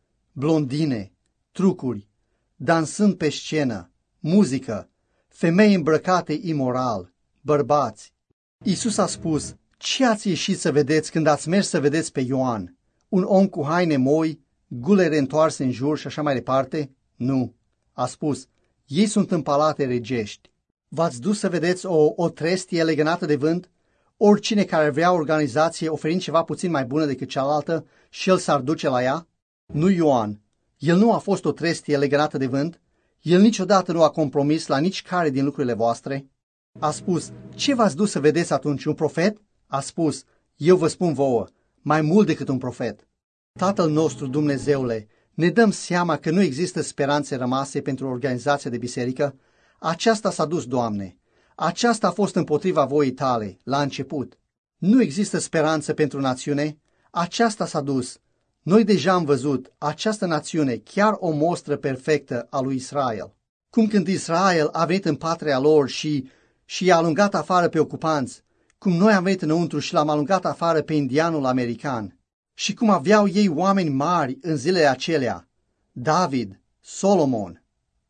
blondine, trucuri, dansând pe scenă, muzică, femei îmbrăcate imoral, bărbați. Iisus a spus, ce ați ieșit să vedeți când ați mers să vedeți pe Ioan? Un om cu haine moi, gulere întoarse în jur și așa mai departe? Nu. A spus, ei sunt în palate regești. V-ați dus să vedeți o trestie legănată de vânt? Oricine care vrea o organizație oferind ceva puțin mai bună decât cealaltă și el s-ar duce la ea? Nu Ioan. El nu a fost o trestie legănată de vânt. El niciodată nu a compromis la nici care din lucrurile voastre. A spus, ce v-ați dus să vedeți atunci, un profet? A spus, eu vă spun vouă, mai mult decât un profet. Tatăl nostru, Dumnezeule, ne dăm seama că nu există speranțe rămase pentru organizația de biserică? Aceasta s-a dus, Doamne. Aceasta a fost împotriva voii tale, la început. Nu există speranță pentru națiune? Aceasta s-a dus. Noi deja am văzut această națiune chiar o mostră perfectă a lui Israel. Cum când Israel a venit în patria lor și i-a alungat afară pe ocupanți, cum noi am venit înăuntru și l-am alungat afară pe indianul american, și cum aveau ei oameni mari în zilele acelea, David, Solomon,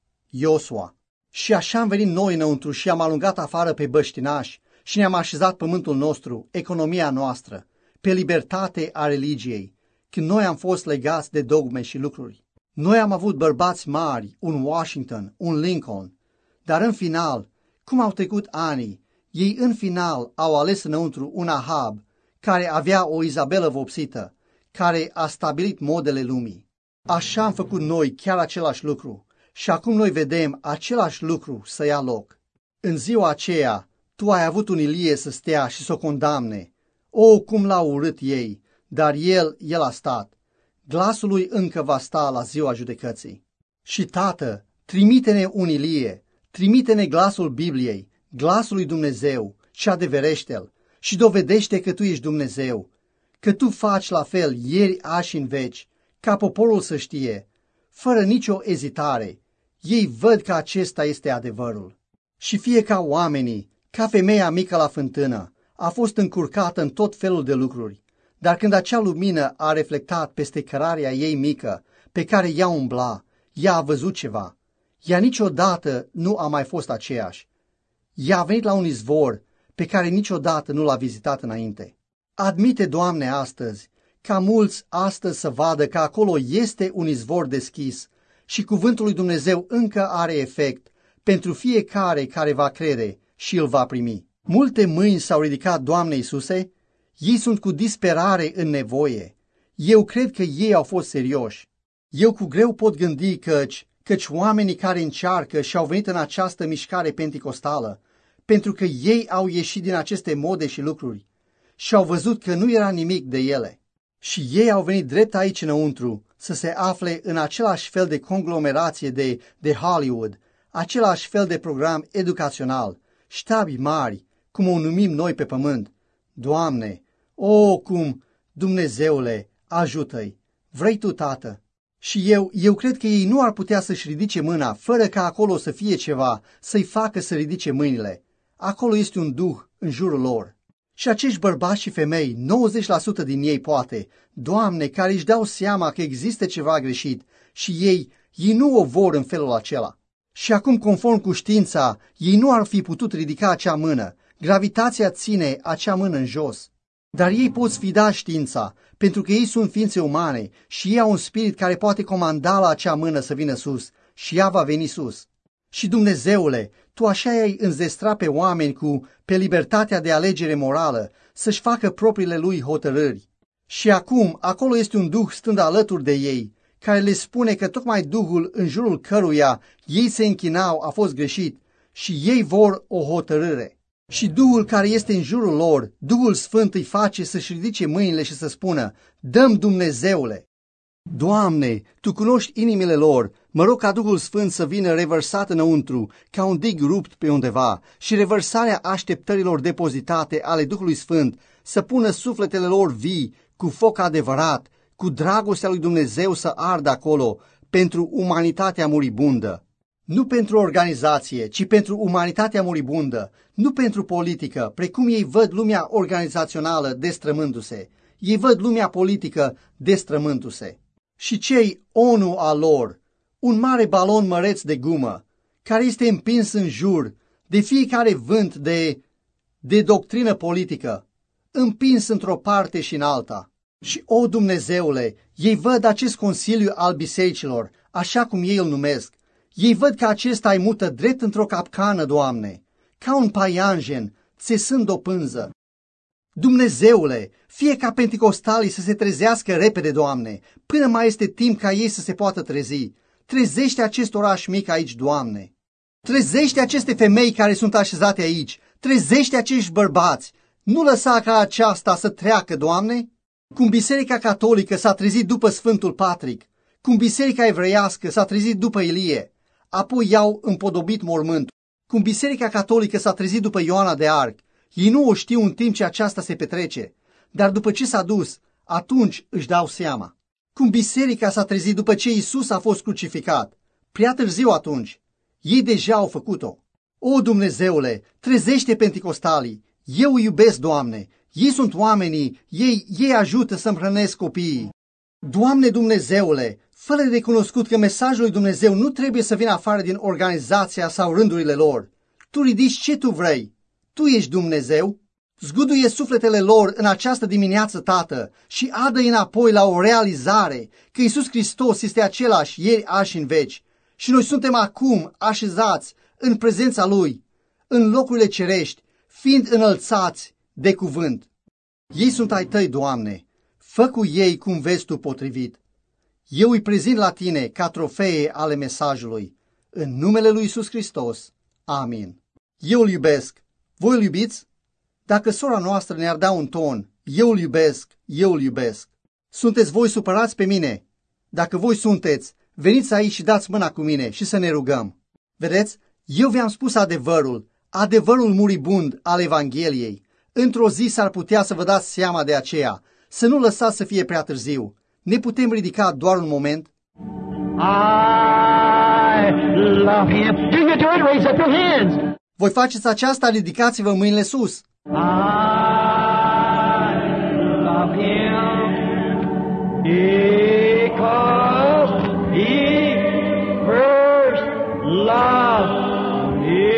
Iosua. Și așa am venit noi înăuntru și am alungat afară pe băștinași și ne-am așezat pământul nostru, economia noastră, pe libertate a religiei, când noi am fost legați de dogme și lucruri. Noi am avut bărbați mari, un Washington, un Lincoln, dar în final, cum au trecut anii, ei în final au ales înăuntru un Ahab, care avea o Izabelă vopsită, care a stabilit modele lumii. Așa am făcut noi chiar același lucru și acum noi vedem același lucru să ia loc. În ziua aceea, tu ai avut un Ilie să stea și să o condamne, O, cum l-au urât ei, dar el a stat. Glasul lui încă va sta la ziua judecății. Și, Tată, trimite-ne unilie, trimite-ne glasul Bibliei, glasul lui Dumnezeu și adeverește-l și dovedește că Tu ești Dumnezeu, că Tu faci la fel ieri, azi și în veci, ca poporul să știe, fără nicio ezitare. Ei văd că acesta este adevărul. Și fie ca oamenii, ca femeia mică la fântână, a fost încurcată în tot felul de lucruri, dar când acea lumină a reflectat peste cărarea ei mică, pe care ea umbla, ea a văzut ceva. Ea niciodată nu a mai fost aceeași. Ea a venit la un izvor pe care niciodată nu l-a vizitat înainte. Admite, Doamne, astăzi, ca mulți astăzi să vadă că acolo este un izvor deschis și cuvântul lui Dumnezeu încă are efect pentru fiecare care va crede și îl va primi. Multe mâini s-au ridicat, Doamne Iisuse, ei sunt cu disperare în nevoie. Eu cred că ei au fost serioși. Eu cu greu pot gândi căci oamenii care încearcă și au venit în această mișcare penticostală, pentru că ei au ieșit din aceste mode și lucruri și au văzut că nu era nimic de ele. Și ei au venit drept aici înăuntru să se afle în același fel de conglomerație de Hollywood, același fel de program educațional, ștabi mari, cum o numim noi pe pământ. Doamne, cum, Dumnezeule, ajută-i! Vrei Tu, Tată? Și eu cred că ei nu ar putea să-și ridice mâna fără ca acolo să fie ceva să-i facă să ridice mâinile. Acolo este un duh în jurul lor. Și acești bărbați și femei, 90% din ei poate, Doamne, care își dau seama că există ceva greșit și ei nu o vor în felul acela. Și acum, conform cu știința, ei nu ar fi putut ridica acea mână. Gravitația ține acea mână în jos. Dar ei pot sfida știința, pentru că ei sunt ființe umane și ei au un spirit care poate comanda la acea mână să vină sus și ea va veni sus. Și Dumnezeule, Tu așa i-ai înzestrat pe oameni pe libertatea de alegere morală, să-și facă propriile lui hotărâri. Și acum, acolo este un duh stând alături de ei, care le spune că tocmai duhul în jurul căruia ei se închinau a fost greșit și ei vor o hotărâre. Și Duhul care este în jurul lor, Duhul Sfânt îi face să-și ridice mâinile și să spună, dăm, Dumnezeule! Doamne, Tu cunoști inimile lor, mă rog ca Duhul Sfânt să vină revărsat înăuntru, ca un dig rupt pe undeva, și revărsarea așteptărilor depozitate ale Duhului Sfânt să pună sufletele lor vii, cu foc adevărat, cu dragostea lui Dumnezeu să ardă acolo, pentru umanitatea muribundă. Nu pentru organizație, ci pentru umanitatea muribundă, nu pentru politică, precum ei văd lumea organizațională destrămându-se. Ei văd lumea politică destrămându-se. Și cei ONU al lor, un mare balon măreț de gumă, care este împins în jur de fiecare vânt de doctrină politică, împins într-o parte și în alta. Și, o Dumnezeule, ei văd acest consiliu al bisericilor, așa cum ei îl numesc. Ei văd că acesta îi mută drept într-o capcană, Doamne, ca un paianjen, țesând o pânză. Dumnezeule, fie ca penticostalii să se trezească repede, Doamne, până mai este timp ca ei să se poată trezi. Trezește acest oraș mic aici, Doamne. Trezește aceste femei care sunt așezate aici. Trezește acești bărbați. Nu lăsa ca aceasta să treacă, Doamne. Cum Biserica Catolică s-a trezit după Sfântul Patrick, cum Biserica Evreiască s-a trezit după Ilie, apoi i-au împodobit mormântul. Cum Biserica Catolică s-a trezit după Ioana de Arc, ei nu o știu în timp ce aceasta se petrece, dar după ce s-a dus, atunci își dau seama. Cum Biserica s-a trezit după ce Iisus a fost crucificat, prea târziu atunci, ei deja au făcut-o. O, Dumnezeule, trezește penticostalii, eu îi iubesc, Doamne, ei sunt oamenii, ei ajută să-mi hrănesc copiii. Doamne Dumnezeule, fă-le recunoscut că mesajul lui Dumnezeu nu trebuie să vină afară din organizația sau rândurile lor. Tu ridici ce Tu vrei. Tu ești Dumnezeu. Zguduie sufletele lor în această dimineață, Tată, și adă-i înapoi la o realizare că Iisus Hristos este același ieri, azi și în veci. Și noi suntem acum așezați în prezența Lui, în locurile cerești, fiind înălțați de cuvânt. Ei sunt ai Tăi, Doamne. Fă cu ei cum vezi Tu potrivit. Eu îi prezint la Tine ca trofee ale mesajului. În numele lui Iisus Hristos. Amin. Eu îl iubesc. Voi îl iubiți? Dacă sora noastră ne-ar da un ton, eu îl iubesc, eu îl iubesc. Sunteți voi supărați pe mine? Dacă voi sunteți, veniți aici și dați mâna cu mine și să ne rugăm. Vedeți, eu vi-am spus adevărul muribund al Evangheliei. Într-o zi s-ar putea să vă dați seama de aceea, să nu lăsați să fie prea târziu. Ne putem ridica doar un moment? I love him. Do you do it? Raise up your hands. Voi faceți aceasta, ridicați-vă mâinile sus. I love him because he first loved me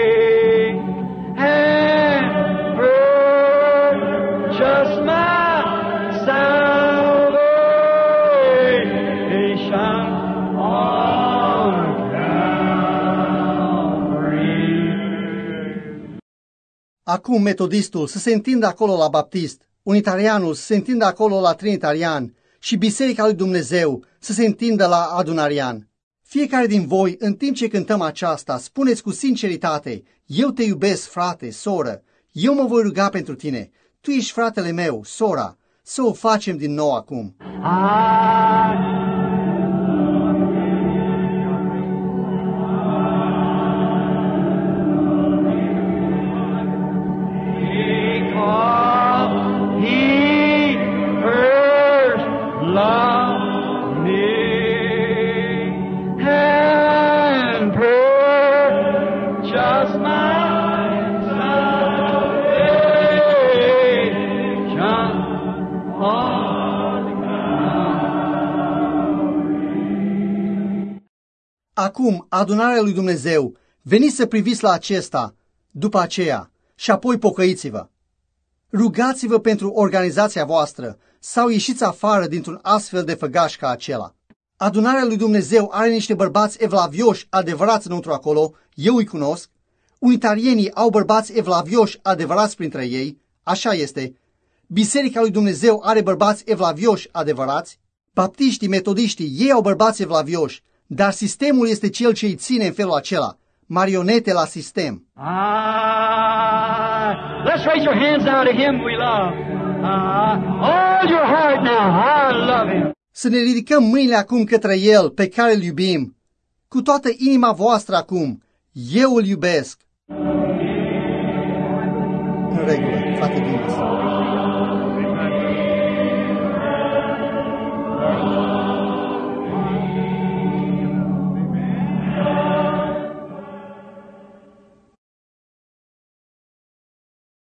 and purchased my salvation on Calvary. Acum metodistul să se întindă acolo la baptist, unitarianul să se întindă acolo la trinitarian și Biserica lui Dumnezeu să se întindă la adunarian. Fiecare din voi, în timp ce cântăm aceasta, spuneți cu sinceritate, eu te iubesc, frate, soră, eu mă voi ruga pentru tine, tu ești fratele meu, sora, să o facem din nou acum. Acum, adunarea lui Dumnezeu, veniți să priviți la acesta, după aceea, și apoi pocăiți-vă. Rugați-vă pentru organizația voastră sau ieșiți afară dintr-un astfel de făgaș ca acela. Adunarea lui Dumnezeu are niște bărbați evlavioși adevărați înăuntru acolo, eu îi cunosc. Unitarienii au bărbați evlavioși adevărați printre ei, așa este. Biserica lui Dumnezeu are bărbați evlavioși adevărați. Baptiștii, metodiștii, ei au bărbați evlavioși. Dar sistemul este cel ce îi ține în felul acela, marionete la sistem. Let's raise your hands now to him we love. All your heart now, I love him. Să ne ridicăm mâinile acum către el pe care îl iubim. Cu toată inima voastră acum, eu îl iubesc. În regulă.